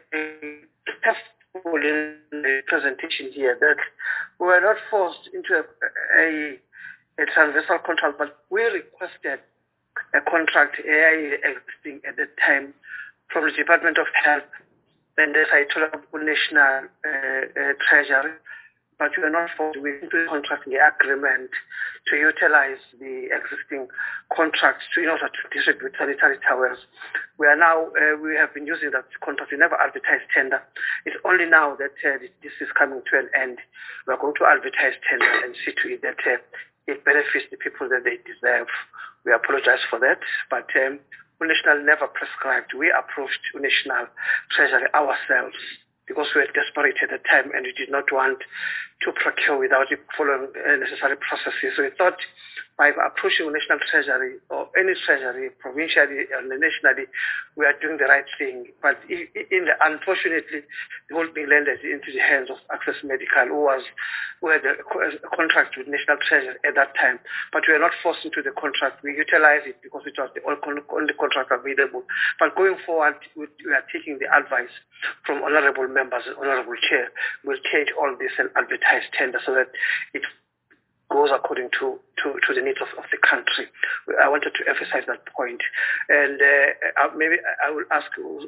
careful in the presentation here, that we were not forced into a, a a transversal contract, but we requested a contract A I existing at the time from the Department of Health and the National uh, uh, Treasury, but we were not forced into a contract the agreement to utilize the existing contracts to, in order to distribute sanitary towels. We are now, uh, we have been using that contract. We never advertised tender. It's only now that uh, this is coming to an end. We are going to advertise tender and see to it that uh, it benefits the people that they deserve. We apologize for that, but um, National never prescribed. We approached National Treasury ourselves because we were desperate at the time and we did not want to procure without following necessary processes. So we thought by approaching National Treasury or any treasury, provincially or nationally, we are doing the right thing. But in the, unfortunately, the whole thing landed into the hands of Access Medical, who was who had a, a contract with National Treasury at that time. But we are not forced into the contract. We utilize it because it was the only contract available. But going forward, we are taking the advice from honorable members and honorable chair. We'll change all this and advertise tender so that it goes according to, to, to the needs of, of the country. I wanted to emphasize that point. And uh, maybe I will ask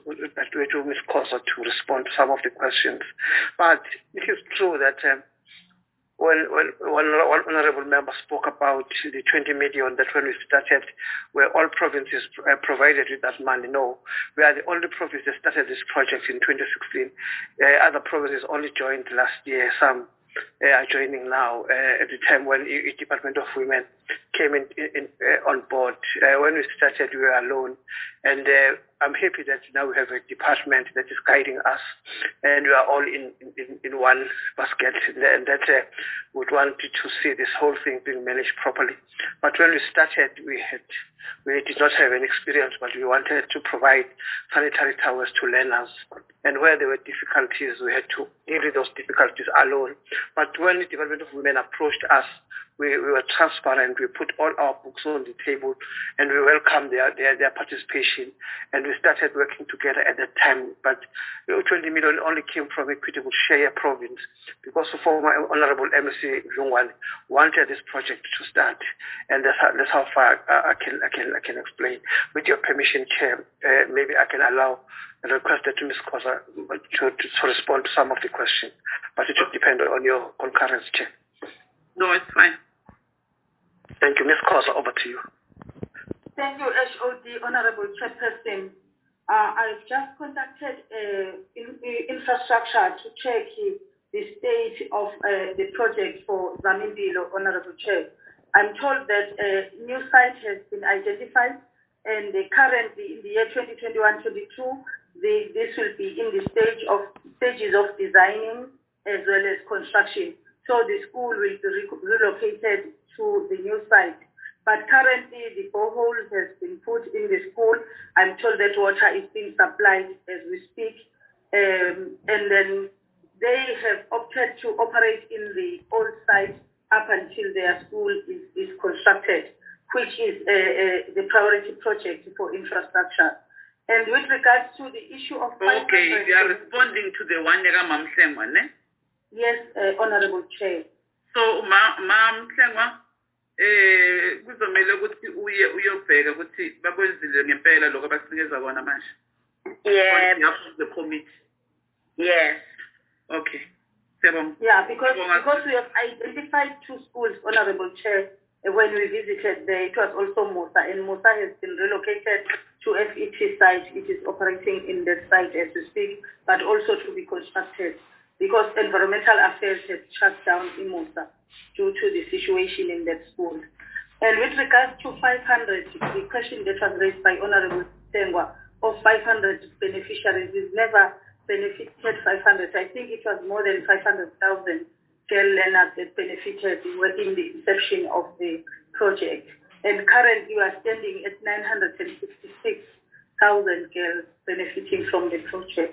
Miz Khoza to respond to some of the questions. But it is true that um, when, when one, one honorable member spoke about the twenty million that when we started, where all provinces uh, provided with that money. No, we are the only province that started this project in twenty sixteen. Uh, other provinces only joined last year. Some Uh, are joining now uh, at the time when the Department of Women came in, in uh, on board. Uh, when we started, we were alone, and uh, I'm happy that now we have a department that is guiding us, and we are all in in, in one basket, and that uh, would want to see this whole thing being managed properly. But when we started, we had we did not have any experience, but we wanted to provide sanitary towels to learners, and where there were difficulties, we had to deal with those difficulties alone. But when the Department of Women approached us, we, we were transparent. We put all our books on the table, and we welcomed their, their, their participation. And we started working together at that time. But twenty million only came from Equitable Shire province, because the former Honorable M C Jungwan wanted this project to start. And that's how, that's how far I can, I can, I can explain. With your permission, Chair, uh, maybe I can allow and request that to Miz Khoza to, to, to respond to some of the questions. But it will depend on your concurrence, Chair. No, it's fine. Thank you. Miz Khoza, over to you. Thank you, H O D, Honorable Chairperson. Uh, I've just contacted uh, in, in infrastructure to check the state of uh, the project for Zamimpilo, Honorable Chair. I'm told that a new site has been identified, and uh, currently in the year twenty twenty-one twenty-two, the, this will be in the stage of stages of designing as well as construction. So the school will be re relocated to the new site. But currently the borehole has been put in the school. I'm told that water is being supplied as we speak. Um, and then they have opted to operate in the old site up until their school is, is constructed, which is uh, uh, the priority project for infrastructure. And with regards to the issue of... Okay, you are responding to the one Nega Mamsengwa, ne? Yes, uh, Honorable Chair. So, Ma'am Msengwa, eh kuzomela ukuthi uye uyobheka ukuthi bakwenzile ngempela lokho abasinikeza kona manje. Yes. The committee. Yes. Okay. Yeah, because because we have identified two schools, Honorable Chair, when we visited there. It was also Musa, and Musa has been relocated to F E T site. It is operating in that site as we speak, but also to be constructed, because environmental affairs has shut down in Musa due to the situation in that school. And with regards to five hundred, the question that was raised by Honorable Sengwa of five hundred beneficiaries, is never benefited five hundred. I think it was more than five hundred thousand girl learners that benefited in the inception of the project. And currently we are standing at nine hundred sixty-six thousand girls benefiting from the project.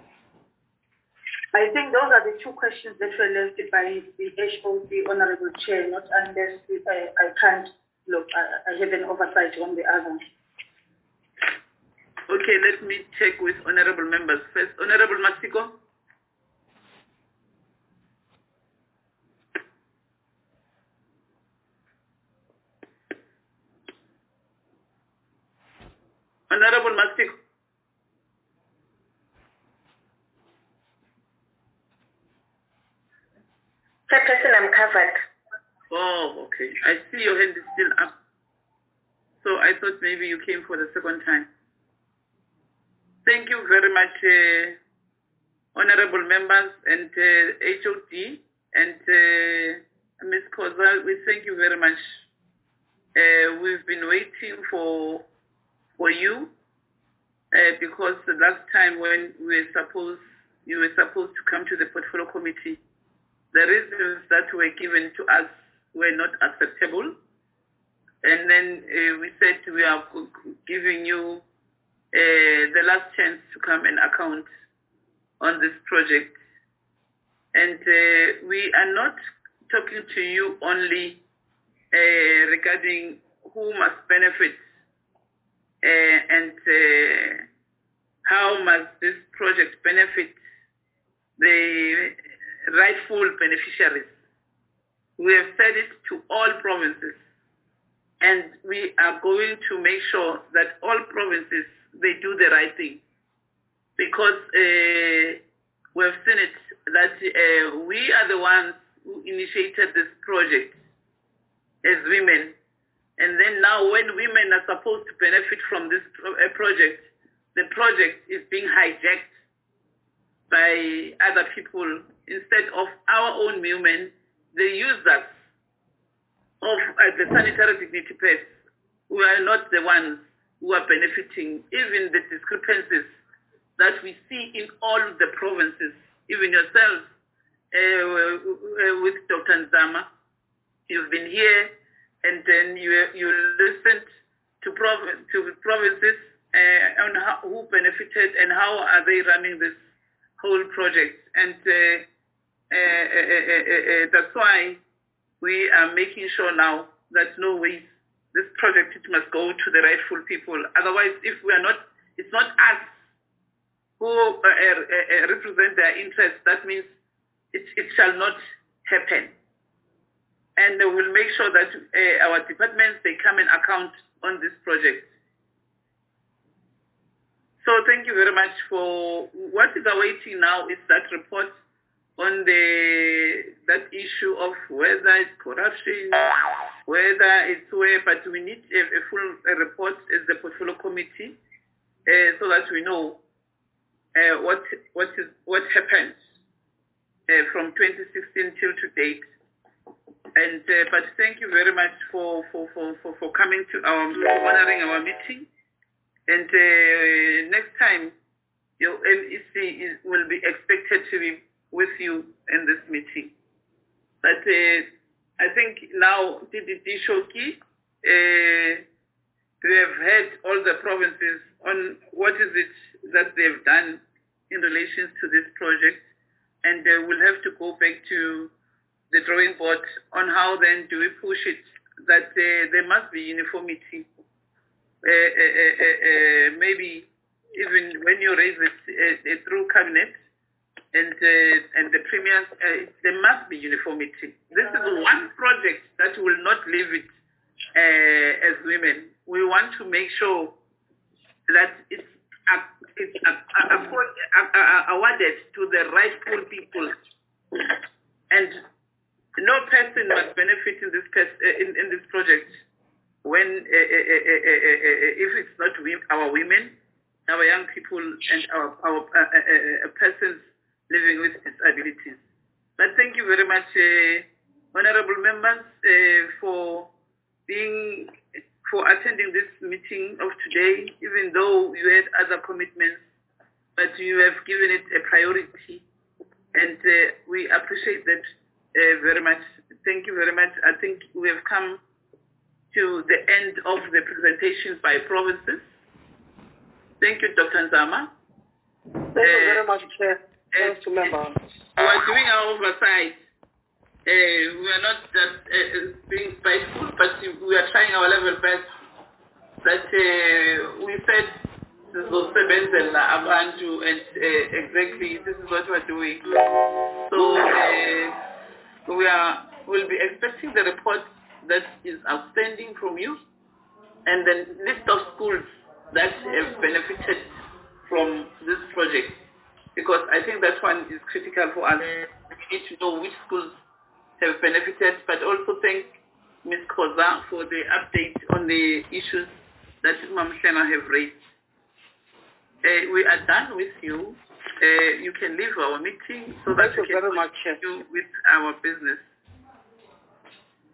I think those are the two questions that were left by the H O D, Honorable Chair, not unless I, I can't look, I, I have an oversight on the other. Okay, let me check with honorable members first. Honorable Masiko. Honorable Masiko. Chairperson, I'm covered. Oh, okay. I see your hand is still up. So I thought maybe you came for the second time. Thank you very much, uh, honorable members and uh, H O D and uh, Miz Khoza. We thank you very much. Uh, we've been waiting for for you uh, because the last time when we were supposed you were supposed to come to the portfolio committee, the reasons that were given to us were not acceptable. And then uh, we said we are giving you uh, the last chance to come and account on this project. And uh, we are not talking to you only uh, regarding who must benefit uh, and uh, how must this project benefit the rightful beneficiaries. We have said it to all provinces, and we are going to make sure that all provinces, they do the right thing, because uh, we have seen it that uh, we are the ones who initiated this project as women, and then now when women are supposed to benefit from this pro uh, project, the project is being hijacked by other people. Instead of our own women, they use us of uh, the sanitary dignity pass. We are not the ones who are benefiting. Even the discrepancies that we see in all the provinces, even yourself uh, with Doctor Nzama, you've been here and then you you listened to, prov to provinces uh, on how, who benefited and how are they running this whole project. And uh, uh, uh, uh, uh, uh, that's why we are making sure now that no way this project, it must go to the rightful people. Otherwise, if we are not, it's not us who uh, uh, uh, represent their interests, that means it, it shall not happen. And uh, we'll make sure that uh, our departments, they come and account on this project. So thank you very much for what is awaiting now is that report on the that issue of whether it's corruption, whether it's where, but we need a, a full a report as the portfolio committee uh, so that we know uh, what what is what happened uh, from twenty sixteen till to date. And uh, but thank you very much for for for for, for coming to our for honoring our meeting. And uh, next time, your M E C is, will be expected to be with you in this meeting. But uh, I think now, D D D Shoki, uh, we have heard all the provinces on what is it that they've done in relation to this project. And uh, we'll have to go back to the drawing board on how then do we push it, that uh, there must be uniformity. Uh, uh, uh, uh, maybe even when you raise it uh, uh, through cabinet and uh, and the premiers, uh, there must be uniformity. This is one project that will not leave it uh, as women. We want to make sure that it's, uh, it's uh, uh, uh, awarded to the rightful people, and no person must benefit in this pers uh, in, in this project when uh, uh, uh, uh, uh, if it's not we, our women, our young people, and our, our uh, uh, uh, persons living with disabilities. But thank you very much, uh, honorable members, uh, for being for attending this meeting of today, even though you had other commitments, but you have given it a priority, and uh, we appreciate that uh, very much. Thank you very much. I think we have come to the end of the presentation by provinces. Thank you, Doctor Nzama. Thank uh, you very much, Chair. Thanks to members. We are doing our oversight. Uh, we are not just uh, being spiteful, but we are trying our level best. That uh, we said this was Sebenzela Abantu, and uh, exactly this is what we are doing. So uh, we are will be expecting the report that is outstanding from you, and then list of schools that have benefited from this project, because I think that one is critical for us. We need to know which schools have benefited, but also thank Miz Koza for the update on the issues that Mam Shena have raised. Uh, we are done with you. Uh, you can leave our meeting so that we can continue with our business.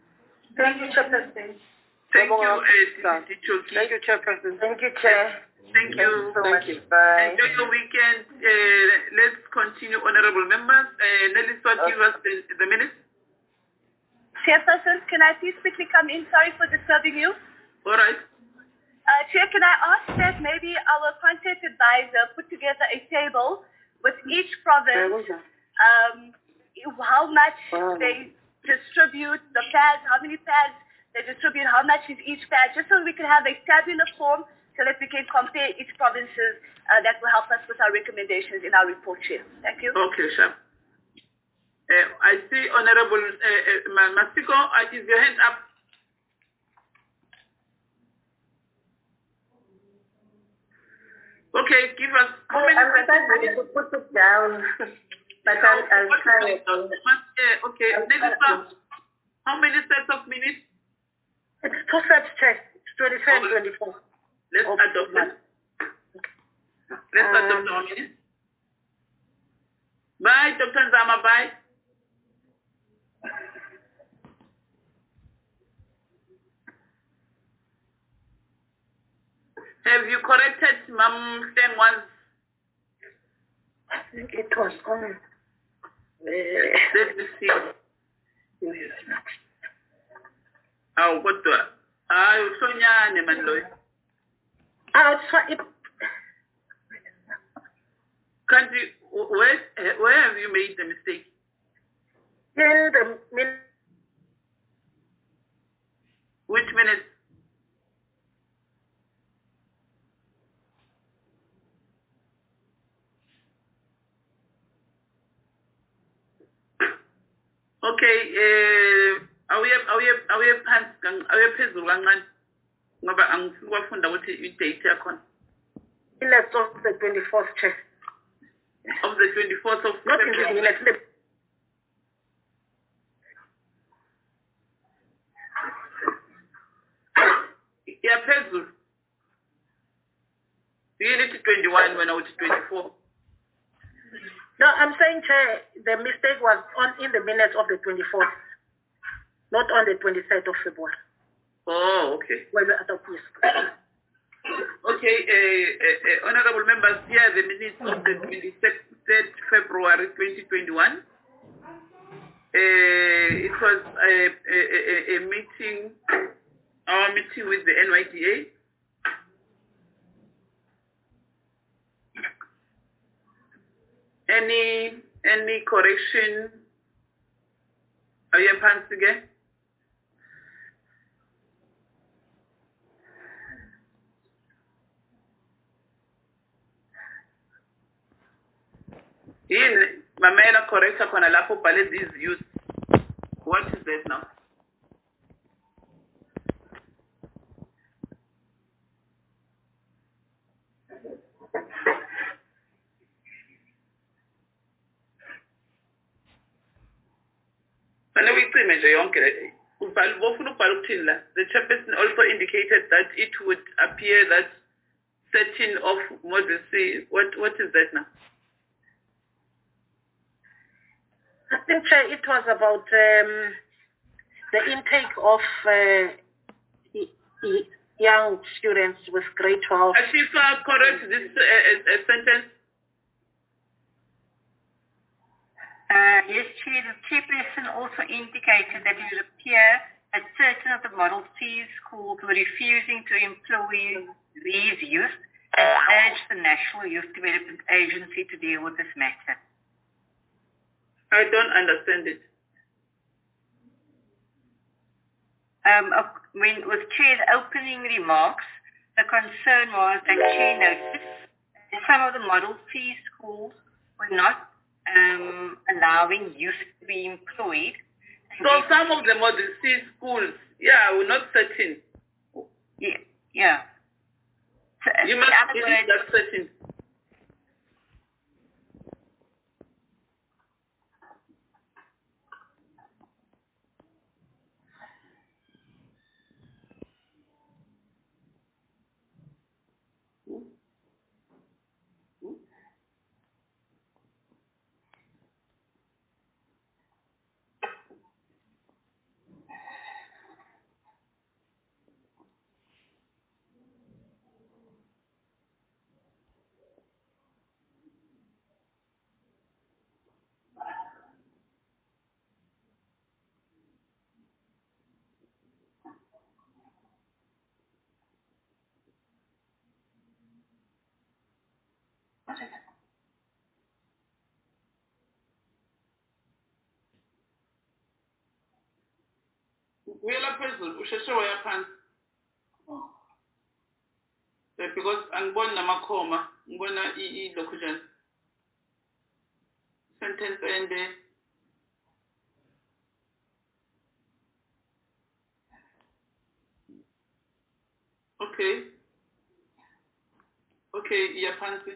Thank you, Chairperson. Thank you, uh, Thank you, Chairperson. Thank you, Chair. Thank you. so much. Bye. Enjoy your weekend. Uh, let's continue, honorable members. Uh, Nelly Swart, give us the, the minutes. Chairperson, can I please quickly come in? Sorry for disturbing you. All right. Uh, Chair, can I ask that maybe our content advisor put together a table with each province, um, how much wow. they distribute, the pads, how many pads they distribute, how much is each pad, just so we can have a tabular form so that we can compare each provinces. Uh, that will help us with our recommendations in our report, Chair. Thank you. Okay, sure. Uh, I see Honorable uh, uh, Masiko, uh, is your hand up? Okay, give us how many I'm ready to put it down, but I'll, I'll try it. Uh, okay, Nelisa, how many sets of minutes? It's two sets, Chair. It's twenty-three and twenty-four. Let's Okay. adopt it. Let's Um, adopt our minutes. Bye, Doctor Nzama, bye. Have you corrected Mam Steng once? I think it was on. Uh, Let me see. Oh, what the? Ah, you so nyane man loy. outside. It, Can't you? Where where have you made the mistake? in the min- Which minute? Okay, eh awuye awuye awuye phansi awuye phezulu kancane ngoba angifuni wafunda ukuthi i-date yakhona minutes of the twenty-fourth, Chair. of the twenty-fourth of Not in the minutes. The, yeah, phezulu. You need to twenty-one when I was twenty-four. no, I'm saying, Chair, the mistake was on in the minutes of the twenty-fourth, not on the twenty-third of February. Oh, okay. When we adopt this. Okay, uh, uh, uh, honorable members, here are the minutes of the twenty-third February twenty twenty-one. Uh, it was a, a, a, a meeting, our meeting with the N Y D A. Any any correction? Are you pants again? Yini mamela correcta khona lapho ubhale these views. What is that now? The chairperson also indicated that it would appear that setting of model C, what, what is that now? I think, Chair, it was about um, the intake of uh, y- y- young students with grade twelve. Ashifa, correct this uh, uh, uh, sentence. Uh, yes, Chair, the chairperson also indicated that it would appear that certain of the Model C schools were refusing to employ these youth and urged the National Youth Development Agency to deal with this matter. I don't understand it. Um, when with Chair's opening remarks, the concern was that Chair noticed that some of the Model C schools were not um, allowing youth to be employed. So some of the Model C schools, yeah, were not certain. Yeah, yeah. So, you must believe that certain. Uyela phezulu usheshe waya phansi. Because angiboni namakhoma, ngibona i-locution. Sentence ende. Okay. Okay, iya phansi.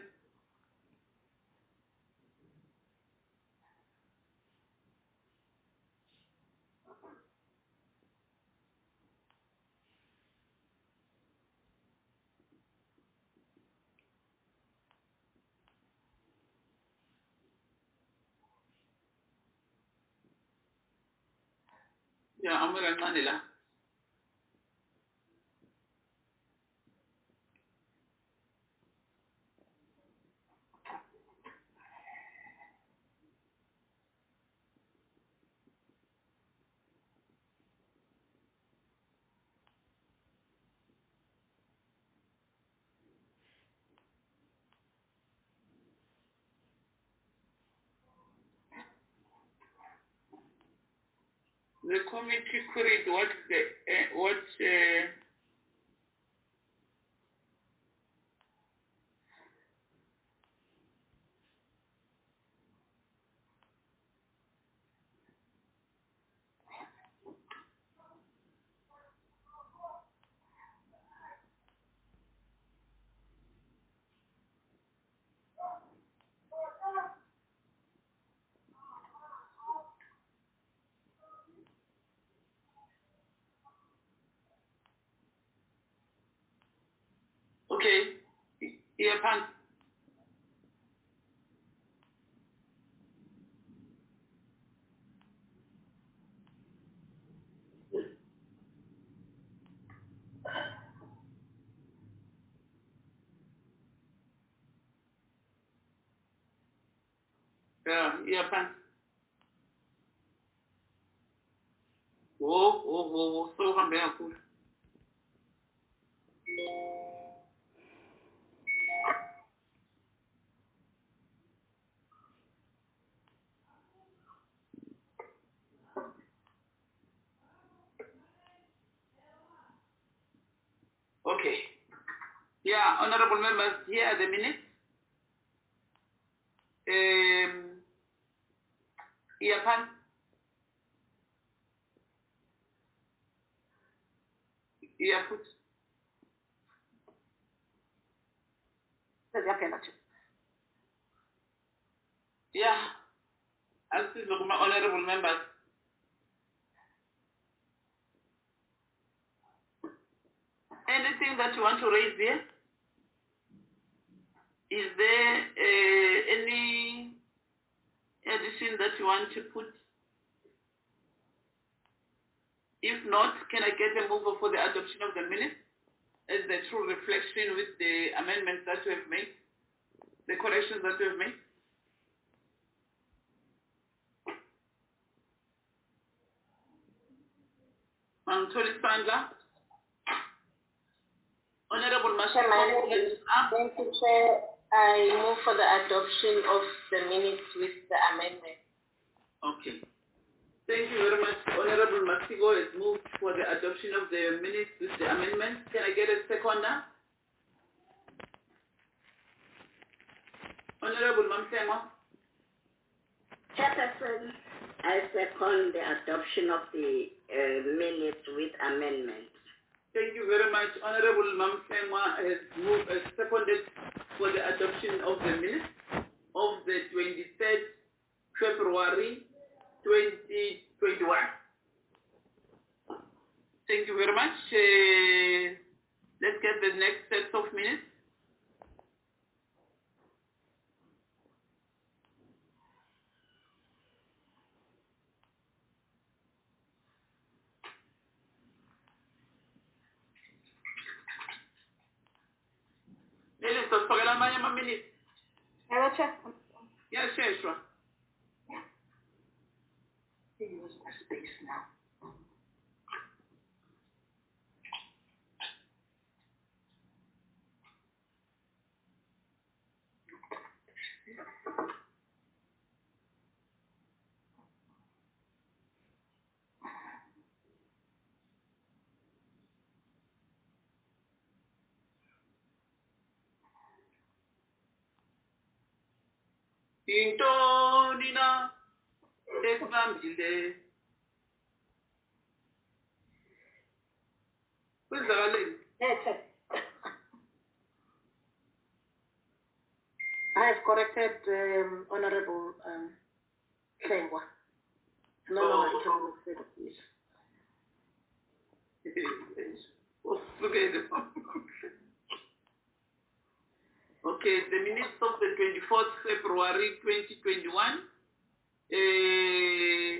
Yeah, I'm going to la. The committee queried what the uh, what uh, okay, yeah, pants. Yeah, yeah, pants. Oh, oh, oh, oh, so I'm very cool. Okay. Yeah, honorable members, here are the minutes. Um, yeah, pants. Yeah, put. Yeah, as is my honorable members. Anything that you want to raise here? Is there uh, any addition that you want to put? If not, can I get a mover for the adoption of the minutes as the true reflection with the amendments that we have made, the corrections that we have made? Antoli Sandla. Honorable Masha. Thank you, Chair. I move for the adoption of the minutes with the amendment. Okay. Thank you very much. Honorable Masigo has moved for the adoption of the minutes with the amendment. Can I get a second now? Honorable Mamsema. Chairperson, I second the adoption of the uh, minutes with amendment. Thank you very much. Honorable Mamsema has moved, has seconded for the adoption of the minutes of the twenty-third February twenty twenty-one. Thank you very much. Uh, let's get the next set of minutes. Ladies, let's forget about my minutes. Hello, Chair. Yes, sure, sure. Use my space now. Intoni na esibambile. Kwenzakaleni? Yes. I have corrected um, Honorable um, Hlengwa. No longer in terms of state of peace. Okay, the minutes of the twenty-fourth February twenty twenty-one. Uh,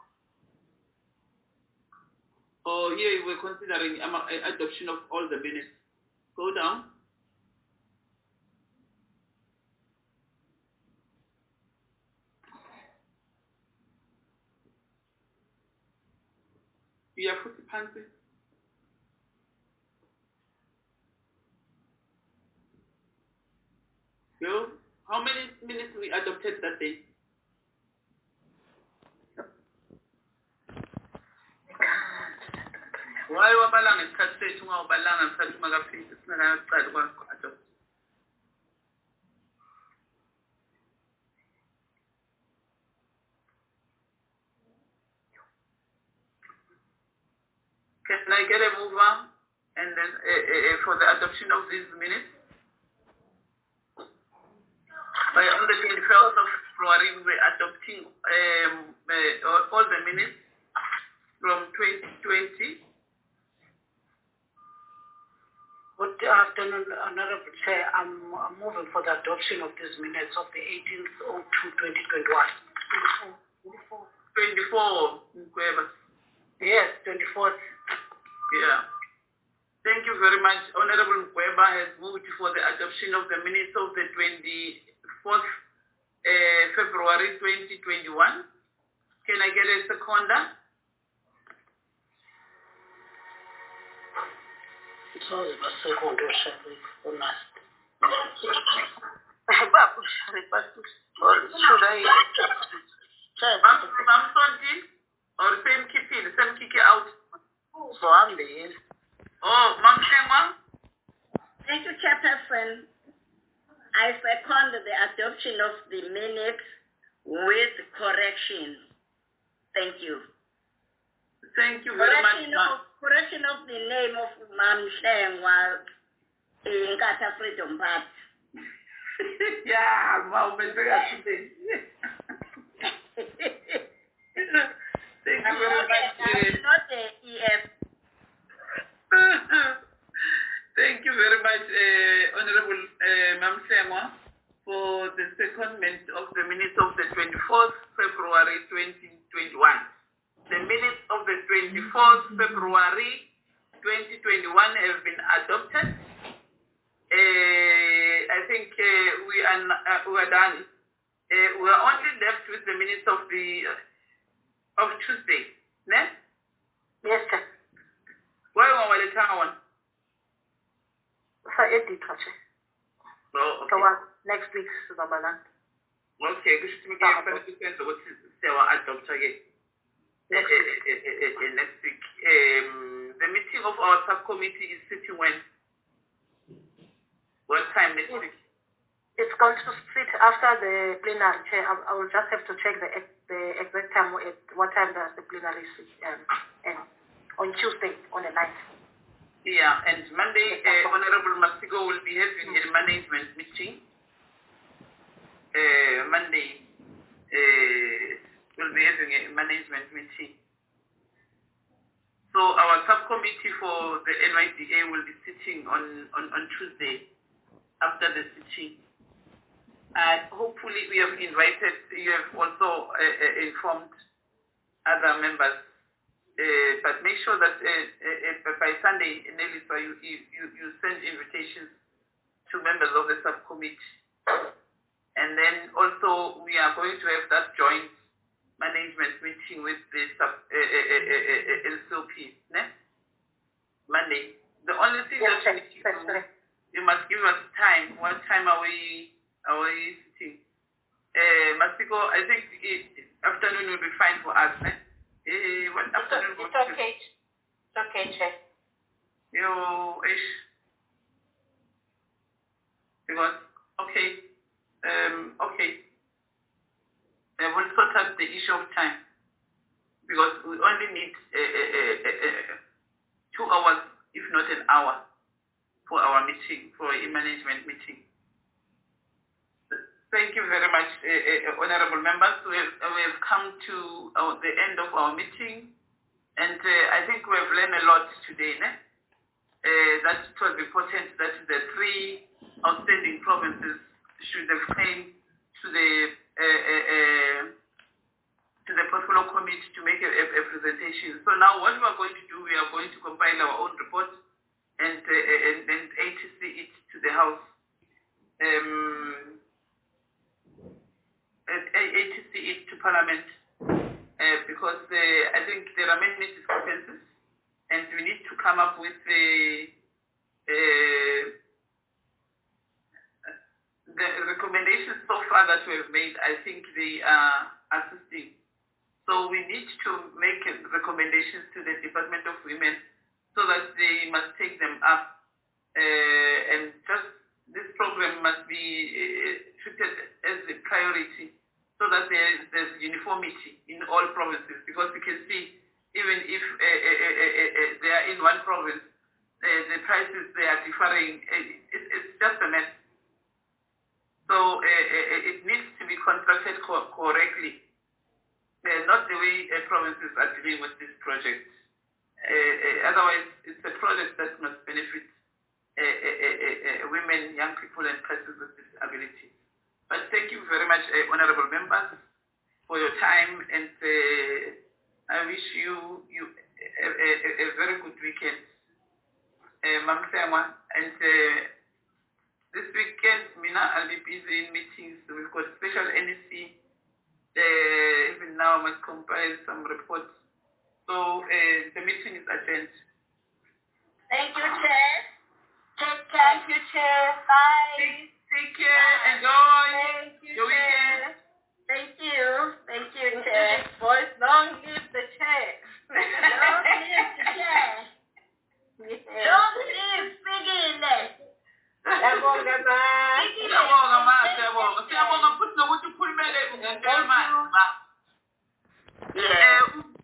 oh, here we're considering um, adoption of all the minutes. Go down. You have put the pants in. So, how many minutes we adopted that day? Why wabalanga isikhathi sethu ungawabalanga isikhathi ungakafiki singakaqali kwa-adopt? Can I get a mover and then uh, uh, for the adoption of these minutes? By on the twenty-first of February, we were adopting um, uh, all the minutes from twenty twenty. Good afternoon, Honorable Chair. I'm, I'm moving for the adoption of these minutes of the eighteenth of twenty twenty-one. twenty-four. twenty-four. Yes, twenty-fourth. Yeah. Thank you very much. Honorable Mkweba has moved for the adoption of the minutes of the twenty-fourth uh, February twenty twenty-one. Can I get a seconder? So it was second or something for us. Should I? I'm sorry. Or same keep in, same kick it out. So I'm there. Oh, Ma'am Shema? Thank you, Chairperson. I second the adoption of the minutes with corrections. Thank you. Thank you very correction much, of, correction of the name of Ma'am Hlengwa in Nkatha Freedom Party. Yeah, Ma'am, today. Thank you very much. Not the E F. Thank you very much, uh, Honorable uh, Ma'am Hlengwa, for the secondment of the minutes of the twenty-fourth February twenty twenty-one. The minutes of the twenty-fourth February twenty twenty-one have been adopted. Uh, I think uh, we are uh, we are done. Uh, we are only left with the minutes of the uh, of Tuesday. Ne? Yes, sir. Why are we the one? For edit, sir. Oh, okay. So uh, next week, Babala. Okay, we should make a percent of what is adopted again. Next week. Uh, uh, uh, uh, next week. Um, the meeting of our subcommittee is sitting when? What time next week? It's going to sit after the plenary, Chair. I, I will just have to check the the exact time. At what time does the plenary sit? Um, and on Tuesday, on the ninth. Yeah, and Monday, uh, Honorable Masigo will be having a management meeting. Uh, Monday, uh, we'll be having a management meeting. So our subcommittee for the N Y D A will be sitting on, on, on Tuesday after the sitting. And hopefully we have invited, you have also uh, uh, informed other members. Uh, but make sure that uh, uh, uh, by Sunday, Nelisa, you, you, you send invitations to members of the subcommittee. And then also we are going to have that joint management meeting with the sub, uh, uh, uh, uh, L C O P, ne? Monday. The only thing yes, that you, do, you must give us time. What time are we, are we sitting? Uh, Masiko, I think it, afternoon will be fine for us, ne? Eh, what it's, afternoon it's okay. It's okay, Chair. Yo, ish. Because, okay. Um, okay. just the issue of time, because we only need uh, uh, uh, uh, two hours, if not an hour, for our meeting, for a management meeting. Thank you very much, uh, uh, honorable members. We have, we have come to uh, the end of our meeting, and uh, I think we have learned a lot today. Ne? Uh, that it was important that the three outstanding provinces should have came to the uh, uh, uh, to the portfolio committee to make a, a, a presentation. So now what we are going to do, we are going to compile our own report and uh, and, and A T C it to the House. Um, and A T C it to Parliament uh, because uh, I think there are many discrepancies, and we need to come up with a, uh, the recommendations so far that we have made. I think they are assisting. So we need to make recommendations to the Department of Women so that they must take them up. Uh, and just this program must be uh, treated as a priority so that there is, there's uniformity in all provinces, because we can see even if uh, uh, uh, uh, uh, they are in one province, uh, the prices they are differing. Uh, it, it's just a mess. So uh, uh, it needs to be constructed co correctly, uh, not the way uh, provinces are dealing with this project. Uh, uh, otherwise, it's a project that must benefit uh, uh, uh, uh, women, young people, and persons with disabilities. But thank you very much, uh, honorable members, for your time, and uh, I wish you you a, a, a very good weekend, uh, Mam Sama. And uh, this weekend, Mina, I'll be busy in meetings. We've got special N E C. Uh, even now, I must compile some reports. So uh, the meeting is adjourned. Thank you, Chair. Take care. Thank you, Chair. Bye. Take, take care. Enjoy Thank you, your Chair. weekend. Thank you. Thank you, Chair. Chair. Voice, long live the Chair. Long live the Chair. Long live Sigile. Siyabonga ma. Siyabonga ma, siyabonga. Siyabonga futhi nokuthi ukhulumele ngempela manje ma. Eh